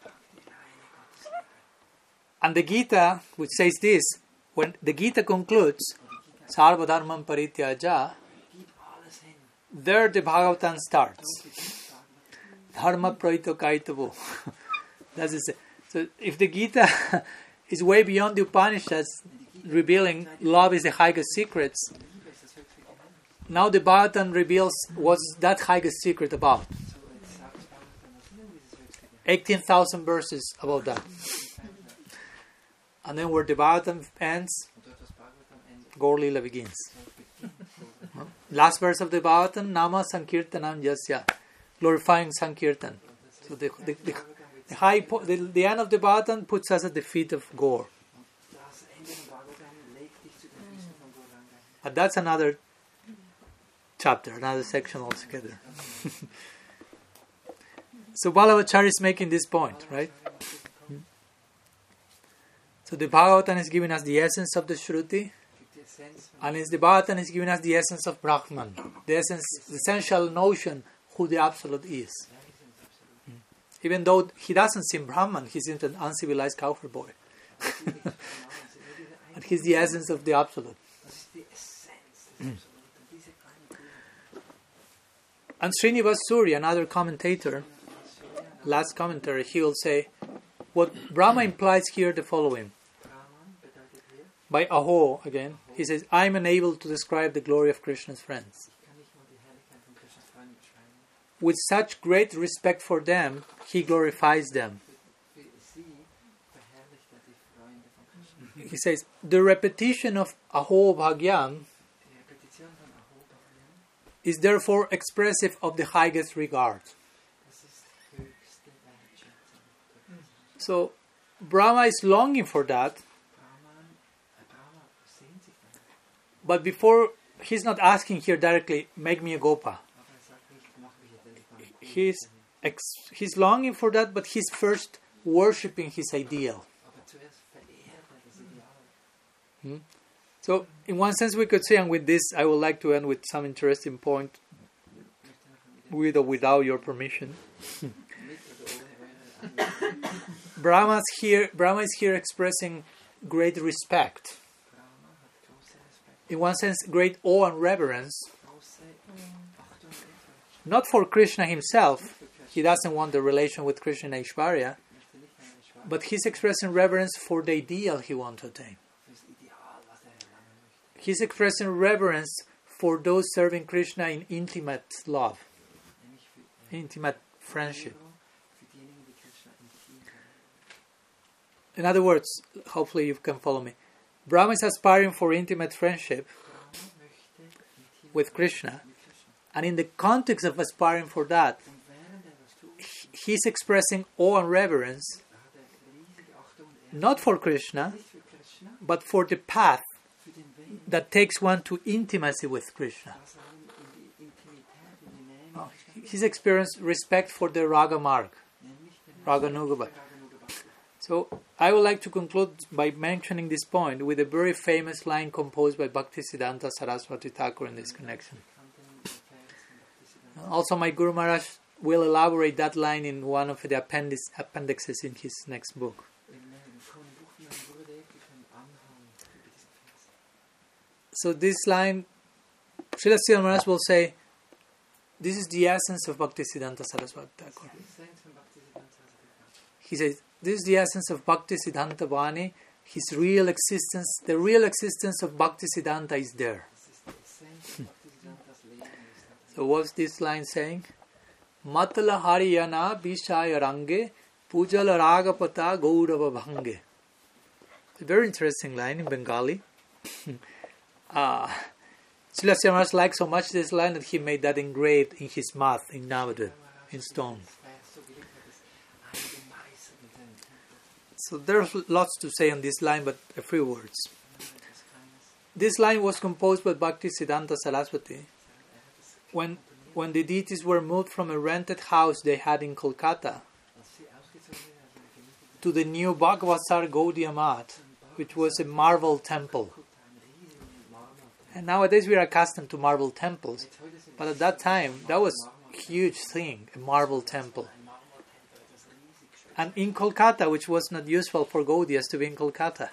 And the Gita, which says this, when the Gita concludes, Sarva Dharmam Parityaja, there the Bhagavatam starts. Dharma Praito Kaitavo. That's it. So if the Gita is way beyond the Upanishads, revealing love is the highest secrets, now the Bhagavatam reveals what's that highest secret about. 18,000 verses about that. And then where the Bhagavatam ends, Gaur Lila begins. Last verse of the Bhagavatam, Nama Sankirtanam Yasya, glorifying Sankirtan. So the end of the Bhagavatam puts us at the feet of Gaur. But that's another chapter, another section altogether. So Balabhacharya is making this point, right? So the Bhagavatam is giving us the essence of the Shruti, and the Bhagavatam is giving us the essence of Brahman, the essential notion who the Absolute is. Even though he doesn't seem Brahman, he seems an uncivilized cowherd boy. But he's the essence of the Absolute. And Srinivas Surya, another commentator, last commentary, he will say, what Brahma implies here the following. By Aho, again, he says, I am unable to describe the glory of Krishna's friends. With such great respect for them, he glorifies them. He says, the repetition of Aho Bhagyam is therefore expressive of the highest regard. So, Brahma is longing for that, but before, he's not asking here directly, make me a Gopa. He's longing for that, but he's first worshipping his ideal. So, in one sense we could say, and with this I would like to end with some interesting point, with or without your permission. Brahma is here expressing great respect. In one sense, great awe and reverence not for Krishna himself. He doesn't want the relation with Krishna and Aishwarya, but he's expressing reverence for the ideal he wants to attain. He's expressing reverence for those serving Krishna in intimate love, intimate friendship. In other words, hopefully you can follow me. Brahma is aspiring for intimate friendship with Krishna, and in the context of aspiring for that, he's expressing awe and reverence not for Krishna, but for the path that takes one to intimacy with Krishna. He's experienced respect for the Raga Marg, Raga Nugaba. So I would like to conclude by mentioning this point with a very famous line composed by Bhaktisiddhanta Saraswati Thakur in this connection. Also, my Guru Maharaj will elaborate that line in one of the appendixes in his next book. So this line, Srila Sridhar Maharaj will say, this is the essence of Bhaktisiddhanta Saraswati Thakur. He says, this is the essence of Bhaktisiddhanta Vani, his real existence. The real existence of Bhaktisiddhanta is there. So what's this line saying? Matala Haryana Bishaya Range Pujala Ragapata Gaurava Bhange. It's a very interesting line in Bengali. Srila Sridhar Maharaj liked so much this line that he made that engraved in his mouth in Navadvip, in stone. So there's lots to say on this line, but a few words. This line was composed by Bhaktisiddhanta Saraswati when the deities were moved from a rented house they had in Kolkata to the new Bhagavatsar Gaudiya Math, which was a marble temple. And nowadays we are accustomed to marble temples, but at that time that was a huge thing, a marble temple. And in Kolkata, which was not useful for Gaudiyas to be in Kolkata.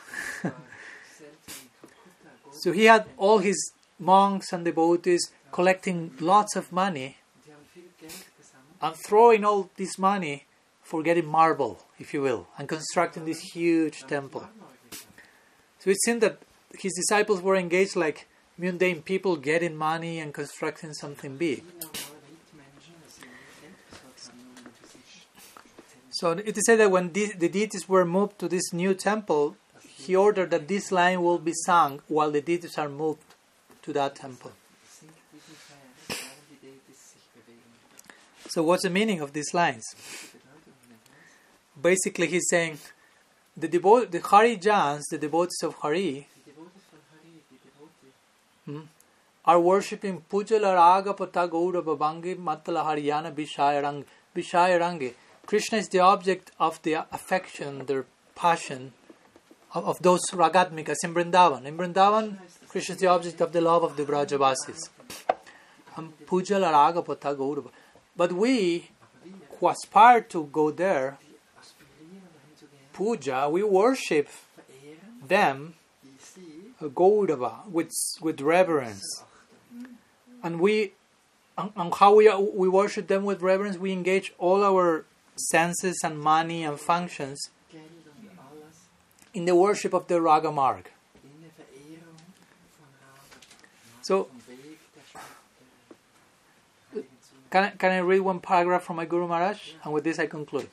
So he had all his monks and devotees collecting lots of money and throwing all this money for getting marble, if you will, and constructing this huge temple. So it seemed that his disciples were engaged like mundane people getting money and constructing something big. So it is said that when the deities were moved to this new temple, he ordered that this line will be sung while the deities are moved to that temple. So what's the meaning of these lines? Basically he's saying, the Harijans, the devotees of Hari, are worshipping Pujala Raga Pata Gaurava Bhangi Matala Haryana Vishaya Rangi. Krishna is the object of the affection, their passion of those Ragatmikas in Vrindavan. In Vrindavan, Krishna is the object of the love of the Brajavasis. Pujala Raga Pata Gaurava. But we, who aspire to go there, puja, we worship them, Gaurava, with reverence. And how we worship them with reverence, we engage all our senses and money and functions in the worship of the Raga Marg. So, can I read one paragraph from my Guru Maharaj? And with this I conclude.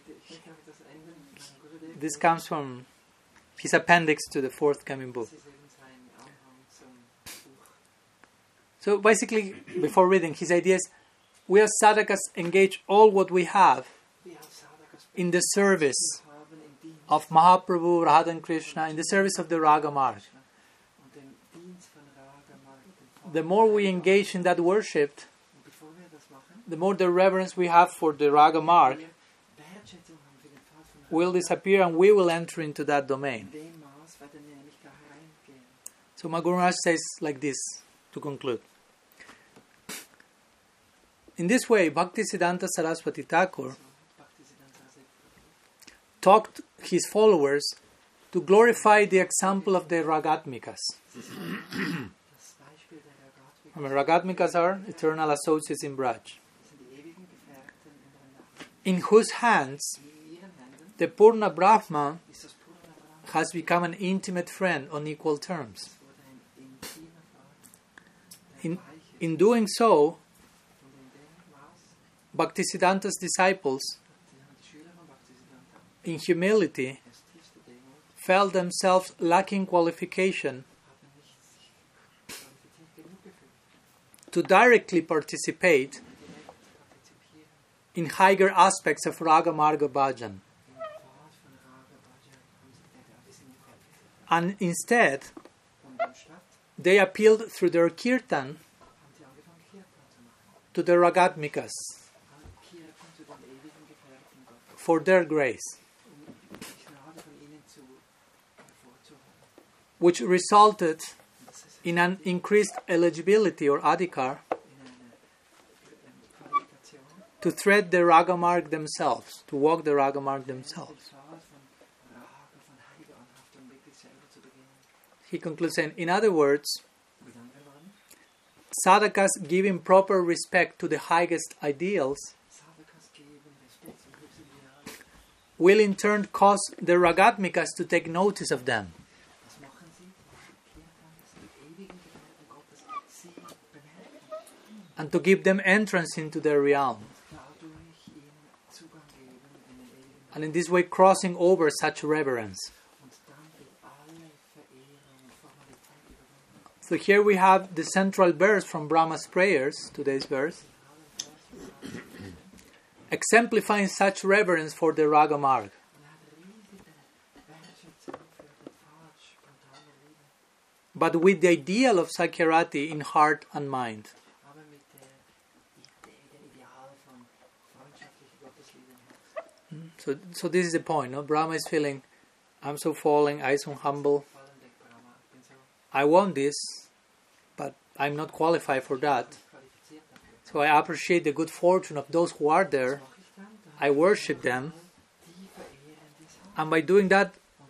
This comes from his appendix to the forthcoming book. So basically, before reading, his idea is, we as sadhakas engage all what we have in the service of Mahaprabhu, Radha and Krishna, in the service of the Raga Marg. The more we engage in that worship, the more the reverence we have for the Raga Marg will disappear and we will enter into that domain. So my Guru Maharaj says like this to conclude. In this way, Bhaktisiddhanta Saraswati Thakur taught his followers to glorify the example of the Ragatmikas. Ragatmikas are eternal associates in Braj. in whose hands
in ihren Händen
the Purna Brahma
ist das Purna Brahma.
has become an intimate friend on equal terms.
Es wurde ein intimer Freund.
In, in doing so,
Und in dem Maß,
Bhaktisiddhanta's disciples,
die Schüler von Bhaktisiddhanta,
in humility,
aus tiefster Demut,
felt themselves lacking qualification
haben nicht sich qualifiziert genug gefühlt,
to directly participate
direkt partizipieren
in higher aspects of Raga Marga Bhajan.
im Pfad von Raga Bhajan, haben sie nicht qualifiziert.
And instead,
Und anstatt
they appealed through their kirtan
haben sie angefangen, Kirtan zu machen.
to the Ragatmikas
Kirtan zu den ewigen Gefährten Gottes,
for their grace,
um die Gnade von ihnen hervorzuholen.
which resulted
Und das ist
in an increased eligibility or adhikar
in eine Qualifikation,
to thread the Ragamarg themselves, to walk the Ragamarg
den
themselves.
Pfad von Raga, von heiliger Anhaftung wirklich selber zu beginnen.
He concludes saying, in other words,
Mit anderen Worten,
sadhakas giving proper respect to the highest ideals
Sadhakas geben Respekt zum höchsten Ideal.
will in turn cause the Ragatmikas to take notice of them.
Was machen sie? Kirtan, das sind die ewigen Gefährten Gottes, sie bemerken,
And to give them entrance into their realm.
dadurch ihnen Zugang geben in den ewigen
And in this way crossing over such reverence.
und dann wird alle Verehrung und Formalität überwunden.
So here we have the central verse from Brahma's prayers, today's verse, exemplifying such reverence for the Ragamarg.
Und hat riesige Wertschätzung für den Pfad spontaner Liebe,
But with the ideal of Sakyarati in heart and mind.
aber mit der Idee, dem Ideal von freundschaftlicher Gottesliebe im Herzen.
So this is the point. No? Brahma is feeling, I'm so falling, I'm so humble.
Fallen der Brahma, ich bin so
I want this, but I'm not qualified for that.
nicht qualifiziert dafür.
So I appreciate the good fortune of those who are there.
Was mache ich dann?
I worship them.
Die verehren dies
And by doing that,
und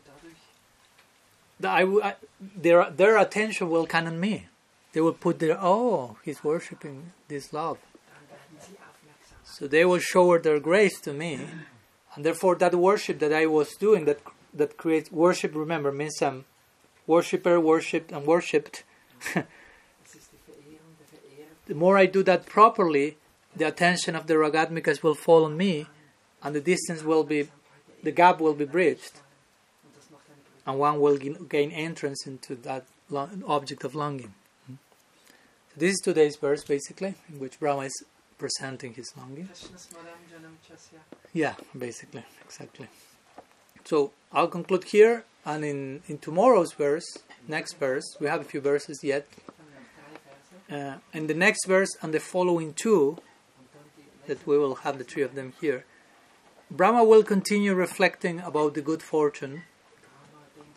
dadurch
their attention will come on me. They will put their, oh, he's worshipping this love.
dann werden sie aufmerksam.
So they will shower their grace to me. And therefore that worship that I was doing, that creates worship, remember, means worshipper, worshipped, and worshipped.
Das ist die Verehrung der Verehrer.
The more I do that properly, the attention of the Ragatmikas will fall on me, and the distance will be, the gap will be bridged,
Und das macht eine Brücke.
and one will gain entrance into that object of longing. So this is today's verse, basically, in which Brahma is presenting his longing.
Krishnas Madam Janam Chasya.
Yeah, basically, exactly. So I'll conclude here, and in tomorrow's verse, next verse, we have a few verses yet.
Dann 3 Verse.
In the next verse and the following 2,
Und dann die
that we will have the 3 of them here, Brahma will continue reflecting about the good fortune
Brahma denkt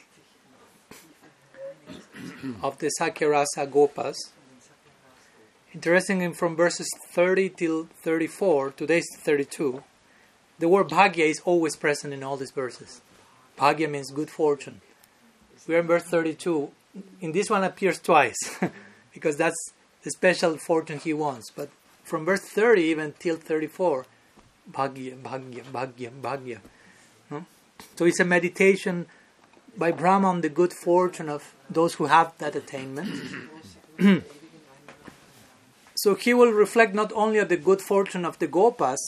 sich noch tiefer hinein in das
of the Sakyarasa Gopas.
den Sakyarasa.
Interestingly, from verses 30 till 34, today's 32, the word bhagya is always present in all these verses. Bhagya means good fortune. We are in verse 32. In this one appears twice, because that's the special fortune he wants. But from verse 30 even till 34, bhagya, bhagya, bhagya, bhagya. No? So it's a meditation by Brahma on the good fortune of those who have that attainment. So he will reflect not only on the good fortune of the Gopas,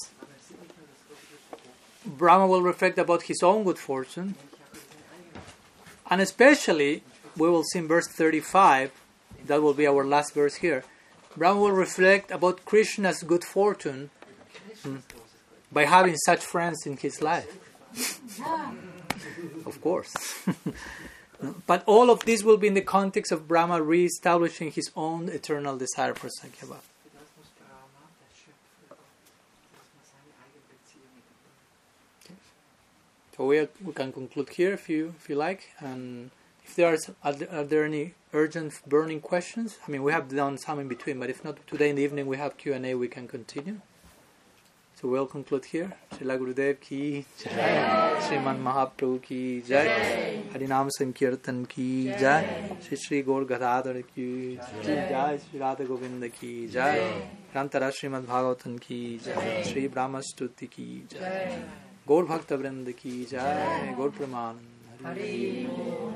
Brahma will reflect about his own good fortune, and especially, we will see in verse 35, that will be our last verse here, Brahma will reflect about Krishna's good fortune by having such friends in his life. Of course. But all of this will be in the context of Brahma re-establishing his own eternal desire for Sakyabhava.
Für das muss Brahma, der Schöpfer Gott, das muss seine eigene Beziehung mit Gott.
So we can conclude here if you like. And if there are there any urgent burning questions? I mean, we have done some in between, but if not, today in the evening we have Q&A, we can continue. So we'll conclude here. Srila Gurudev ki jai, Sriman Mahaprabhu ki jai, Harinam Sankirtan ki jai, Shri Gaur Gadadhar ki jai, Shri Radha Govinda ki jai, Grantara Srimad Bhagavatam ki jai, Shri Brahma Stuti ki jai, Gaur Bhakta Vrinda ki jai, Gaur Pramanand.